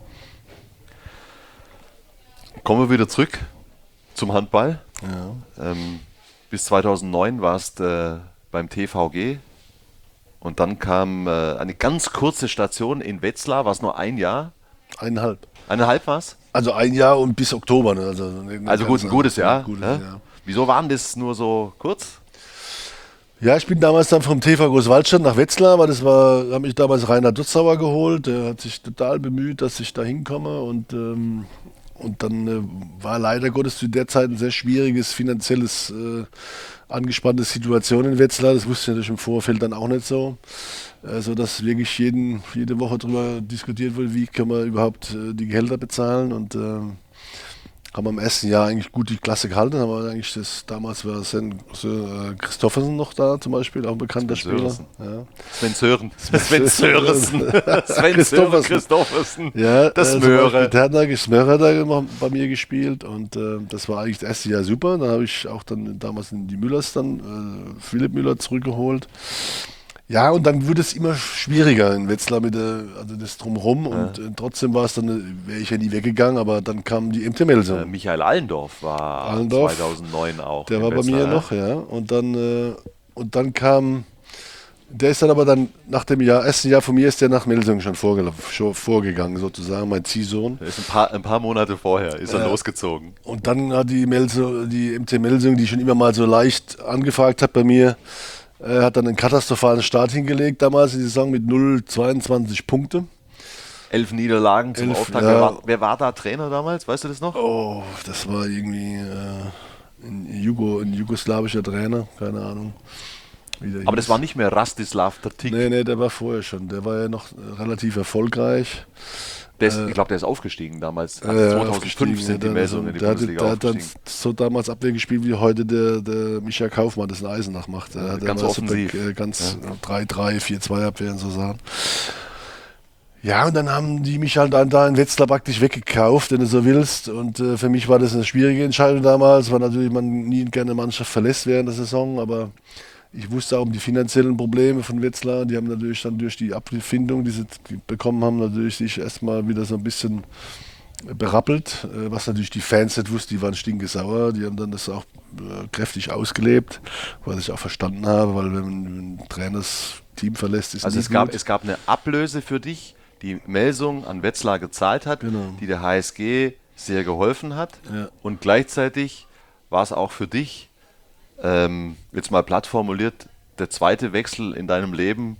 Kommen wir wieder zurück zum Handball. Ja. Bis 2009 warst beim TVG und dann kam eine ganz kurze Station in Wetzlar, war es nur ein Jahr? 1,5. 1,5 war es? Also ein Jahr und bis Oktober. Ne? Also gut, ein gutes Jahr. Gutes Ja? Jahr. Wieso waren das nur so kurz? Ja, ich bin damals dann vom TV Großwaldstadt nach Wetzlar, weil hat mich damals Rainer Dutzauer geholt. Der hat sich total bemüht, dass ich da hinkomme und dann war leider Gottes zu der Zeit ein sehr schwieriges finanzielles, angespannte Situation in Wetzlar. Das wusste ich natürlich im Vorfeld dann auch nicht so. Dass wirklich jede Woche darüber diskutiert wurde, wie können wir überhaupt die Gehälter bezahlen und haben im ersten Jahr eigentlich gut die Klasse gehalten, aber eigentlich damals war Christoffersen noch da zum Beispiel, auch ein bekannter Spieler. Ja. Sven Sörensen. Christoffersen. Ja, das Möhre. Der hat Smörer da bei mir gespielt und das war eigentlich das erste Jahr super. Dann habe ich auch dann damals in die Müllers Philipp Müller zurückgeholt. Ja, und dann wurde es immer schwieriger in Wetzlar also das Drumherum und trotzdem wäre ich ja nie weggegangen, aber dann kam die MT Melsung. Michael Allendorf war 2009 auch. Der war bei mir noch, ja. Und dann kam, der ist dann aber dann nach dem ersten Jahr von mir ist der nach Melsung schon vorgegangen, sozusagen, mein Ziehsohn. Der ist ein paar Monate vorher, ist er losgezogen. Und dann hat die MT Melsung, die schon immer mal so leicht angefragt hat bei mir, hat dann einen katastrophalen Start hingelegt, damals in die Saison mit 0,22 Punkte. 11 Niederlagen zum Auftakt. Ja. Wer war da Trainer damals? Weißt du das noch? Oh, das war irgendwie ein jugoslawischer Trainer, keine Ahnung. Aber das war nicht mehr Rastislav Tertik. Nee, der war vorher schon. Der war ja noch relativ erfolgreich. Ich glaube, der ist aufgestiegen damals. 2005 sind die Melsungen in die Bundesliga der hat dann aufgestiegen. so damals Abwehr gespielt, wie heute der Michael Kaufmann das in Eisenach macht. Ganz offensiv. 3-3, 4-2 Abwehr und so Sachen. Ja, und dann haben die mich halt dann da in Wetzlar praktisch weggekauft, wenn du so willst. Und für mich war das eine schwierige Entscheidung damals, weil natürlich man nie gerne eine Mannschaft verlässt während der Saison, aber ich wusste auch um die finanziellen Probleme von Wetzlar. Die haben natürlich dann durch die Abfindung, die sie bekommen haben, natürlich sich erstmal wieder so ein bisschen berappelt. Was natürlich die Fans nicht wussten, die waren stinkesauer. Die haben dann das auch kräftig ausgelebt, was ich auch verstanden habe, weil wenn ein Trainer das Team verlässt, ist also es gab eine Ablöse für dich, die Melsung an Wetzlar gezahlt hat, Genau. die der HSG sehr geholfen hat. Ja. Und gleichzeitig war es auch für dich, jetzt mal platt formuliert, der zweite Wechsel in deinem Leben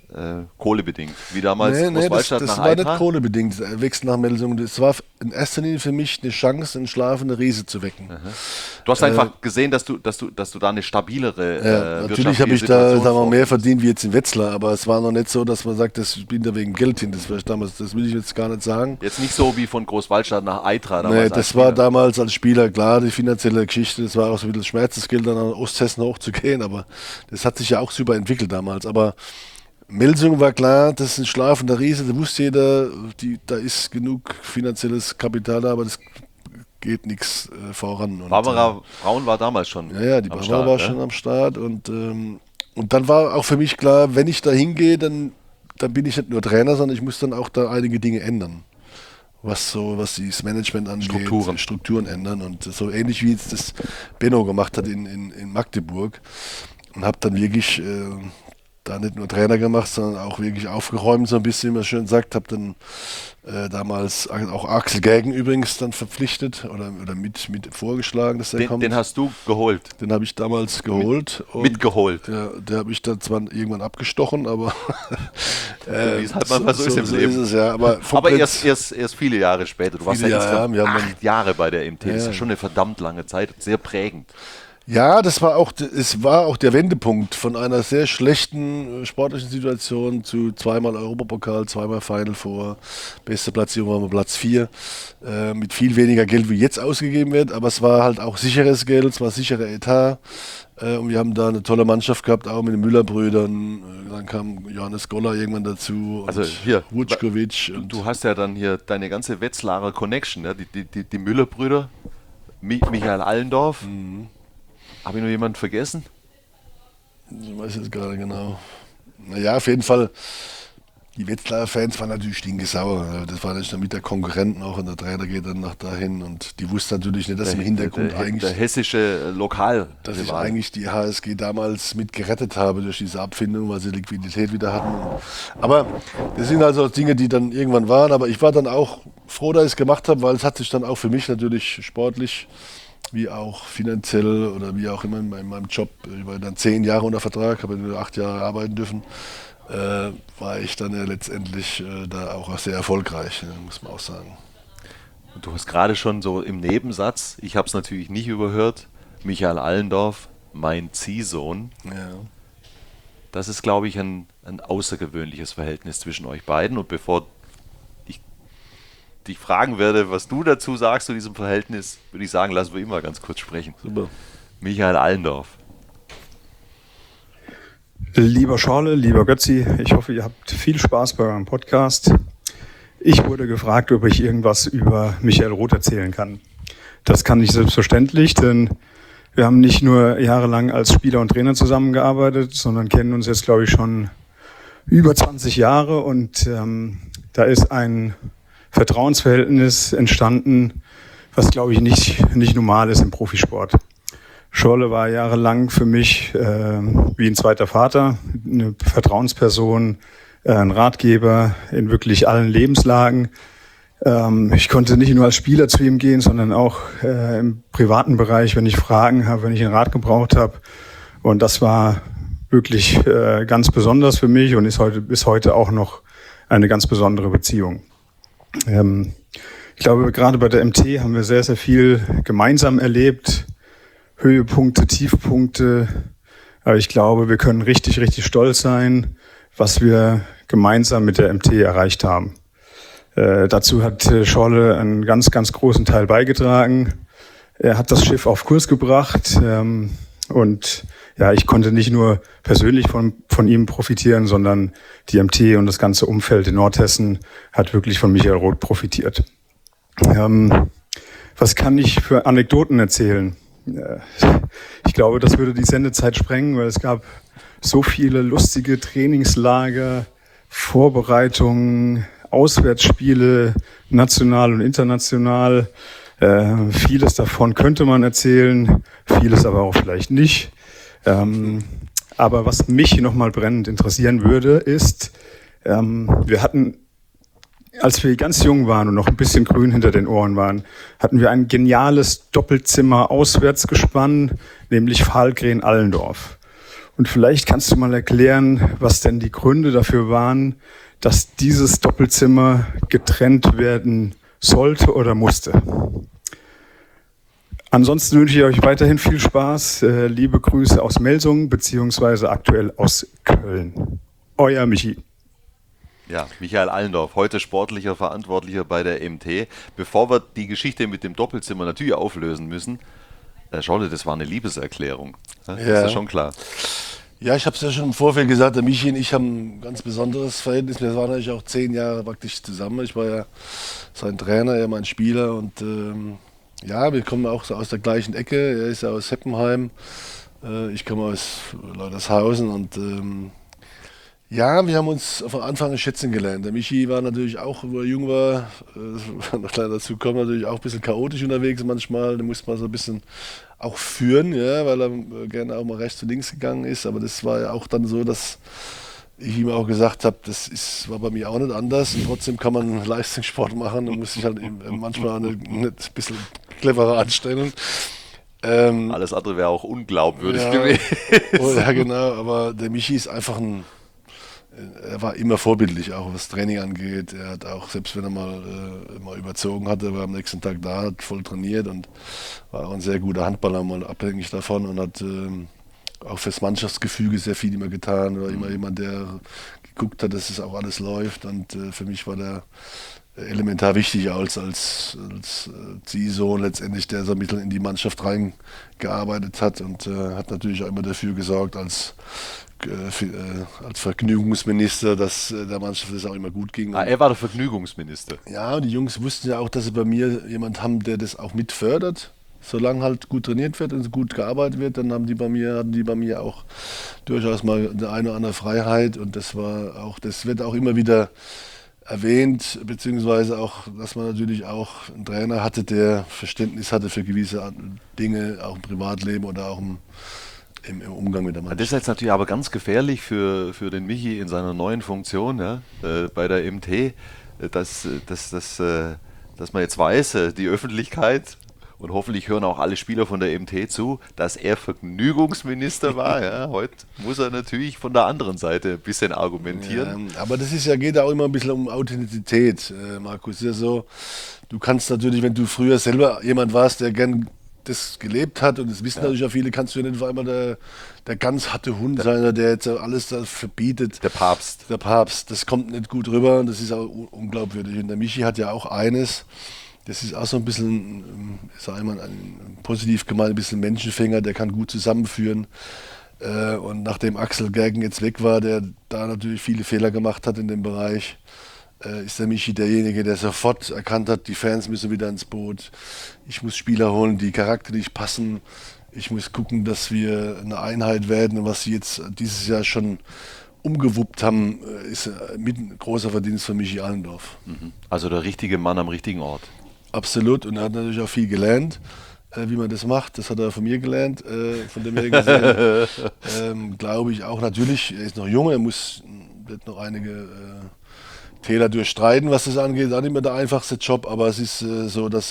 kohlebedingt, wie damals Großwaldstadt nach das war Eitra? nicht kohlebedingt, Wechsel nach Melsungen. Das war in erster Linie für mich eine Chance, einen schlafenden Riese zu wecken. Du hast einfach gesehen, dass du da eine stabilere Natürlich habe ich da sagen wir, mehr verdient wie jetzt in Wetzlar, aber es war noch nicht so, dass man sagt, ich bin da wegen Geld hin. Das will ich jetzt gar nicht sagen. Jetzt nicht so wie von Großwaldstadt nach Eitra. Nee, das war damals als Spieler klar, die finanzielle Geschichte, das war auch so ein bisschen Schmerzensgeld, dann nach Osthessen hochzugehen, aber das hat sich ja auch super entwickelt damals. Aber Melsungen war klar, das ist ein schlafender Riese, da wusste jeder, da ist genug finanzielles Kapital da, aber das geht nichts voran. Und, Barbara Braun war damals schon die Barbara war schon am Start und dann war auch für mich klar, wenn ich da hingehe, dann bin ich nicht nur Trainer, sondern ich muss dann auch da einige Dinge ändern. Was das Management angeht, Strukturen ändern und so ähnlich wie jetzt das Benno gemacht hat in Magdeburg und habe dann wirklich da nicht nur Trainer gemacht, sondern auch wirklich aufgeräumt, so ein bisschen, wie man schön sagt. Habe dann damals auch Axel Gägen übrigens dann verpflichtet oder mit vorgeschlagen, dass er kommt. Den hast du geholt? Den habe ich damals geholt. Mitgeholt? Ja, der habe ich dann zwar irgendwann abgestochen, aber wie es halt manchmal so ist im Leben. Ist es, ja. Aber erst viele Jahre später. Du warst ja insgesamt 8 Jahre bei der MT. Das ist ja schon eine verdammt lange Zeit, sehr prägend. Ja, es war auch der Wendepunkt von einer sehr schlechten sportlichen Situation zu zweimal Europapokal, 2-mal Final Four, beste Platzierung war mal Platz 4, mit viel weniger Geld wie jetzt ausgegeben wird, aber es war halt auch sicheres Geld, es war sicherer Etat und wir haben da eine tolle Mannschaft gehabt, auch mit den Müller-Brüdern, dann kam Johannes Goller irgendwann dazu also hier, Vučković. Und du hast ja dann hier deine ganze Wetzlarer Connection, ja? Die Müller-Brüder, Michael Allendorf. Habe ich noch jemanden vergessen? Ich weiß jetzt gerade genau. Naja, auf jeden Fall, die Wetzlarer Fans waren natürlich stinkesauer. Das war nicht mit der Konkurrent noch und der Trainer geht dann nach dahin und die wussten natürlich nicht, dass im Hintergrund der hessische Lokal. Dass ich eigentlich die HSG damals mit gerettet habe durch diese Abfindung, weil sie Liquidität wieder hatten. Aber das sind also Dinge, die dann irgendwann waren. Aber ich war dann auch froh, dass ich es gemacht habe, weil es hat sich dann auch für mich natürlich sportlich wie auch finanziell oder wie auch immer in meinem Job, ich war dann 10 Jahre unter Vertrag, habe nur 8 Jahre arbeiten dürfen, war ich dann ja letztendlich da auch sehr erfolgreich, muss man auch sagen. Und du hast gerade schon so im Nebensatz, ich habe es natürlich nicht überhört, Michael Allendorf, mein Ziehsohn. Ja. Das ist, glaube ich, ein außergewöhnliches Verhältnis zwischen euch beiden. Und bevor ich dich fragen werde, was du dazu sagst zu diesem Verhältnis, würde ich sagen, lassen wir ihn mal ganz kurz sprechen. Super. Michael Allendorf. Lieber Schorle, lieber Götzi, ich hoffe, ihr habt viel Spaß bei eurem Podcast. Ich wurde gefragt, ob ich irgendwas über Michael Roth erzählen kann. Das kann ich selbstverständlich, denn wir haben nicht nur jahrelang als Spieler und Trainer zusammengearbeitet, sondern kennen uns jetzt, glaube ich, schon über 20 Jahre und da ist ein Vertrauensverhältnis entstanden, was, glaube ich, nicht normal ist im Profisport. Schorle war jahrelang für mich wie ein zweiter Vater, eine Vertrauensperson, ein Ratgeber in wirklich allen Lebenslagen. Ich konnte nicht nur als Spieler zu ihm gehen, sondern auch im privaten Bereich, wenn ich Fragen habe, wenn ich einen Rat gebraucht habe. Und das war wirklich ganz besonders für mich und ist bis heute auch noch eine ganz besondere Beziehung. Ich glaube, gerade bei der MT haben wir sehr, sehr viel gemeinsam erlebt. Höhepunkte, Tiefpunkte. Aber ich glaube, wir können richtig, richtig stolz sein, was wir gemeinsam mit der MT erreicht haben. Dazu hat Schorle einen ganz, ganz großen Teil beigetragen. Er hat das Schiff auf Kurs gebracht. Und ja, ich konnte nicht nur persönlich von ihm profitieren, sondern die MT und das ganze Umfeld in Nordhessen hat wirklich von Michael Roth profitiert. Was kann ich für Anekdoten erzählen? Ich glaube, das würde die Sendezeit sprengen, weil es gab so viele lustige Trainingslager, Vorbereitungen, Auswärtsspiele, national und international. Vieles davon könnte man erzählen, vieles aber auch vielleicht nicht. Aber was mich nochmal brennend interessieren würde, ist, wir hatten, als wir ganz jung waren und noch ein bisschen grün hinter den Ohren waren, hatten wir ein geniales Doppelzimmer-Auswärtsgespann, nämlich Fahlgren-Allendorf. Und vielleicht kannst du mal erklären, was denn die Gründe dafür waren, dass dieses Doppelzimmer getrennt werden sollte oder musste. Ansonsten wünsche ich euch weiterhin viel Spaß. Liebe Grüße aus Melsungen beziehungsweise aktuell aus Köln. Euer Michi. Ja, Michael Allendorf, heute sportlicher Verantwortlicher bei der MT. Bevor wir die Geschichte mit dem Doppelzimmer natürlich auflösen müssen, schau dir, das war eine Liebeserklärung. Das ist ja schon klar. Ja, ich habe es ja schon im Vorfeld gesagt, der Michi und ich haben ein ganz besonderes Verhältnis. Wir waren natürlich auch 10 Jahre praktisch zusammen. Ich war ja sein Trainer, er mein Spieler und ja, wir kommen auch so aus der gleichen Ecke. Er ist ja aus Heppenheim, ich komme aus Leutershausen und ja, wir haben uns von Anfang an schätzen gelernt. Der Michi war natürlich auch, wo er jung war, noch kleiner dazu kommen, natürlich auch ein bisschen chaotisch unterwegs manchmal. Da musste man so ein bisschen auch führen, ja, weil er gerne auch mal rechts und links gegangen ist. Aber das war ja auch dann so, dass ich ihm auch gesagt habe, war bei mir auch nicht anders. Und trotzdem kann man Leistungssport machen und muss sich halt manchmal ein bisschen cleverer anstellen. Alles andere wäre auch unglaubwürdig gewesen. Oh, ja, genau. Aber der Michi ist einfach er war immer vorbildlich, auch was Training angeht. Er hat auch, selbst wenn er mal überzogen hatte, war am nächsten Tag da, hat voll trainiert und war auch ein sehr guter Handballer, mal abhängig davon und hat auch fürs Mannschaftsgefüge sehr viel immer getan. War immer jemand, der geguckt hat, dass es auch alles läuft und für mich war der elementar wichtig als Ziehsohn letztendlich, der so ein bisschen in die Mannschaft reingearbeitet hat und hat natürlich auch immer dafür gesorgt als Vergnügungsminister, dass der Mannschaft das auch immer gut ging. Er war der Vergnügungsminister. Ja, und die Jungs wussten ja auch, dass sie bei mir jemanden haben, der das auch mitfördert. Solange halt gut trainiert wird und gut gearbeitet wird, dann hatten die bei mir auch durchaus mal eine oder andere Freiheit und das wird auch immer wieder erwähnt, beziehungsweise auch, dass man natürlich auch einen Trainer hatte, der Verständnis hatte für gewisse Dinge, auch im Privatleben oder auch im Umgang mit der Mannschaft. Das ist jetzt natürlich aber ganz gefährlich für den Michi in seiner neuen Funktion bei der MT, dass man jetzt weiß, die Öffentlichkeit und hoffentlich hören auch alle Spieler von der MT zu, dass er Vergnügungsminister war. Ja, heute muss er natürlich von der anderen Seite ein bisschen argumentieren. Ja, aber das geht ja auch immer ein bisschen um Authentizität, Markus. Ist ja so, du kannst natürlich, wenn du früher selber jemand warst, der gern das gelebt hat, und das wissen natürlich auch viele, kannst du ja nicht auf einmal der ganz harte Hund sein, der jetzt alles da verbietet. Der Papst. Der Papst, das kommt nicht gut rüber und das ist auch unglaubwürdig. Und der Michi hat ja auch eines, das ist auch so ein bisschen, sag ich mal, ein positiv gemeint, ein bisschen Menschenfänger, der kann gut zusammenführen. Und nachdem Axel Gergen jetzt weg war, der da natürlich viele Fehler gemacht hat in dem Bereich, ist der Michi derjenige, der sofort erkannt hat, die Fans müssen wieder ins Boot. Ich muss Spieler holen, die charakterlich passen. Ich muss gucken, dass wir eine Einheit werden. Und was sie jetzt dieses Jahr schon umgewuppt haben, ist mit ein großer Verdienst von Michi Allendorf. Also der richtige Mann am richtigen Ort. Absolut. Und er hat natürlich auch viel gelernt, wie man das macht. Das hat er von mir gelernt. Von dem her gesehen glaube ich auch natürlich, er ist noch jung, wird noch einige Täler durchstreiten, was das angeht. Auch nicht mehr der einfachste Job, aber es ist so, dass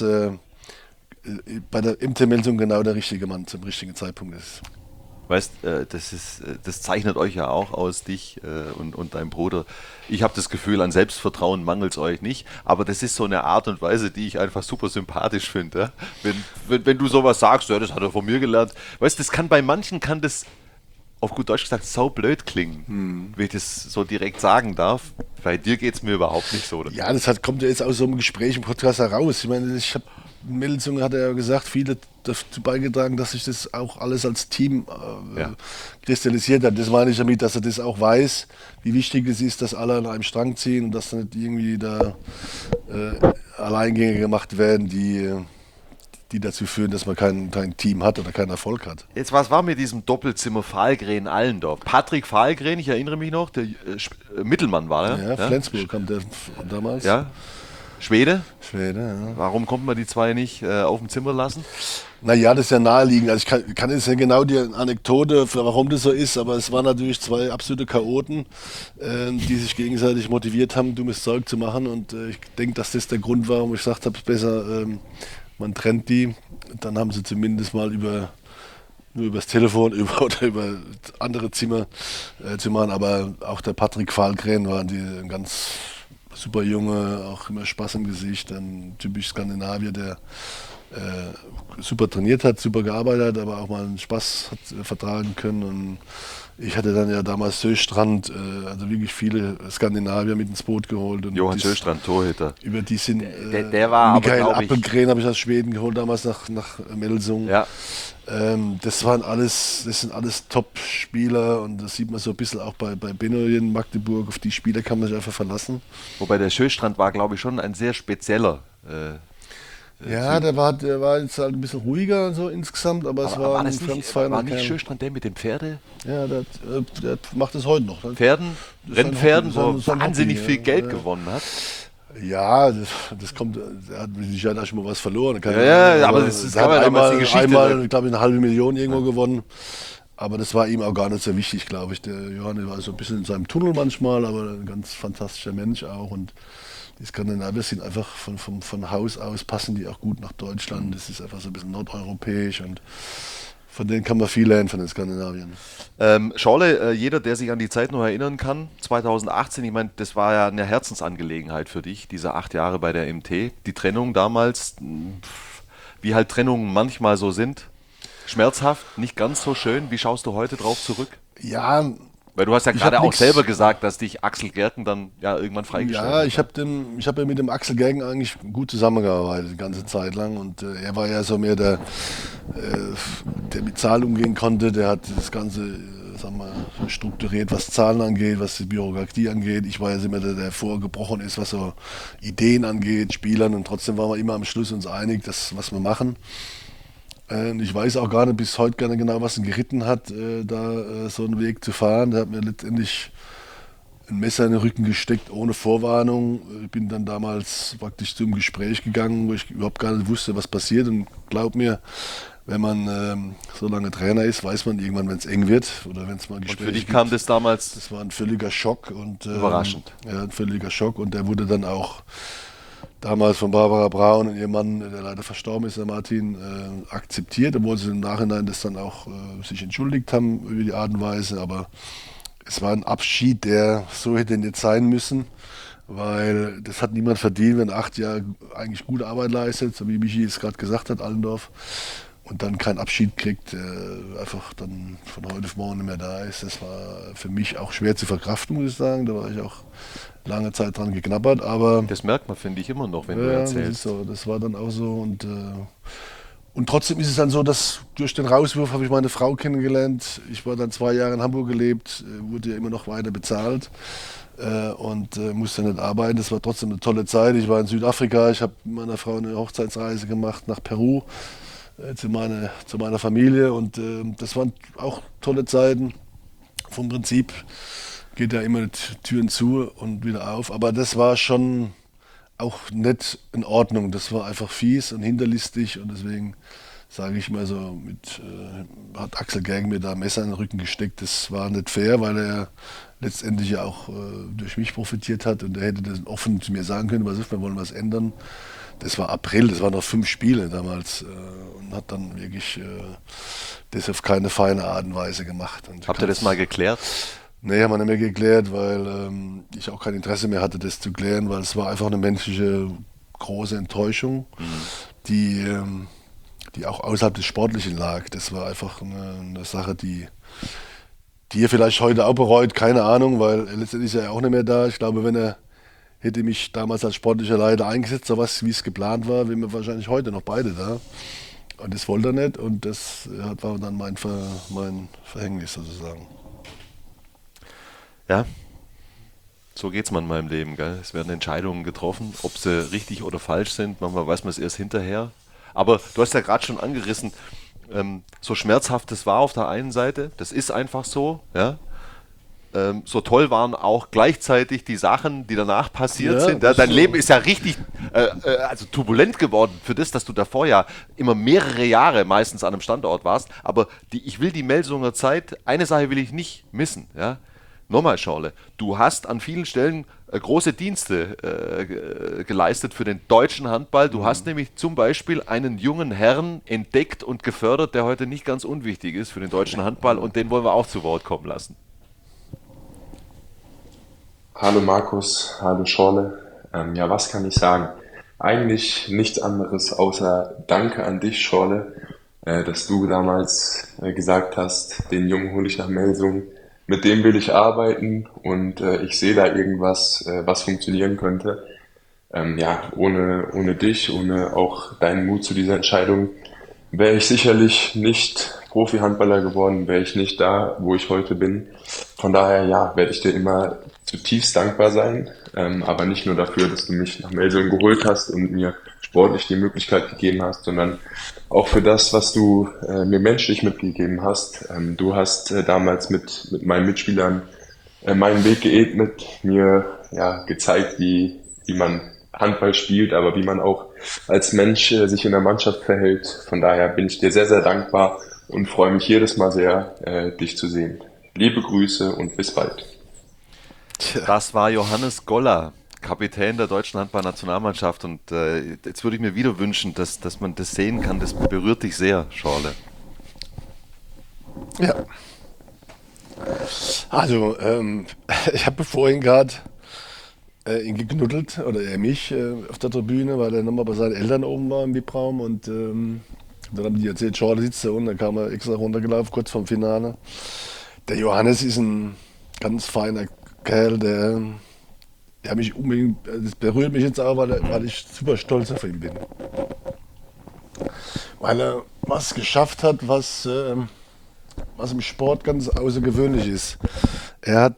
bei der MT-Meldung genau der richtige Mann zum richtigen Zeitpunkt ist. Weißt, das zeichnet euch ja auch aus, dich und dein Bruder. Ich habe das Gefühl, an Selbstvertrauen mangelt es euch nicht, aber das ist so eine Art und Weise, die ich einfach super sympathisch finde. Ja? Wenn du sowas sagst, ja, das hat er von mir gelernt. Weißt, bei manchen kann das auf gut Deutsch gesagt saublöd klingen, wenn ich das so direkt sagen darf. Bei dir geht es mir überhaupt nicht so. Oder? Ja, kommt ja jetzt aus so einem Gespräch im Podcast heraus. Ich meine, in Meldung hat er ja gesagt, viele dazu beigetragen, dass sich das auch alles als Team kristallisiert hat. Das meine ich damit, dass er das auch weiß, wie wichtig es ist, dass alle an einem Strang ziehen und dass dann nicht irgendwie da Alleingänge gemacht werden, die dazu führen, dass man kein Team hat oder keinen Erfolg hat. Jetzt, was war mit diesem Doppelzimmer Fahlgren-Allendorf? Patrick Fahlgren, ich erinnere mich noch, der Mittelmann war er. Ja, Flensburg kam der damals. Ja. Schwede, ja. Warum konnte man die zwei nicht auf dem Zimmer lassen? Naja, das ist ja naheliegend. Also ich kann jetzt ja genau die Anekdote, warum das so ist, aber es waren natürlich zwei absolute Chaoten, die sich gegenseitig motiviert haben, dummes Zeug zu machen. Und ich denke, dass das der Grund war, warum ich gesagt habe, besser, man trennt die. Dann haben sie zumindest mal über nur übers Telefon oder über andere Zimmer zu machen. Aber auch der Patrick Fahlgren war ein ganz super Junge, auch immer Spaß im Gesicht, ein typisch Skandinavier, der super trainiert hat, super gearbeitet hat, aber auch mal einen Spaß hat vertragen können. Und ich hatte dann ja damals Söstrand, also wirklich viele Skandinavier mit ins Boot geholt. Und Johann Söstrand, Torhüter. Über die sind Der war Michael aber, glaube ich... Appelgren habe ich aus Schweden geholt, damals nach Melsung. Ja. Das sind alles Top-Spieler und das sieht man so ein bisschen auch bei Benno in Magdeburg. Auf die Spieler kann man sich einfach verlassen. Wobei der Söstrand war, glaube ich, schon ein sehr spezieller. Ja, der war jetzt halt ein bisschen ruhiger und so insgesamt, aber es war das nicht Söstrand, der mit den Pferde? Ja, der macht das heute noch. Rennpferden, wo sein wahnsinnig Hobby, viel ja. Geld gewonnen hat. Ja, das kommt, er hat mit Sicherheit auch schon mal was verloren. Aber das ist er hat die Geschichte. einmal, glaube ich, 500.000 irgendwo gewonnen. Aber das war ihm auch gar nicht so wichtig, glaube ich. Der Johann war so ein bisschen in seinem Tunnel manchmal, aber ein ganz fantastischer Mensch auch. Und die Skandinavier sind einfach von Haus aus, passen die auch gut nach Deutschland. Das ist einfach so ein bisschen nordeuropäisch und von denen kann man viel lernen, von den Skandinaviern. Schorle, jeder, der sich an die Zeit noch erinnern kann, 2018, ich meine, das war ja eine Herzensangelegenheit für dich, diese 8 Jahre bei der MT. Die Trennung damals, wie halt Trennungen manchmal so sind, schmerzhaft, nicht ganz so schön. Wie schaust du heute drauf zurück? Ja, Weil du hast ja Ich gerade hab auch nix- selber gesagt, dass dich Axel Gerken dann ja irgendwann freigestellt ja, hat. ich habe ja mit dem Axel Gergen eigentlich gut zusammengearbeitet, die ganze Zeit lang. Und er war ja so mehr der mit Zahlen umgehen konnte. Der hat das Ganze, sagen wir, strukturiert, was Zahlen angeht, was die Bürokratie angeht. Ich war ja immer der vorgebrochen ist, was so Ideen angeht, Spielern. Und trotzdem waren wir immer am Schluss uns einig, das, was wir machen. Ich weiß auch gar nicht bis heute gar nicht genau, was ihn geritten hat, so einen Weg zu fahren. Der hat mir letztendlich ein Messer in den Rücken gesteckt, ohne Vorwarnung. Ich bin dann damals praktisch zum Gespräch gegangen, wo ich überhaupt gar nicht wusste, was passiert. Und glaub mir, wenn man so lange Trainer ist, weiß man irgendwann, wenn es eng wird oder wenn es mal Und Gespräche für dich gibt. kam das damals Das war ein völliger Schock. Und, überraschend. Ja, ein völliger Schock. Und der wurde dann auch damals von Barbara Braun und ihrem Mann, der leider verstorben ist, der Martin, akzeptiert, obwohl sie im Nachhinein das dann auch sich entschuldigt haben über die Art und Weise. Aber es war ein Abschied, der so hätte nicht sein müssen, weil das hat niemand verdient, wenn 8 Jahre eigentlich gute Arbeit leistet, so wie Michi es gerade gesagt hat, Allendorf, und dann keinen Abschied kriegt, einfach dann von heute auf morgen nicht mehr da ist. Das war für mich auch schwer zu verkraften, muss ich sagen. Da war ich auch lange Zeit dran geknabbert, aber Das merkt man, finde ich, immer noch, wenn du ja, das ist erzählst. so, das war dann auch so und trotzdem ist es dann so, dass durch den Rauswurf habe ich meine Frau kennengelernt. Ich war dann 2 Jahre in Hamburg gelebt, wurde ja immer noch weiter bezahlt und musste nicht arbeiten. Das war trotzdem eine tolle Zeit. Ich war in Südafrika, ich habe mit meiner Frau eine Hochzeitsreise gemacht nach Peru zu meiner Familie und das waren auch tolle Zeiten. Vom Prinzip geht ja immer Türen zu und wieder auf, aber das war schon auch nicht in Ordnung. Das war einfach fies und hinterlistig und deswegen sage ich mal so, hat Axel Gergen mir da ein Messer in den Rücken gesteckt. Das war nicht fair, weil er letztendlich ja auch durch mich profitiert hat und er hätte das offen zu mir sagen können, was ist, wir wollen was ändern. Das war April, das waren noch 5 Spiele damals und hat dann wirklich das auf keine feine Art und Weise gemacht. Und Habt ihr das mal geklärt? Nee, haben wir nicht mehr geklärt, weil ich auch kein Interesse mehr hatte, das zu klären, weil es war einfach eine menschliche große Enttäuschung, die auch außerhalb des Sportlichen lag. Das war einfach eine Sache, die er vielleicht heute auch bereut, keine Ahnung, weil letztendlich ist er ja auch nicht mehr da. Ich glaube, wenn er hätte mich damals als sportlicher Leiter eingesetzt, so was wie es geplant war, wären wir wahrscheinlich heute noch beide da. Und das wollte er nicht und das war dann mein Verhängnis sozusagen. Ja, so geht's manchmal im Leben, gell? Es werden Entscheidungen getroffen, ob sie richtig oder falsch sind. Manchmal weiß man es erst hinterher. Aber du hast ja gerade schon angerissen, so schmerzhaft es war auf der einen Seite, das ist einfach so, ja. So toll waren auch gleichzeitig die Sachen, die danach passiert Ja, sind. Ja? das Dein so. Leben ist ja richtig also turbulent geworden für das, dass du davor ja immer mehrere Jahre meistens an einem Standort warst. Aber ich will die Melsunger Zeit, eine Sache will ich nicht missen. Ja? Nochmal, Schorle, du hast an vielen Stellen große Dienste geleistet für den deutschen Handball. Du hast nämlich zum Beispiel einen jungen Herrn entdeckt und gefördert, der heute nicht ganz unwichtig ist für den deutschen Handball, und den wollen wir auch zu Wort kommen lassen. Hallo Markus, hallo Schorle. Ja, was kann ich sagen? Eigentlich nichts anderes außer Danke an dich, Schorle, dass du damals gesagt hast, den Jungen hole ich nach Melsung, mit dem will ich arbeiten und ich sehe da irgendwas, was funktionieren könnte. Ja, ohne dich, ohne auch deinen Mut zu dieser Entscheidung, wäre ich sicherlich nicht Profi-Handballer geworden, wäre ich nicht da, wo ich heute bin. Von daher, ja, werde ich dir immer zutiefst dankbar sein, aber nicht nur dafür, dass du mich nach Melsungen geholt hast und mir sportlich die Möglichkeit gegeben hast, sondern auch für das, was du mir menschlich mitgegeben hast. Du hast damals mit meinen Mitspielern meinen Weg geebnet, mir ja gezeigt, wie man Handball spielt, aber wie man auch als Mensch sich in der Mannschaft verhält. Von daher bin ich dir sehr, sehr dankbar und freue mich jedes Mal sehr, dich zu sehen. Liebe Grüße und bis bald. Das war Johannes Goller, Kapitän der deutschen Handballnationalmannschaft, und jetzt würde ich mir wieder wünschen, dass man das sehen kann. Das berührt dich sehr, Schorle. Ja. Also, ich habe vorhin gerade ihn geknuddelt, oder er mich, auf der Tribüne, weil er nochmal bei seinen Eltern oben war im VIP-Raum, und dann haben die erzählt, Schorle sitzt da unten, dann kam er extra runtergelaufen, kurz vorm Finale. Der Johannes ist ein ganz feiner Kerl, der mich unbedingt, das berührt mich jetzt auch, weil ich super stolz auf ihn bin. Weil er was geschafft hat, was im Sport ganz außergewöhnlich ist. Er hat,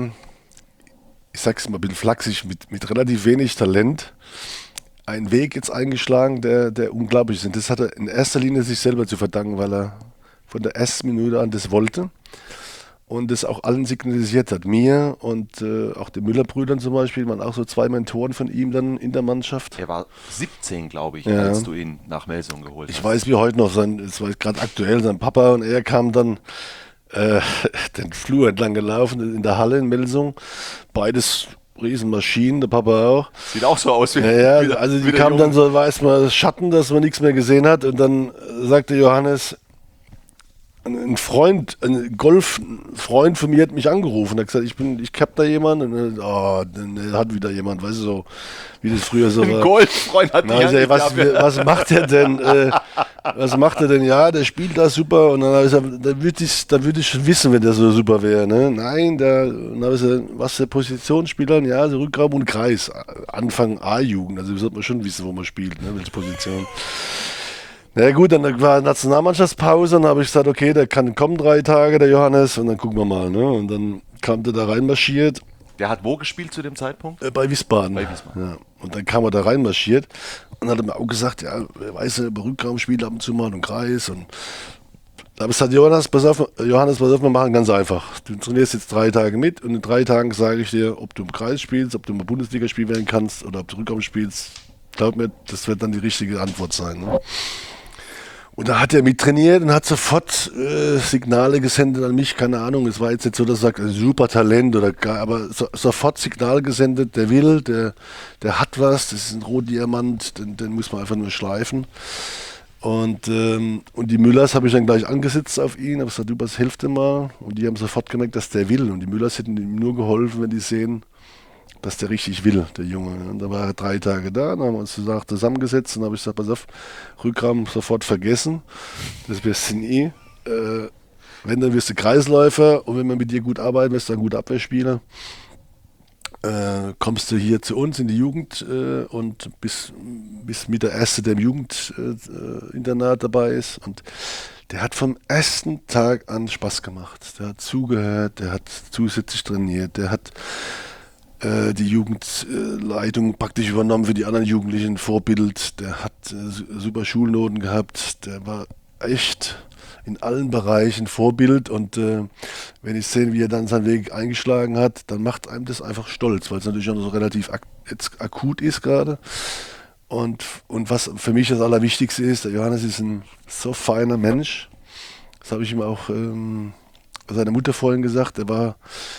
ich sag's mal, bin flachsig, mit relativ wenig Talent einen Weg jetzt eingeschlagen, der unglaublich ist. Und das hat er in erster Linie sich selber zu verdanken, weil er von der ersten Minute an das wollte und das auch allen signalisiert hat. Mir und auch den Müller-Brüdern zum Beispiel, waren auch so 2 Mentoren von ihm dann in der Mannschaft. Er war 17, glaube ich, Ja. als du ihn nach Melsungen geholt hast. Ich weiß wie heute noch, es war gerade aktuell, sein Papa und er kamen dann den Flur entlang gelaufen in der Halle in Melsung. Beides Riesenmaschinen, der Papa auch. Sieht auch so aus wie Ja, wie der- also wie die der kamen Junge. dann so, weiß man, Schatten, dass man nichts mehr gesehen hat. Und dann sagte Johannes, ein Golffreund von mir hat mich angerufen. Er hat gesagt, ich hab da jemanden. Und dann hat wieder jemand, weißt du, so, wie das früher so Ein war. Goldfreund hat Na, dich ich sag, angeklagt. was macht er denn? Was macht er denn? Ja, der spielt da super. Und dann habe ich gesagt, da würd ich schon wissen, wenn der so super wäre. Ne? Nein, dann habe ich gesagt, was der Positionsspieler? Ja, so Rückraum und Kreis. Anfang A-Jugend. Also sollte man schon wissen, wo man spielt, ne? Welche Position. Na gut, dann war Nationalmannschaftspause und dann habe ich gesagt, okay, der kann kommen 3 Tage, der Johannes, und dann gucken wir mal. Ne? Und dann kam der da reinmarschiert. Der hat wo gespielt zu dem Zeitpunkt? Bei Wiesbaden. Bei Wiesbaden. Ja. Und dann kam er da reinmarschiert und hat mir auch gesagt, ja, wer weiß, über Rückraum spielt ab und zu mal und Kreis. Und da habe ich gesagt, Johannes, pass auf, wir machen ganz einfach. Du trainierst jetzt 3 Tage mit und in 3 Tagen sage ich dir, ob du im Kreis spielst, ob du im Bundesliga spielen kannst oder ob du Rückraum spielst. Glaub mir, das wird dann die richtige Antwort sein. Ne? Und da hat er mittrainiert und hat sofort Signale gesendet an mich, keine Ahnung, es war jetzt nicht so, dass er sagt, super Talent oder gar, aber sofort Signale gesendet, der will, der hat was, das ist ein Rotdiamant, den muss man einfach nur schleifen. Und die Müllers habe ich dann gleich angesetzt auf ihn, habe gesagt, du, was hilft dir mal? Und die haben sofort gemerkt, dass der will. Und die Müllers hätten ihm nur geholfen, wenn die sehen, dass der richtig will, der Junge. Und da war er 3 Tage da, dann haben wir uns zusammengesetzt und habe ich gesagt, pass auf, Rückraum sofort vergessen, das wirst du nie. Wenn, dann wirst du Kreisläufer und wenn wir mit dir gut arbeiten, wirst du ein guter Abwehrspieler. Kommst du hier zu uns in die Jugend und bist mit der Erste, der im Jugendinternat dabei ist. Und der hat vom ersten Tag an Spaß gemacht. Der hat zugehört, der hat zusätzlich trainiert, der hat die Jugendleitung praktisch übernommen für die anderen Jugendlichen, Vorbild. Der hat super Schulnoten gehabt. Der war echt in allen Bereichen Vorbild. Und wenn ich sehe, wie er dann seinen Weg eingeschlagen hat, dann macht einem das einfach stolz, weil es natürlich auch so relativ jetzt akut ist gerade. Und was für mich das Allerwichtigste ist, der Johannes ist ein so feiner Mensch. Das habe ich ihm auch seiner Mutter vorhin gesagt. Er war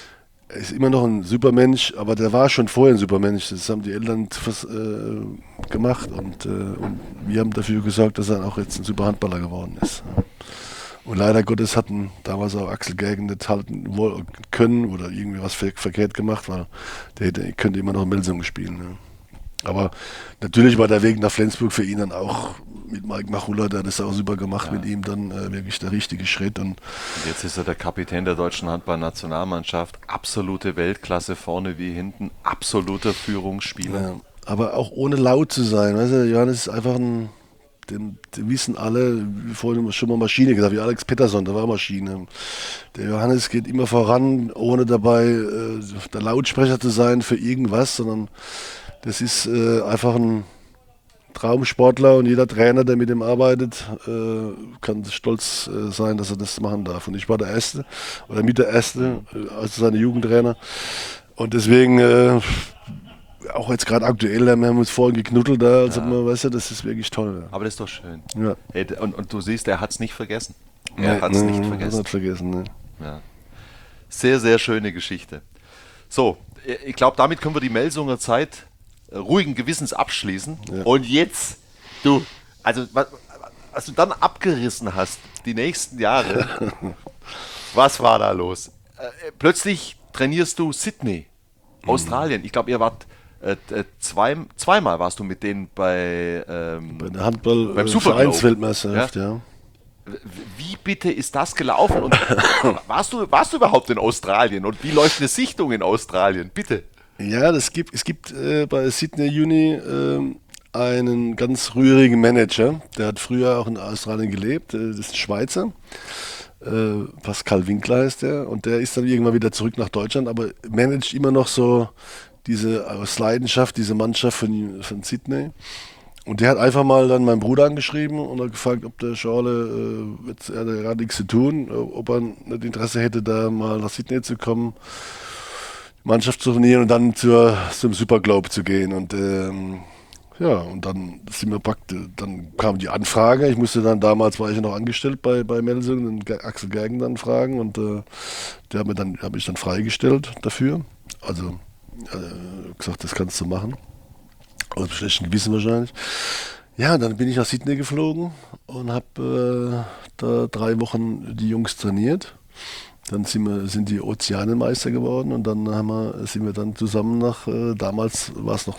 er ist immer noch ein Supermensch, aber der war schon vorher ein Supermensch. Das haben die Eltern gemacht und wir haben dafür gesorgt, dass er auch jetzt ein Superhandballer geworden ist. Und leider Gottes hatten damals auch Axel Gergen nicht halten können oder irgendwie was verkehrt gemacht, weil könnte immer noch in Melsungen spielen. Ne? Aber natürlich war der Weg nach Flensburg für ihn dann auch mit Mike Machulla, der hat das auch super gemacht mit ihm, dann wirklich der richtige Schritt. Und jetzt ist er der Kapitän der deutschen Handballnationalmannschaft, absolute Weltklasse vorne wie hinten, absoluter Führungsspieler. Ja, aber auch ohne laut zu sein. Weißt du, Johannes ist einfach den wissen alle, wie vorhin schon mal Maschine gesagt, wie Alex Pettersson, der war Maschine. Der Johannes geht immer voran, ohne dabei der Lautsprecher zu sein für irgendwas, sondern das ist einfach ein Traumsportler und jeder Trainer, der mit ihm arbeitet, kann stolz sein, dass er das machen darf. Und ich war der Erste oder mit der Erste, also seine Jugendtrainer. Und deswegen, auch jetzt gerade aktuell, wir haben uns vorhin geknuddelt da, also weißt du, das ist wirklich toll. Ja. Aber das ist doch schön. Ja. Hey, und du siehst, er hat es nicht vergessen. Er hat es nicht vergessen. Ne. Ja. Sehr, sehr schöne Geschichte. So, ich glaube, damit können wir die Melsunger Zeit ruhigen Gewissens abschließen. Ja. Und jetzt, was du dann abgerissen hast, die nächsten Jahre, was war da los? Plötzlich trainierst du Sydney, Australien. Ich glaube, ihr wart zweimal warst du mit denen bei der beim Vereinsweltmeisterschaft, ja. Wie bitte ist das gelaufen? Und warst du überhaupt in Australien? Und wie läuft eine Sichtung in Australien? Bitte. Ja, es gibt bei Sydney Uni einen ganz rührigen Manager. Der hat früher auch in Australien gelebt. Das ist ein Schweizer. Pascal Winkler heißt der. Und der ist dann irgendwann wieder zurück nach Deutschland, aber managt immer noch so diese aus Leidenschaft, diese Mannschaft von Sydney. Und der hat einfach mal dann meinen Bruder angeschrieben und hat gefragt, ob der Schorle, er hat gerade nichts zu tun, ob er nicht Interesse hätte, da mal nach Sydney zu kommen, Mannschaft zu trainieren und dann zum Superglobe zu gehen. Und und dann sind wir dann kam die Anfrage. Damals war ich ja noch angestellt bei Melsungen, den Axel Gergen dann fragen und der hat mich dann freigestellt dafür. Also gesagt, das kannst du machen. Aus schlechtem Gewissen wahrscheinlich. Ja, dann bin ich nach Sydney geflogen und habe da 3 Wochen die Jungs trainiert. Dann sind die Ozeanenmeister geworden und dann sind wir dann zusammen damals war es noch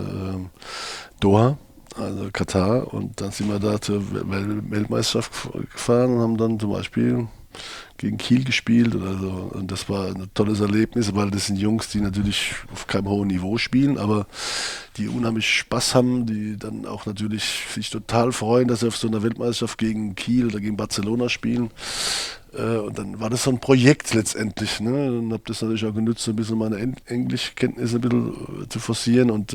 Doha, also Katar, und dann sind wir da zur Weltmeisterschaft gefahren und haben dann zum Beispiel gegen Kiel gespielt oder so. Und das war ein tolles Erlebnis, weil das sind Jungs, die natürlich auf keinem hohen Niveau spielen, aber die unheimlich Spaß haben, die dann auch natürlich sich total freuen, dass sie auf so einer Weltmeisterschaft gegen Kiel oder gegen Barcelona spielen. Und dann war das so ein Projekt letztendlich. Ne? Dann habe das natürlich auch genutzt, so ein bisschen meine Englischkenntnisse ein bisschen zu forcieren und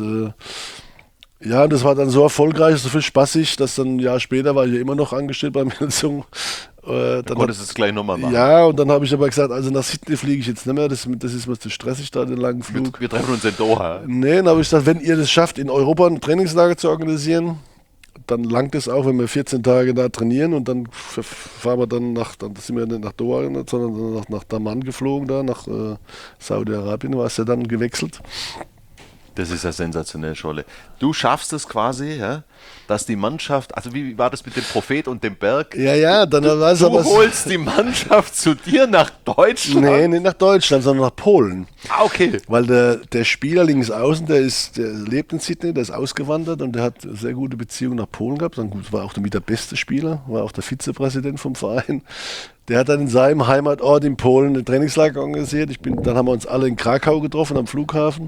das war dann so erfolgreich, so viel spaßig, dass dann ein Jahr später war ich ja immer noch angestellt bei Melsungen. Dann konntest du es gleich nochmal machen. Ja, und dann habe ich aber gesagt, also nach Sydney fliege ich jetzt nicht mehr, das ist mir zu stressig da, den langen Flug. Wir treffen uns in Doha. Nee, dann habe ich gesagt, wenn ihr das schafft, in Europa ein Trainingslager zu organisieren, dann langt es auch, wenn wir 14 Tage da trainieren und dann fahren wir dann sind wir nicht nach Doha, sondern nach Daman geflogen, da nach Saudi-Arabien, war es ja dann gewechselt. Das ist ja sensationell, Scholle. Du schaffst es quasi, ja, dass die Mannschaft, also wie war das mit dem Prophet und dem Berg? Ja, dann war es aber... Du holst die Mannschaft zu dir nach Deutschland? Nee, nicht nach Deutschland, sondern nach Polen. Ah, okay. Weil der Spieler links außen, der lebt in Sydney, der ist ausgewandert und der hat eine sehr gute Beziehung nach Polen gehabt. Dann war auch damit der beste Spieler, war auch der Vizepräsident vom Verein. Der hat dann in seinem Heimatort in Polen ein Trainingslager organisiert. Dann haben wir uns alle in Krakau getroffen am Flughafen.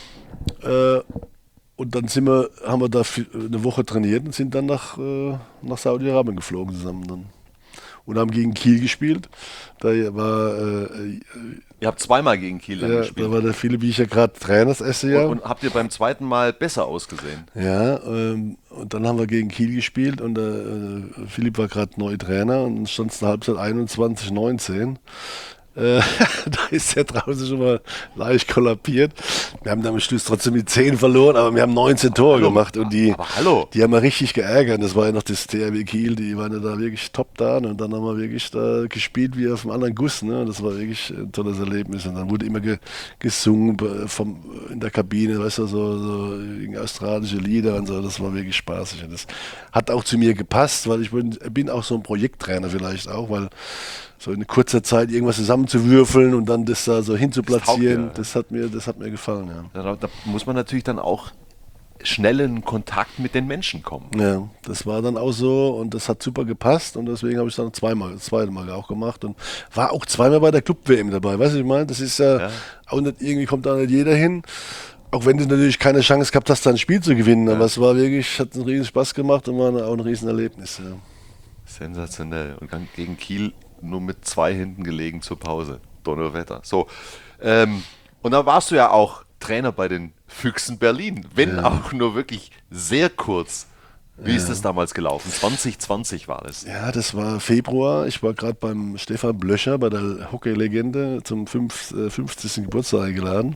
Und dann haben wir da eine Woche trainiert und sind dann nach Saudi-Arabien geflogen zusammen dann. Und haben gegen Kiel gespielt. Ihr habt zweimal gegen Kiel gespielt. Da war der Philipp, wie ich ja gerade Trainer das erste Jahr. Und habt ihr beim zweiten Mal besser ausgesehen? Ja, und dann haben wir gegen Kiel gespielt und Philipp war gerade neu Trainer und dann stand es in der Halbzeit 21-19. Da ist er draußen schon mal leicht kollabiert. Wir haben am Schluss trotzdem mit 10 verloren, aber wir haben 19 Tore gemacht und die haben wir richtig geärgert. Das war ja noch das THW Kiel, die waren ja da wirklich top da und dann haben wir wirklich da gespielt wie auf einem anderen Guss. Ne? Das war wirklich ein tolles Erlebnis und dann wurde immer gesungen in der Kabine, weißt du, so australische Lieder und so. Das war wirklich spaßig und das hat auch zu mir gepasst, weil ich bin auch so ein Projekttrainer vielleicht auch, weil so in kurzer Zeit irgendwas zusammenzuwürfeln und dann das da so hinzuplatzieren, das hat mir gefallen. Ja. Da muss man natürlich dann auch schnell in Kontakt mit den Menschen kommen. Ja, das war dann auch so und das hat super gepasst und deswegen habe ich es dann das zweite Mal auch gemacht und war auch zweimal bei der Club-WM dabei. Weißt du, ich meine, das ist ja auch nicht, irgendwie kommt da nicht jeder hin. Auch wenn du natürlich keine Chance gehabt hast, da ein Spiel zu gewinnen, aber es war wirklich, hat einen riesen Spaß gemacht und war auch ein riesen Erlebnis. Ja. Sensationell. Und dann gegen Kiel nur mit 2 hinten gelegen zur Pause. Donnerwetter. So. Und dann warst du ja auch Trainer bei den Füchsen Berlin, wenn auch nur wirklich sehr kurz. Wie ist das damals gelaufen? 2020 war das. Ja, das war Februar. Ich war gerade beim Stefan Blöcher, bei der Hockey-Legende, zum 50. Geburtstag eingeladen.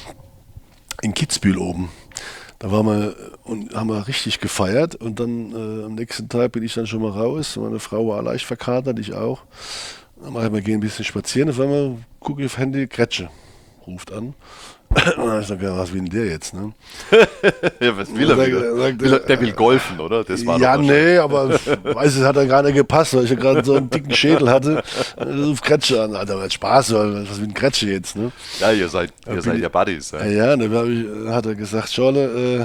In Kitzbühel oben. Da waren wir und haben wir richtig gefeiert und dann am nächsten Tag bin ich dann schon mal raus. Meine Frau war leicht verkatert, ich auch. Dann mache ich mal, gehen ein bisschen spazieren. Auf einmal gucke ich auf Handy, Kretsche ruft an. Und dann habe ich gesagt, was will denn der jetzt? Ne? Ja, was will er wieder? Der will golfen, oder? Das war ja, nee, aber weiß es hat dann gar nicht gepasst, weil ich ja gerade so einen dicken Schädel hatte. Dann ruft Kretsche an. Alter, was Spaß, was will ein Kretsche jetzt? Ne? Ja, ihr seid ja Buddies. Ja, dann hat er gesagt, Schorle,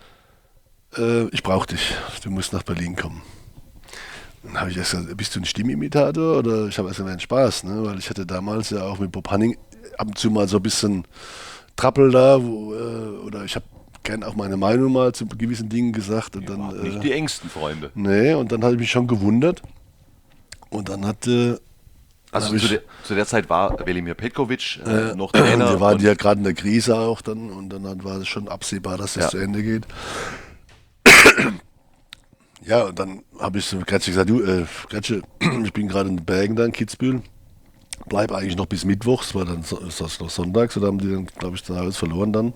ich brauche dich. Du musst nach Berlin kommen. Dann habe ich erst gesagt, bist du ein Stimmimitator? Oder ich habe erst gesagt, Spaß, ne? Weil ich hatte damals ja auch mit Bob Hanning ab und zu mal so ein bisschen Trappel da, oder ich habe gern auch meine Meinung mal zu gewissen Dingen gesagt. Und dann, nicht die engsten Freunde. Nee, und dann habe ich mich schon gewundert. Und dann hatte... Also zu der Zeit war Velimir Petkovic noch Trainer. Wir waren ja gerade in der Krise auch dann und dann war es schon absehbar, dass das zu Ende geht. Ja, und dann habe ich zu Kretsche gesagt, du, Kretsche, ich bin gerade in den Bergen da in Kitzbühel. Bleib eigentlich noch bis Mittwochs, weil dann ist das noch sonntags, oder haben die dann, glaube ich, dann alles verloren dann.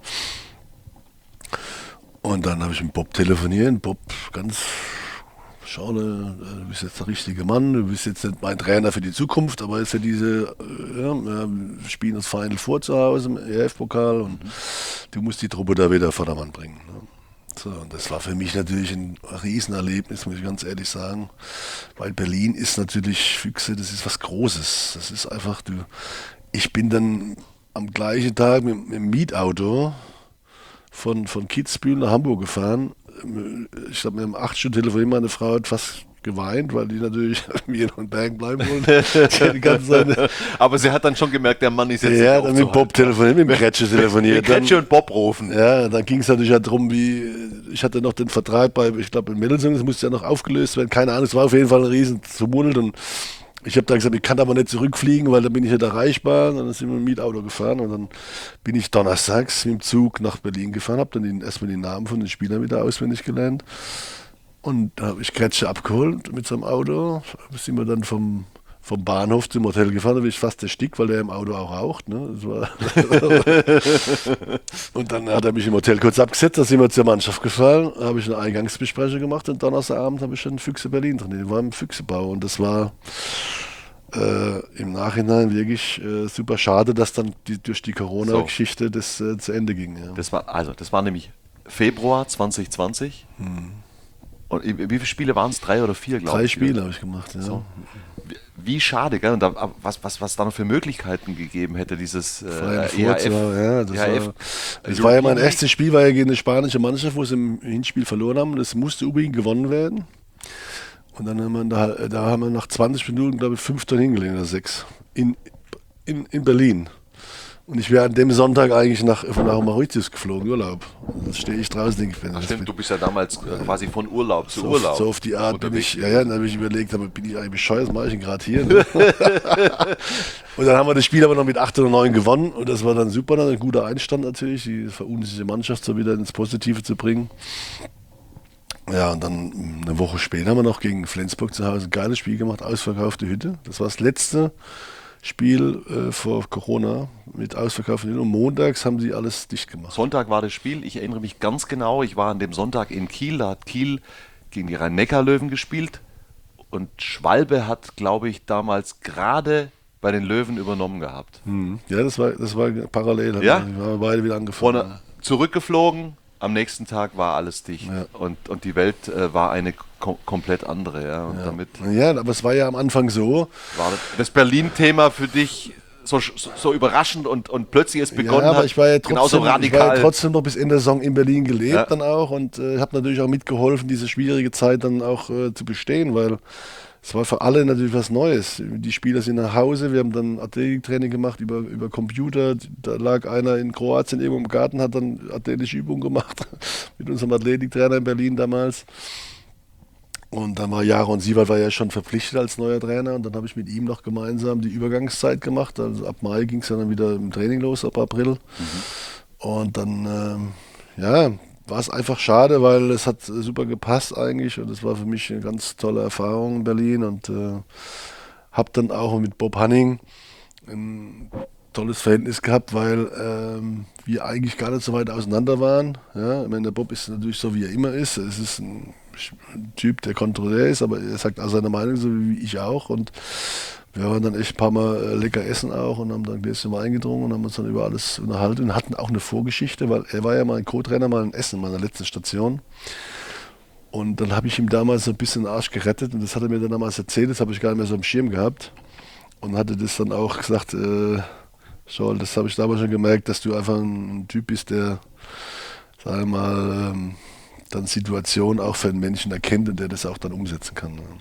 Und dann habe ich mit Bob telefoniert. Bob, ganz Schorle, du bist jetzt der richtige Mann, du bist jetzt nicht mein Trainer für die Zukunft, aber jetzt ja diese, wir spielen das Final Four zu Hause im EF-Pokal und du musst die Truppe da wieder vor der Mann bringen. Ne? So, und das war für mich natürlich ein Riesenerlebnis, muss ich ganz ehrlich sagen, weil Berlin ist natürlich, Füchse, das ist was Großes. Das ist einfach, ich bin dann am gleichen Tag mit dem Mietauto von Kitzbühel nach Hamburg gefahren. Ich habe mir um 8 Stunden telefoniert, meine Frau hat fast geweint, weil die natürlich mir noch in Bergen bleiben wollen. Die ganze Zeit. Aber sie hat dann schon gemerkt, der Mann ist jetzt ja, dann mit Bob telefoniert, mit dem Kretsche telefoniert. Mit Kretsche und Bob rufen. Ja, dann ging es natürlich darum, ich hatte noch den Vertrag ich glaube in Melsungen, das musste ja noch aufgelöst werden, keine Ahnung, es war auf jeden Fall ein riesen Tumult und ich habe da gesagt, ich kann aber nicht zurückfliegen, weil dann bin ich nicht erreichbar. Und dann sind wir mit dem Mietauto gefahren und dann bin ich donnerstags mit dem Zug nach Berlin gefahren, habe dann erstmal die Namen von den Spielern wieder auswendig gelernt. Und da habe ich Kretsche abgeholt mit seinem Auto. Da sind wir dann vom Bahnhof zum Hotel gefahren, da bin ich fast erstickt, weil der im Auto auch raucht. Ne? Das war und dann hat er mich im Hotel kurz abgesetzt, da sind wir zur Mannschaft gefahren, da habe ich eine Eingangsbesprechung gemacht und Donnerstagabend habe ich dann Füchse Berlin trainiert. Ich war im Füchsebau und das war im Nachhinein wirklich super schade, dass dann durch die Corona-Geschichte das zu Ende ging. Ja. Das war nämlich Februar 2020. Und wie viele Spiele waren es? 3 oder 4, glaube ich? 3 Spiele habe ich gemacht, ja. So. Wie schade, gell? Und was da noch für Möglichkeiten gegeben hätte, dieses EHF. Ja, das war ja mein erstes Spiel, war ja gegen eine spanische Mannschaft, wo sie im Hinspiel verloren haben. Das musste unbedingt gewonnen werden. Und dann haben wir nach 20 Minuten, glaube ich, 5 Tonnen hingelegt oder 6. In Berlin. Und ich wäre an dem Sonntag eigentlich nach Mauritius geflogen, Urlaub. Da stehe ich draußen, denke ich. Stimmt, du bist ja damals quasi von Urlaub zu Urlaub. So auf die Art bin ich, dann habe ich überlegt, aber bin ich eigentlich bescheuert, was mache ich denn gerade hier? Ne? Und dann haben wir das Spiel aber noch mit 8 oder 9 gewonnen und das war dann super, dann ein guter Einstand natürlich, die verunsicherte Mannschaft so wieder ins Positive zu bringen. Ja, und dann eine Woche später haben wir noch gegen Flensburg zu Hause ein geiles Spiel gemacht, ausverkaufte Hütte. Das war das letzte Spiel vor Corona mit ausverkauften und montags haben sie alles dicht gemacht. Sonntag war das Spiel, ich erinnere mich ganz genau, ich war an dem Sonntag in Kiel, da hat Kiel gegen die Rhein-Neckar-Löwen gespielt und Schwalbe hat, glaube ich, damals gerade bei den Löwen übernommen gehabt. Ja, das war parallel. Ja? Wir haben beide wieder angefangen. Vorne zurückgeflogen, am nächsten Tag war alles dicht Ja. und die Welt war eine komplett andere. Ja. Und damit Ja, aber es war ja am Anfang so. war das Berlin-Thema für dich so überraschend und plötzlich es begonnen aber hat, ich war ja genauso trotzdem, ich war radikal. ja trotzdem noch bis Ende der Saison in Berlin gelebt Ja. dann auch und habe natürlich auch mitgeholfen, diese schwierige Zeit dann auch zu bestehen, weil es war für alle natürlich was Neues. Die Spieler sind nach Hause, wir haben dann Athletiktraining gemacht über Computer. Da lag einer in Kroatien irgendwo im Garten, hat dann athletische Übungen gemacht mit unserem Athletiktrainer in Berlin damals. Und dann war Jaron Siewert war ja schon verpflichtet als neuer Trainer und dann habe ich mit ihm noch gemeinsam die Übergangszeit gemacht. Also ab Mai ging es ja dann wieder im Training los, ab April. Und dann, war es einfach schade, weil es hat super gepasst eigentlich und es war für mich eine ganz tolle Erfahrung in Berlin und habe dann auch mit Bob Hanning ein tolles Verhältnis gehabt, weil wir eigentlich gar nicht so weit auseinander waren. Ja? Ich meine, der Bob ist natürlich so, wie er immer ist. Es ist ein Typ, der kontrollär ist, aber er sagt auch seine Meinung, so wie ich auch. Und wir waren dann echt ein paar Mal lecker essen auch und haben dann ein Gläschen Wein getrunken und haben uns dann über alles unterhalten und hatten auch eine Vorgeschichte, weil er war ja mal ein Co-Trainer mal in Essen, meiner letzten Station. Und dann habe ich ihm damals so ein bisschen den Arsch gerettet und das hat er mir dann damals erzählt, das habe ich gar nicht mehr so im Schirm gehabt. Und hatte das dann auch gesagt, Scholl, das habe ich damals schon gemerkt, dass du einfach ein Typ bist, der, sagen wir mal, dann Situationen auch für einen Menschen erkennt und der das auch dann umsetzen kann. Ne?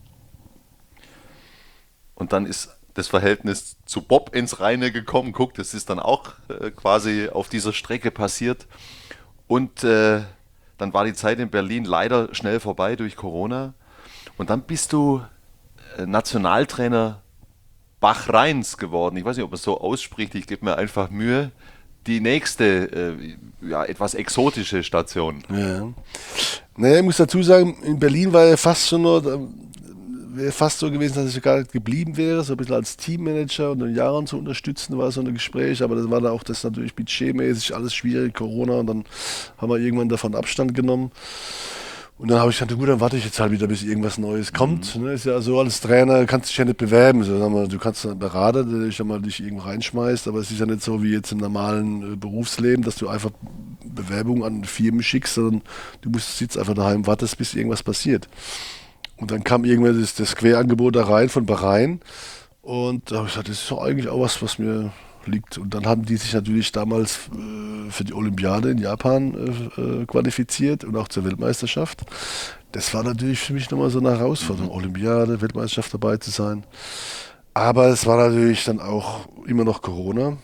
Und dann ist das Verhältnis zu Bob ins Reine gekommen. Guck, das ist dann auch quasi auf dieser Strecke passiert. Und dann war die Zeit in Berlin leider schnell vorbei durch Corona. Und dann bist du Nationaltrainer Bahrains geworden. Ich weiß nicht, ob man es so ausspricht. Ich gebe mir einfach Mühe. Die nächste, etwas exotische Station. Ja. Naja, ich muss dazu sagen, in Berlin war er fast schon nur, wäre fast so gewesen, dass ich gar nicht geblieben wäre, so ein bisschen als Teammanager und den Jahren zu unterstützen, war so ein Gespräch, aber das war dann auch das natürlich budgetmäßig alles schwierig, Corona, und dann haben wir irgendwann davon Abstand genommen. Und dann habe ich gedacht, gut, dann warte ich jetzt halt wieder, bis irgendwas Neues kommt. Ne? Ist ja so, als Trainer kannst du dich ja nicht bewerben. So, sagen wir, du kannst einen Berater, der dich ja mal dich irgendwo reinschmeißt, aber es ist ja nicht so wie jetzt im normalen Berufsleben, dass du einfach Bewerbungen an Firmen schickst, sondern du sitzt einfach daheim und wartest, bis irgendwas passiert. Und dann kam irgendwann das Querangebot da rein von Bahrain und da habe ich gesagt, das ist doch eigentlich auch was mir liegt. Und dann haben die sich natürlich damals für die Olympiade in Japan qualifiziert und auch zur Weltmeisterschaft. Das war natürlich für mich nochmal so eine Herausforderung, Olympiade, Weltmeisterschaft dabei zu sein. Aber es war natürlich dann auch immer noch Corona.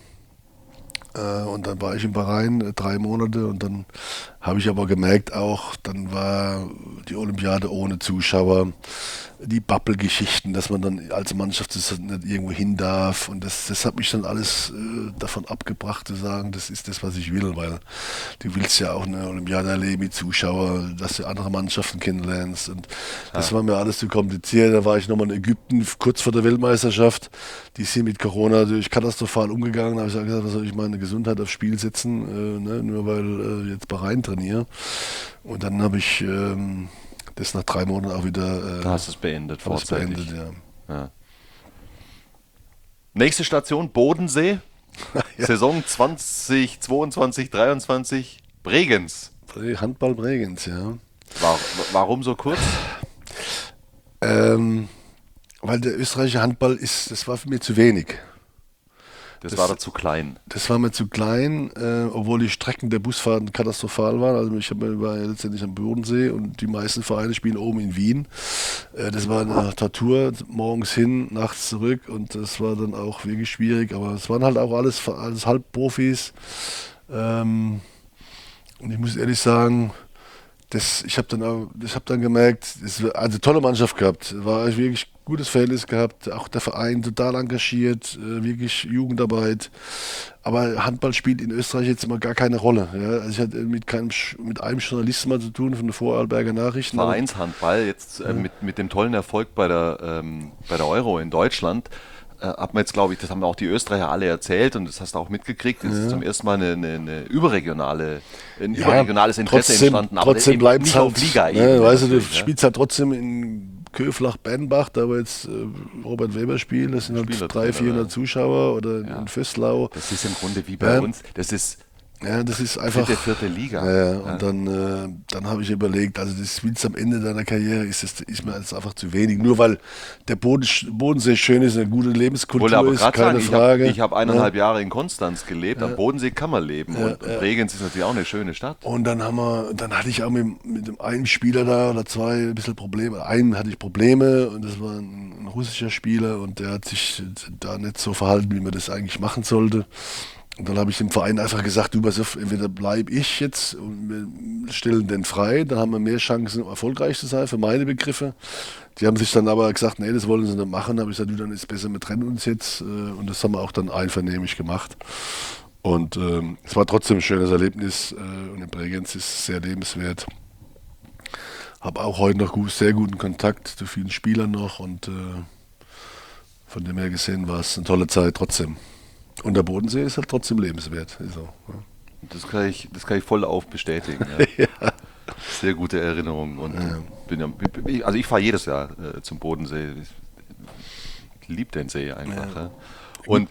Und dann war ich in Bahrain 3 Monate und dann habe ich aber gemerkt auch, dann war die Olympiade ohne Zuschauer, die Bubble-Geschichten, dass man dann als Mannschaft nicht irgendwo hin darf und das hat mich dann alles davon abgebracht zu sagen, das ist das, was ich will, weil du willst ja auch eine Olympiade erleben mit Zuschauern, dass du andere Mannschaften kennenlernst und das war mir alles zu kompliziert. Da war ich nochmal in Ägypten kurz vor der Weltmeisterschaft, die sind mit Corona natürlich katastrophal umgegangen, da habe ich gesagt, was soll ich meine Gesundheit aufs Spiel setzen, nur weil jetzt Bahrain trainiere. Und dann habe ich das nach 3 Monaten auch wieder Da hast du es beendet, vorzeitig. beendet, ja. Nächste Station, Bodensee. Ja. Saison 2022, 23, Bregenz. Handball Bregenz, ja. Warum so kurz? Weil der österreichische Handball das war für mich zu wenig. Das war da zu klein. Das war mir zu klein, obwohl die Strecken der Busfahrten katastrophal waren. Also ich war ja letztendlich am Bodensee und die meisten Vereine spielen oben in Wien. Das war eine Tortur, morgens hin, nachts zurück und das war dann auch wirklich schwierig. Aber es waren halt auch alles Halbprofis. Und ich muss ehrlich sagen, ich habe dann gemerkt, es war eine tolle Mannschaft gehabt, war wirklich gutes Verhältnis gehabt, auch der Verein total engagiert, wirklich Jugendarbeit. Aber Handball spielt in Österreich jetzt immer gar keine Rolle. Ja? Also ich hatte mit einem Journalisten mal zu tun von den Vorarlberger Nachrichten. Vereinshandball, jetzt mit dem tollen Erfolg bei der Euro in Deutschland, hat man jetzt, glaube ich, das haben auch die Österreicher alle erzählt und das hast du auch mitgekriegt, es ist zum ersten Mal ein überregionales Interesse entstanden, aber trotzdem eben bleibt nicht halt, auf Liga-Ebene. weißt du, du natürlich, spielst halt trotzdem in Köflach-Bernbach, da wo jetzt Robert Weber spielt, das sind halt Spieler 300-400 drin, Zuschauer oder in Föslau. Das ist im Grunde wie bei uns, das ist Das ist einfach vierte Liga. Und dann habe ich überlegt, also das willst am Ende deiner Karriere ist mir jetzt einfach zu wenig. Nur weil der Bodensee schön ist, eine gute Lebenskultur aber ist, gerade keine Frage. Ich habe 1,5 Jahre in Konstanz gelebt. Am Bodensee kann man leben. Und Bregenz ist natürlich auch eine schöne Stadt. Und dann hatte ich auch mit dem einen Spieler da oder zwei ein bisschen Probleme. Einen hatte ich Probleme und das war ein russischer Spieler und der hat sich da nicht so verhalten, wie man das eigentlich machen sollte. Und dann habe ich dem Verein einfach gesagt, du pass auf, entweder bleibe ich jetzt und wir stellen den frei, dann haben wir mehr Chancen, erfolgreich zu sein, für meine Begriffe. Die haben sich dann aber gesagt, nee, das wollen sie nicht machen. Da habe ich gesagt, du, dann ist es besser, wir trennen uns jetzt. Und das haben wir auch dann einvernehmlich gemacht. Und es war trotzdem ein schönes Erlebnis und in Bregenz ist es sehr lebenswert. Habe auch heute noch sehr guten Kontakt zu vielen Spielern noch und von dem her gesehen war es eine tolle Zeit trotzdem. Und der Bodensee ist halt trotzdem lebenswert. So, ja. Das kann ich voll auf bestätigen. Ja. Ja. Sehr gute Erinnerung. Und ich fahre jedes Jahr zum Bodensee. Ich liebe den See einfach. Ja. Und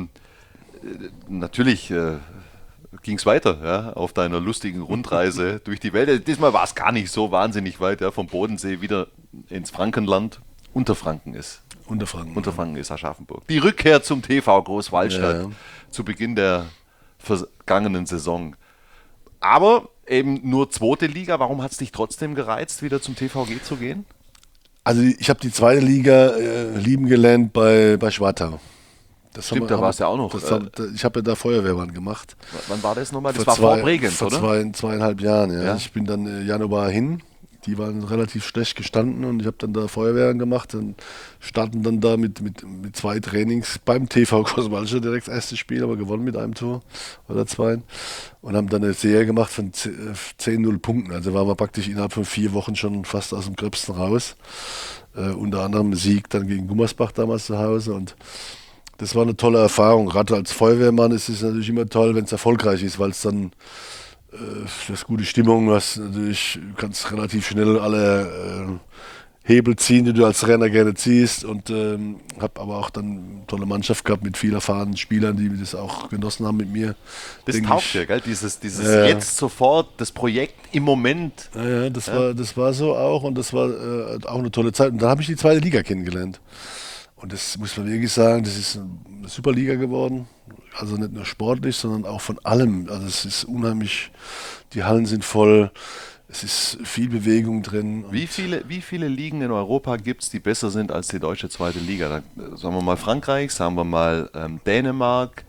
natürlich ging es weiter, ja, auf deiner lustigen Rundreise durch die Welt. Diesmal war es gar nicht so wahnsinnig weit, ja, vom Bodensee wieder ins Frankenland. Unterfranken ist Aschaffenburg. Die Rückkehr zum TV Großwallstadt zu Beginn der vergangenen Saison. Aber eben nur zweite Liga. Warum hat es dich trotzdem gereizt, wieder zum TVG zu gehen? Also ich habe die zweite Liga lieben gelernt bei Schwartau. Stimmt, da war es ja auch noch. Ich habe ja da Feuerwehrmann gemacht. Wann war das nochmal? Das war vor Bregenz, oder? Vor 2,5 Jahren, ja. Ich bin dann Januar hin. Die waren relativ schlecht gestanden und ich habe dann da Feuerwehren gemacht und starten dann da mit 2 Trainings beim TV Großwallstadt, direkt das erste Spiel, aber gewonnen mit einem Tor oder 2 und haben dann eine Serie gemacht von 10-0 Punkten. Also waren wir praktisch innerhalb von 4 Wochen schon fast aus dem Gröbsten raus. Unter anderem Sieg dann gegen Gummersbach damals zu Hause und das war eine tolle Erfahrung. Gerade als Feuerwehrmann ist es natürlich immer toll, wenn es erfolgreich ist, weil es dann das gute Stimmung, du kannst relativ schnell alle Hebel ziehen, die du als Trainer gerne ziehst und habe aber auch dann eine tolle Mannschaft gehabt mit viel erfahrenen Spielern, die das auch genossen haben mit mir. Das taugt dir, gell? Dieses jetzt sofort, das Projekt im Moment. Ja, das war so auch und das war auch eine tolle Zeit. Und dann habe ich die zweite Liga kennengelernt. Und das muss man wirklich sagen, das ist eine super Liga geworden. Also nicht nur sportlich, sondern auch von allem. Also es ist unheimlich, die Hallen sind voll, es ist viel Bewegung drin. Wie viele Ligen in Europa gibt es, die besser sind als die deutsche zweite Liga? Da, sagen wir mal Frankreich, sagen wir mal Dänemark.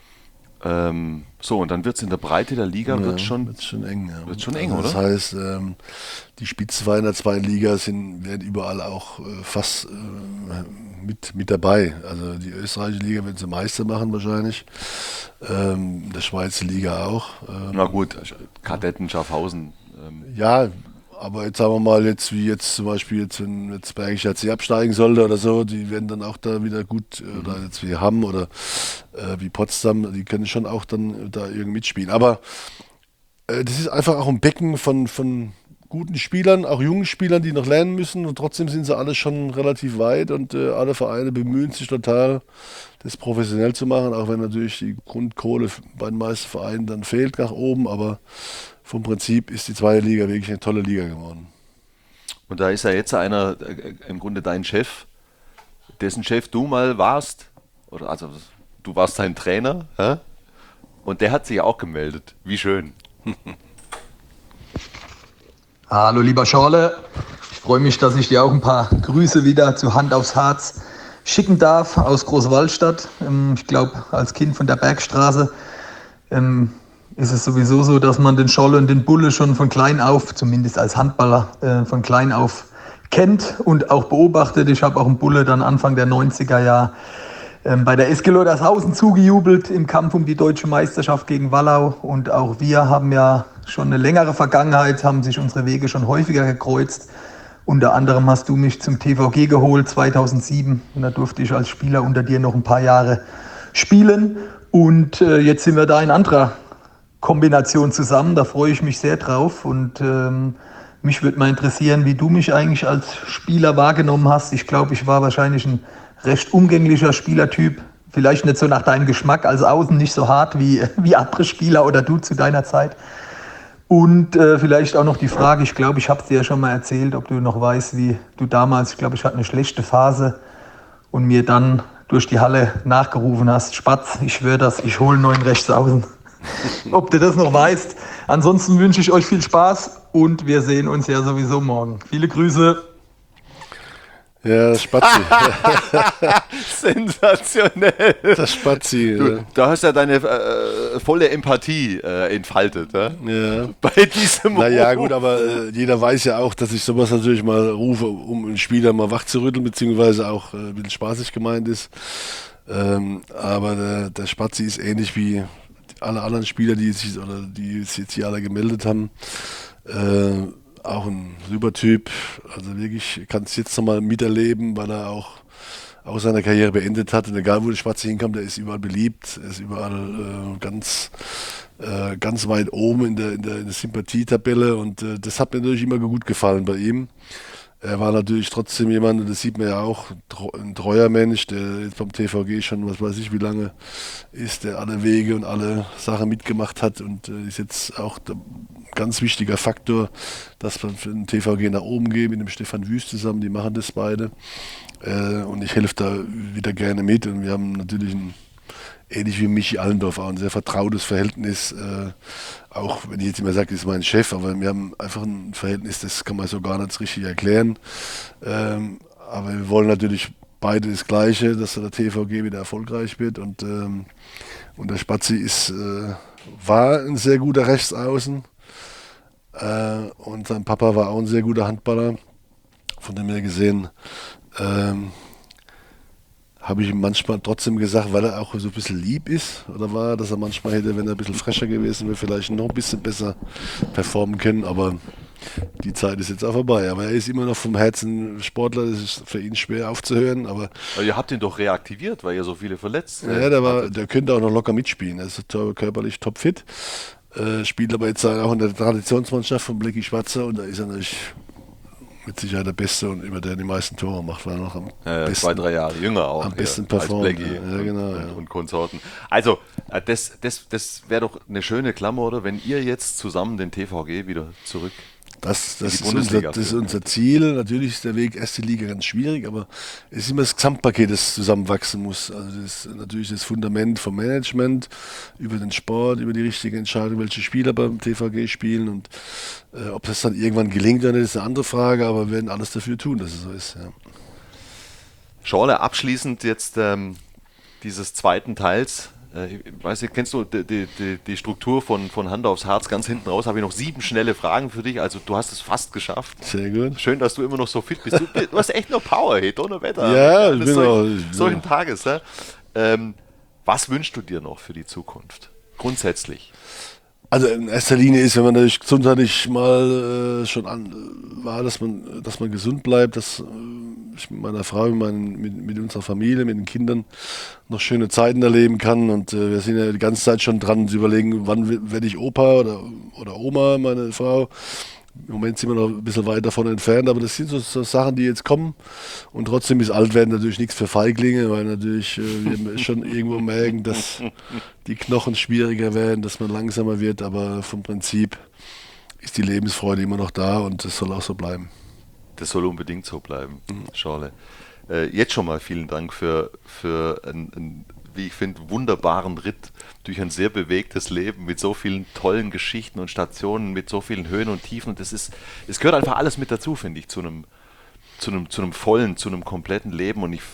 Und dann wird es in der Breite der Liga wird schon eng. Ja. Wird schon eng, also oder? Das heißt, die Spitzenvereine in der zweiten Liga werden überall auch fast mit dabei. Also die österreichische Liga wird sie Meister machen wahrscheinlich. Der Schweizer Liga auch. Na gut, Kadetten, Schaffhausen. Ja, aber jetzt sagen wir mal, wie jetzt zum Beispiel, wenn jetzt Bergisch HC absteigen sollte oder so, die werden dann auch da wieder gut, oder jetzt wie Hamm oder wie Potsdam, die können schon auch dann da irgendwie mitspielen. Aber das ist einfach auch ein Becken von guten Spielern, auch jungen Spielern, die noch lernen müssen und trotzdem sind sie alle schon relativ weit und alle Vereine bemühen sich total, das professionell zu machen, auch wenn natürlich die Grundkohle bei den meisten Vereinen dann fehlt nach oben, aber vom Prinzip ist die zweite Liga wirklich eine tolle Liga geworden. Und da ist ja jetzt einer, im Grunde dein Chef, dessen Chef du mal warst, oder also du warst sein Trainer, hä? Und der hat sich auch gemeldet. Wie schön. Hallo lieber Schorle, ich freue mich, dass ich dir auch ein paar Grüße wieder zur Hand aufs Harz schicken darf aus Großwallstadt. Ich glaube, als Kind von der Bergstraße ist es sowieso so, dass man den Scholle und den Bulle schon von klein auf, zumindest als Handballer, von klein auf kennt und auch beobachtet. Ich habe auch einen Bulle dann Anfang der 90er Jahre bei der SG Lodershausen zugejubelt im Kampf um die deutsche Meisterschaft gegen Wallau. Und auch wir haben ja schon eine längere Vergangenheit, haben sich unsere Wege schon häufiger gekreuzt. Unter anderem hast du mich zum TVG geholt 2007 und da durfte ich als Spieler unter dir noch ein paar Jahre spielen. Und jetzt sind wir da in anderer Kombination zusammen, da freue ich mich sehr drauf. Und mich würde mal interessieren, wie du mich eigentlich als Spieler wahrgenommen hast. Ich glaube, ich war wahrscheinlich ein recht umgänglicher Spielertyp. Vielleicht nicht so nach deinem Geschmack, als außen nicht so hart wie andere Spieler oder du zu deiner Zeit. Und vielleicht auch noch die Frage, ich glaube, ich habe es dir ja schon mal erzählt, ob du noch weißt, wie du damals, ich glaube, ich hatte eine schlechte Phase und mir dann durch die Halle nachgerufen hast, Spatz, ich schwöre das, ich hole einen neuen Rechtsaußen. Ob du das noch weißt. Ansonsten wünsche ich euch viel Spaß und wir sehen uns ja sowieso morgen. Viele Grüße. Ja, das Spazi. Sensationell. Das Spazi. Du, da hast ja deine volle Empathie entfaltet, ne? Ja. Bei diesem Naja, Ruf. gut, aber jeder weiß ja auch, dass ich sowas natürlich mal rufe, um einen Spieler mal wach zu rütteln, beziehungsweise auch ein bisschen spaßig gemeint ist. Aber der Spazi ist ähnlich wie alle anderen Spieler, die sich jetzt hier alle gemeldet haben. Auch ein super Typ. Also wirklich, kann es jetzt nochmal miterleben, weil er auch seine Karriere beendet hat. Und egal, wo der Spazi hinkommt, der ist überall beliebt. Er ist überall ganz weit oben in der Sympathietabelle. Und das hat mir natürlich immer gut gefallen bei ihm. Er war natürlich trotzdem jemand, und das sieht man ja auch, ein treuer Mensch, der jetzt beim TVG schon, was weiß ich wie lange ist, der alle Wege und alle Sachen mitgemacht hat und ist jetzt auch ein ganz wichtiger Faktor, dass wir für den TVG nach oben gehen mit dem Stefan Wüst zusammen, die machen das beide. Und ich helfe da wieder gerne mit und wir haben natürlich ähnlich wie Michi Allendorf auch ein sehr vertrautes Verhältnis, auch wenn ich jetzt immer sage, ist mein Chef, aber wir haben einfach ein Verhältnis, das kann man so gar nicht richtig erklären. Aber wir wollen natürlich beide das Gleiche, dass der TVG wieder erfolgreich wird und der Spazi war ein sehr guter Rechtsaußen und sein Papa war auch ein sehr guter Handballer, von dem her gesehen habe ich ihm manchmal trotzdem gesagt, weil er auch so ein bisschen lieb ist, oder war, dass er manchmal hätte, wenn er ein bisschen fresher gewesen wäre, vielleicht noch ein bisschen besser performen können, aber die Zeit ist jetzt auch vorbei. Aber er ist immer noch vom Herzen Sportler, das ist für ihn schwer aufzuhören, aber Ihr habt ihn doch reaktiviert, weil ihr so viele verletzt ja, der könnte auch noch locker mitspielen, er ist körperlich topfit, spielt aber jetzt auch in der Traditionsmannschaft von Blecki Schwarzer und da ist er natürlich mit Sicherheit der Beste und über der die meisten Tore macht, weil er noch am besten, 2-3 Jahre jünger auch. am besten als performt. Blackie Ja, genau, ja. und Konsorten. Also, das wäre doch eine schöne Klammer, oder? Wenn ihr jetzt zusammen den TVG wieder zurück. Das die ist Bundesliga das ist führen. unser Ziel. Natürlich ist der Weg erste Liga ganz schwierig, aber es ist immer das Gesamtpaket, das zusammenwachsen muss. Also das ist natürlich das Fundament vom Management, über den Sport, über die richtige Entscheidung, welche Spieler beim TVG spielen und ob das dann irgendwann gelingt oder nicht, ist eine andere Frage, aber wir werden alles dafür tun, dass es so ist. Ja. Schorle, abschließend jetzt dieses zweiten Teils. Ich weiß nicht, kennst du die Struktur von Hand aufs Herz? Ganz hinten raus habe ich noch 7 schnelle Fragen für dich. Also du hast es fast geschafft. Sehr gut. Schön, dass du immer noch so fit bist. Du hast echt noch Power, hey, Donnerwetter. Ja, ich bin auch. Solchen Tages. Ja? Was wünschst du dir noch für die Zukunft? Grundsätzlich. Also in erster Linie ist, wenn man natürlich gesundheitlich mal schon war, dass man gesund bleibt, dass ich mit meiner Frau, mit unserer Familie, mit den Kindern noch schöne Zeiten erleben kann. Und wir sind ja die ganze Zeit schon dran zu überlegen, wann werde ich Opa oder Oma, meine Frau. Im Moment sind wir noch ein bisschen weit davon entfernt, aber das sind so Sachen, die jetzt kommen. Und trotzdem ist Altwerden natürlich nichts für Feiglinge, weil natürlich wir schon irgendwo merken, dass die Knochen schwieriger werden, dass man langsamer wird. Aber vom Prinzip ist die Lebensfreude immer noch da und das soll auch so bleiben. Das soll unbedingt so bleiben, Schorle. Jetzt schon mal vielen Dank für einen, wie ich finde, wunderbaren Ritt durch ein sehr bewegtes Leben mit so vielen tollen Geschichten und Stationen, mit so vielen Höhen und Tiefen. Und es gehört einfach alles mit dazu, finde ich, zu einem vollen, zu einem kompletten Leben. Und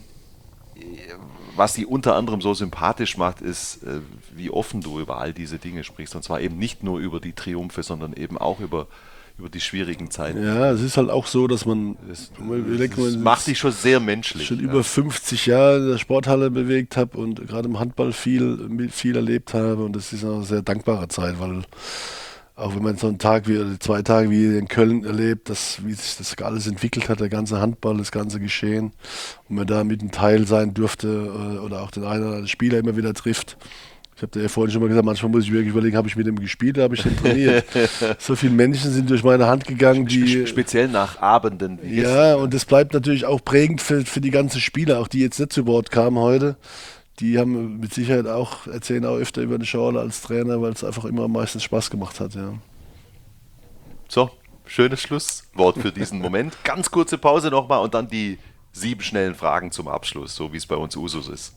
was die unter anderem so sympathisch macht, ist, wie offen du über all diese Dinge sprichst. Und zwar eben nicht nur über die Triumphe, sondern eben auch über die schwierigen Zeiten. Ja, es ist halt auch so, dass man Das macht dich schon sehr menschlich. schon über 50 Jahre in der Sporthalle bewegt habe und gerade im Handball viel erlebt habe und das ist eine sehr dankbare Zeit, weil Auch wenn man so einen Tag oder 2 Tage wie in Köln erlebt, wie sich das alles entwickelt hat, der ganze Handball, das ganze Geschehen, und man da mit einem Teil sein durfte oder auch den einen oder anderen Spieler immer wieder trifft. Ich habe dir ja vorhin schon mal gesagt, manchmal muss ich wirklich überlegen, habe ich mit dem gespielt oder habe ich den trainiert? So viele Menschen sind durch meine Hand gegangen, die... Speziell nach Abenden wie jetzt. Ja, und das bleibt natürlich auch prägend für die ganzen Spieler, auch die jetzt nicht zu Wort kamen heute. Die haben mit Sicherheit auch, erzählen auch öfter über den Schorle als Trainer, weil es einfach immer meistens Spaß gemacht hat. Ja. So, schönes Schlusswort für diesen Moment. Ganz kurze Pause nochmal und dann die 7 schnellen Fragen zum Abschluss, so wie es bei uns Usus ist.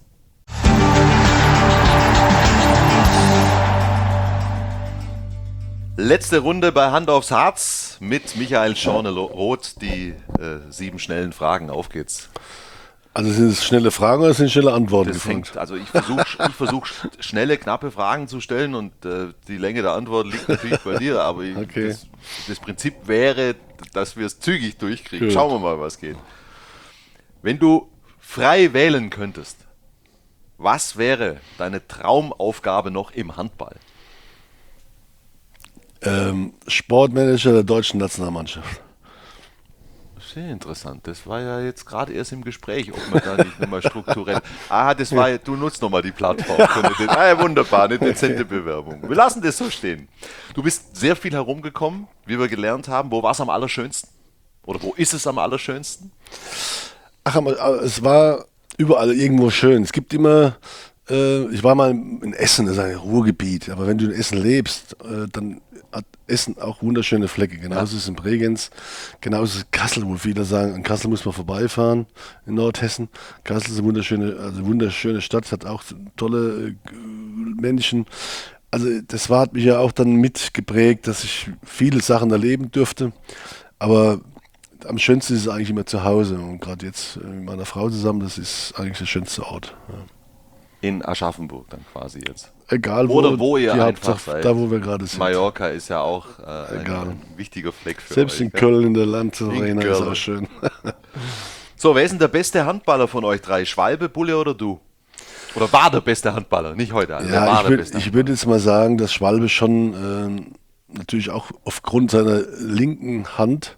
Letzte Runde bei Hand aufs Harz mit Michael Schorle-Roth. Die 7 schnellen Fragen. Auf geht's. Also sind es schnelle Fragen oder sind schnelle Antworten? Ich versuch schnelle, knappe Fragen zu stellen und die Länge der Antwort liegt natürlich bei dir, aber okay. Das Prinzip wäre, dass wir es zügig durchkriegen. Gut. Schauen wir mal, was geht. Wenn du frei wählen könntest, was wäre deine Traumaufgabe noch im Handball? Sportmanager der deutschen Nationalmannschaft. Sehr interessant. Das war ja jetzt gerade erst im Gespräch, ob man da nicht nochmal strukturell... du nutzt nochmal die Plattform. Wunderbar, eine dezente Bewerbung. Wir lassen das so stehen. Du bist sehr viel herumgekommen, wie wir gelernt haben. Wo war es am allerschönsten? Oder wo ist es am allerschönsten? Es war überall irgendwo schön. Es gibt immer... ich war mal in Essen, das ist ein Ruhrgebiet, aber wenn du in Essen lebst, dann hat Essen auch wunderschöne Flecke. Genauso ist es in Bregenz, genauso ist es in Kassel, wo viele sagen, in Kassel muss man vorbeifahren, in Nordhessen. Kassel ist eine wunderschöne Stadt, hat auch tolle Menschen. Also das hat mich ja auch dann mitgeprägt, dass ich viele Sachen erleben durfte, aber am schönsten ist es eigentlich immer zu Hause und gerade jetzt mit meiner Frau zusammen, das ist eigentlich der schönste Ort. Ja. In Aschaffenburg dann quasi jetzt. Egal wo ihr einfach seid. Da wo wir gerade sind. Mallorca ist ja auch ein wichtiger Fleck für Selbst euch. in Köln in der Landarena ist auch schön. So, wer ist denn der beste Handballer von euch 3? Schwalbe, Bulle oder du? Oder war der beste Handballer? Nicht heute. Ja, ich würde jetzt mal sagen, dass Schwalbe schon natürlich auch aufgrund seiner linken Hand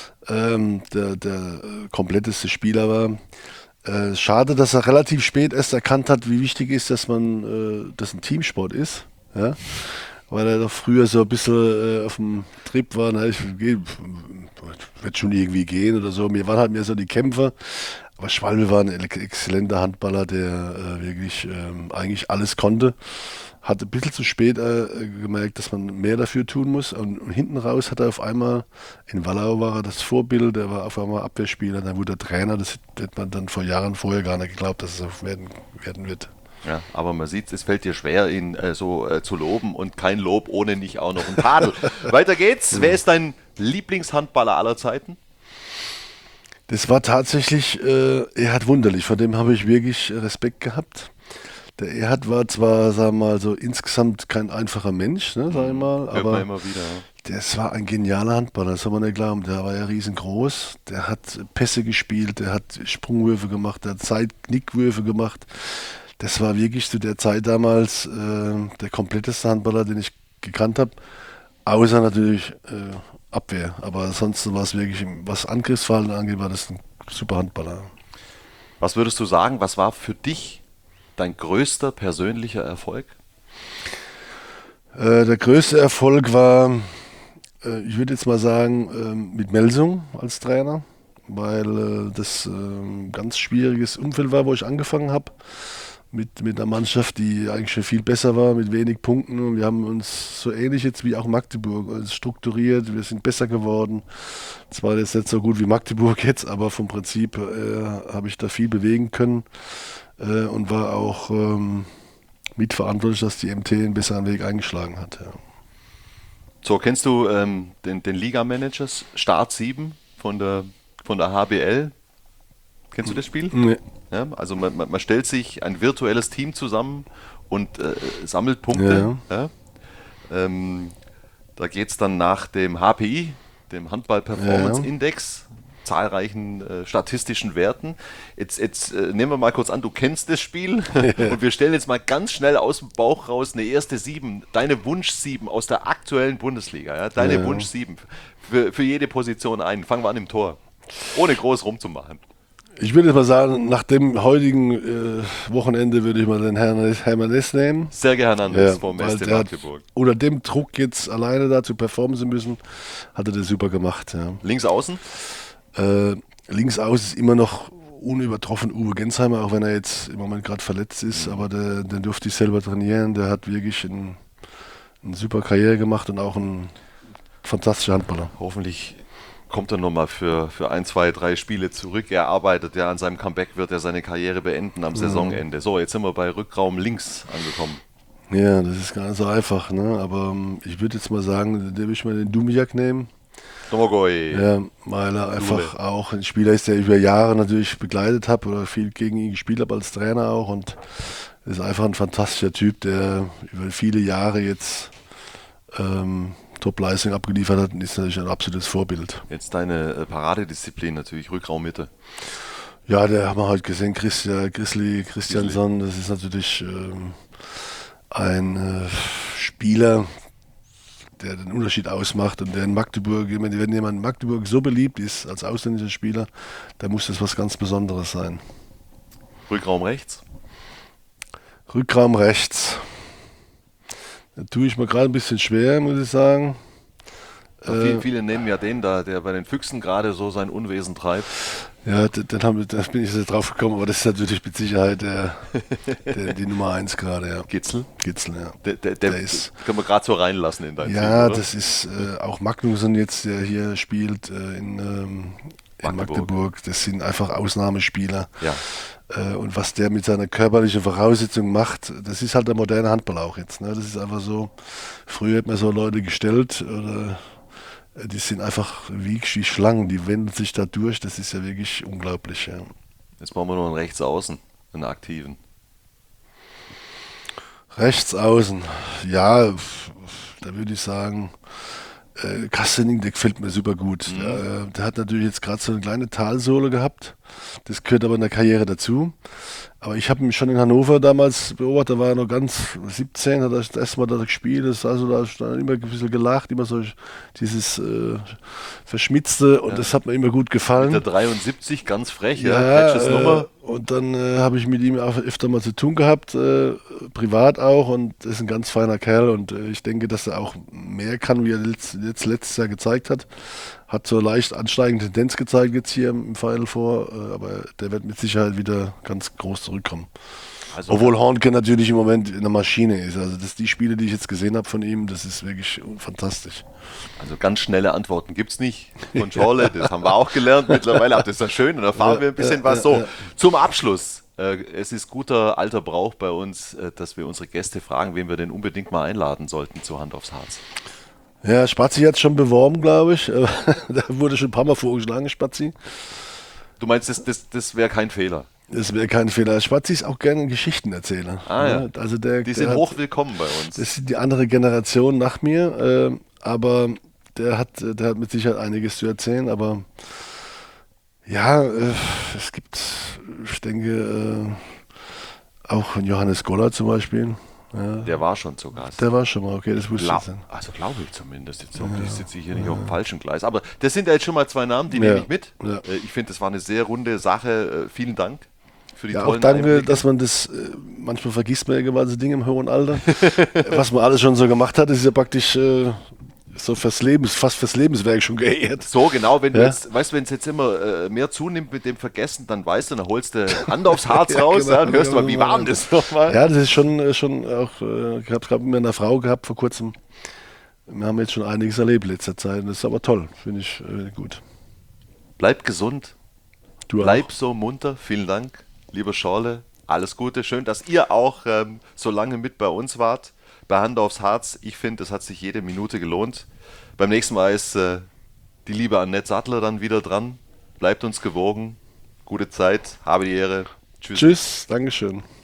der kompletteste Spieler war. Schade, dass er relativ spät erst erkannt hat, wie wichtig ist, dass ein Teamsport ist. Ja? Weil er doch früher so ein bisschen auf dem Trip war, wird schon irgendwie gehen oder so. Wir waren halt mehr so die Kämpfer. Aber Schwalbe war ein exzellenter Handballer, der wirklich eigentlich alles konnte. Hat ein bisschen zu spät gemerkt, dass man mehr dafür tun muss. Und hinten raus hat er auf einmal, in Wallau war er das Vorbild, er war auf einmal Abwehrspieler, dann wurde er Trainer. Das hätte man dann vor Jahren vorher gar nicht geglaubt, dass es so werden wird. Ja, aber man sieht, es fällt dir schwer, ihn zu loben und kein Lob ohne nicht auch noch ein Tadel. Weiter geht's. Wer ist dein Lieblingshandballer aller Zeiten? Das war tatsächlich Erhard Wunderlich, vor dem habe ich wirklich Respekt gehabt. Der Erhard war zwar, sagen wir mal, so insgesamt kein einfacher Mensch, ne, sag ich mal, aber immer wieder, ja. Das war ein genialer Handballer, das soll man nicht glauben. Der war ja riesengroß, der hat Pässe gespielt, der hat Sprungwürfe gemacht, der hat Zeitknickwürfe gemacht. Das war wirklich zu der Zeit damals der kompletteste Handballer, den ich gekannt habe, außer natürlich Abwehr. Aber ansonsten war es wirklich, was Angriffsverhalten angeht, war das ein super Handballer. Was würdest du sagen, was war für dich dein größter persönlicher Erfolg? Der größte Erfolg war, ich würde jetzt mal sagen, mit Melsung als Trainer, weil das ein ganz schwieriges Umfeld war, wo ich angefangen habe. Mit einer Mannschaft, die eigentlich schon viel besser war, mit wenig Punkten. Und wir haben uns so ähnlich jetzt wie auch Magdeburg strukturiert. Wir sind besser geworden. Zwar jetzt nicht so gut wie Magdeburg jetzt, aber vom Prinzip habe ich da viel bewegen können und war auch mitverantwortlich, dass die MT einen besseren Weg eingeschlagen hat. Ja. So, kennst du den Liga-Manager Start 7 von der HBL? Kennst du das Spiel? Nee. Ja, also man stellt sich ein virtuelles Team zusammen und sammelt Punkte. Ja. Ja. Da geht es dann nach dem HPI, dem Handball-Performance-Index, zahlreichen statistischen Werten. Jetzt nehmen wir mal kurz an, du kennst das Spiel und wir stellen jetzt mal ganz schnell aus dem Bauch raus eine erste 7, deine Wunsch-7 aus der aktuellen Bundesliga. Ja? Deine Wunsch-7 für jede Position ein. Fangen wir an im Tor, ohne groß rumzumachen. Ich würde mal sagen, nach dem heutigen Wochenende würde ich mal den Hermann nehmen. Sergej Hernandez vom SC Magdeburg. Unter dem Druck jetzt alleine da zu performen zu müssen, hat er das super gemacht. Ja. Links außen? Links außen ist immer noch unübertroffen Uwe Gensheimer, auch wenn er jetzt im Moment gerade verletzt ist, aber den durfte ich selber trainieren. Der hat wirklich eine super Karriere gemacht und auch ein fantastischer Handballer. Hoffentlich kommt er nochmal für 1, 2, 3 Spiele zurück. Er arbeitet ja an seinem Comeback, wird er seine Karriere beenden am Saisonende. So, jetzt sind wir bei Rückraum links angekommen. Ja, das ist gar nicht so einfach, ne? Aber ich würde jetzt mal sagen, da würde ich mal den Dumiak nehmen. Domagoj. Ja, weil er einfach auch ein Spieler ist, der über Jahre natürlich begleitet hat oder viel gegen ihn gespielt hat als Trainer auch und ist einfach ein fantastischer Typ, der über viele Jahre jetzt Top-Leistung abgeliefert hat und ist natürlich ein absolutes Vorbild. Jetzt deine Paradedisziplin natürlich, Rückraummitte. Ja, der haben wir heute gesehen, Christiansson, das ist natürlich ein Spieler, der den Unterschied ausmacht und der in Magdeburg, wenn jemand in Magdeburg so beliebt ist als ausländischer Spieler, dann muss das was ganz Besonderes sein. Rückraum rechts? Rückraum rechts. Da tue ich mir gerade ein bisschen schwer, muss ich sagen. Viele nehmen ja den da, der bei den Füchsen gerade so sein Unwesen treibt. Ja, da bin ich jetzt drauf gekommen, aber das ist natürlich mit Sicherheit die Nummer 1 gerade. Ja. Gitzel? Gitzel, ja. Der ist, können wir gerade so reinlassen in dein Team, ja, oder? Das ist auch Magnussen jetzt, der hier spielt in Magdeburg. Das sind einfach Ausnahmespieler. Ja. Und was der mit seiner körperlichen Voraussetzung macht, das ist halt der moderne Handball auch jetzt. Ne? Das ist einfach so, früher hat man so Leute gestellt, oder die sind einfach wie Schlangen, die wenden sich da durch, das ist ja wirklich unglaublich. Ja. Jetzt brauchen wir noch einen Rechtsaußen, einen aktiven. Rechtsaußen, ja, da würde ich sagen, Kastening, der gefällt mir super gut. Der hat natürlich jetzt gerade so eine kleine Talsohle gehabt. Das gehört aber in der Karriere dazu. Aber ich habe ihn schon in Hannover damals beobachtet, da war er noch ganz 17, hat er das erste Mal da gespielt, das also da stand immer ein bisschen gelacht, immer so dieses Verschmitzte und das hat mir immer gut gefallen. Der 73, ganz frech, Patches Nummer. Und dann habe ich mit ihm auch öfter mal zu tun gehabt, privat auch, und ist ein ganz feiner Kerl und ich denke, dass er auch mehr kann, wie er jetzt letztes Jahr gezeigt hat. Hat so leicht ansteigende Tendenz gezeigt jetzt hier im Final Four, aber der wird mit Sicherheit wieder ganz groß zurückkommen. Also, obwohl Hornke natürlich im Moment eine Maschine ist. Also die Spiele, die ich jetzt gesehen habe von ihm, das ist wirklich fantastisch. Also ganz schnelle Antworten gibt es nicht von Schorle, das haben wir auch gelernt mittlerweile, aber das ist ja schön, und da erfahren wir ein bisschen was. So, zum Abschluss. Es ist guter alter Brauch bei uns, dass wir unsere Gäste fragen, wen wir denn unbedingt mal einladen sollten zu Hand aufs Harz. Ja, Spazi hat es schon beworben, glaube ich. Da wurde schon ein paar Mal vorgeschlagen, Spazi. Du meinst, das wäre kein Fehler? Das wäre kein Fehler. Spazi ist auch gerne ein Geschichtenerzähler. Ja. Also die sind hochwillkommen bei uns. Das ist die andere Generation nach mir, aber der hat mit Sicherheit einiges zu erzählen. Aber ja, es gibt, ich denke, auch von Johannes Goller zum Beispiel. Ja. Der war schon zu Gast. Der war schon mal, okay, das wusste ich. Also glaube ich zumindest. Jetzt sitze ich hier nicht auf dem falschen Gleis. Aber das sind ja jetzt schon mal 2 Namen, die nehme ich mit. Ja. Ich finde, das war eine sehr runde Sache. Vielen Dank für die tollen auch danke, Einblicke. Dass man das, manchmal vergisst man ja gewisse Dinge im hohen Alter. Was man alles schon so gemacht hat, ist ja praktisch so fast fürs Lebenswerk schon geehrt. So, genau, wenn du jetzt, weißt du, wenn es jetzt immer mehr zunimmt mit dem Vergessen, dann weißt du, dann holst du Hand aufs Harz raus, genau, und hörst du mal, wie warm das nochmal. Ja, das ist schon auch, ich habe es gerade mit einer Frau gehabt vor kurzem. Wir haben jetzt schon einiges erlebt in letzter Zeit, und das ist aber toll, finde ich gut. Bleib gesund, bleib so munter, vielen Dank, lieber Schorle, alles Gute, schön, dass ihr auch so lange mit bei uns wart. Bei Hand aufs Harz, ich finde, es hat sich jede Minute gelohnt. Beim nächsten Mal ist die liebe Annette Sattler dann wieder dran. Bleibt uns gewogen. Gute Zeit, habe die Ehre. Tschüss. Tschüss, Dankeschön.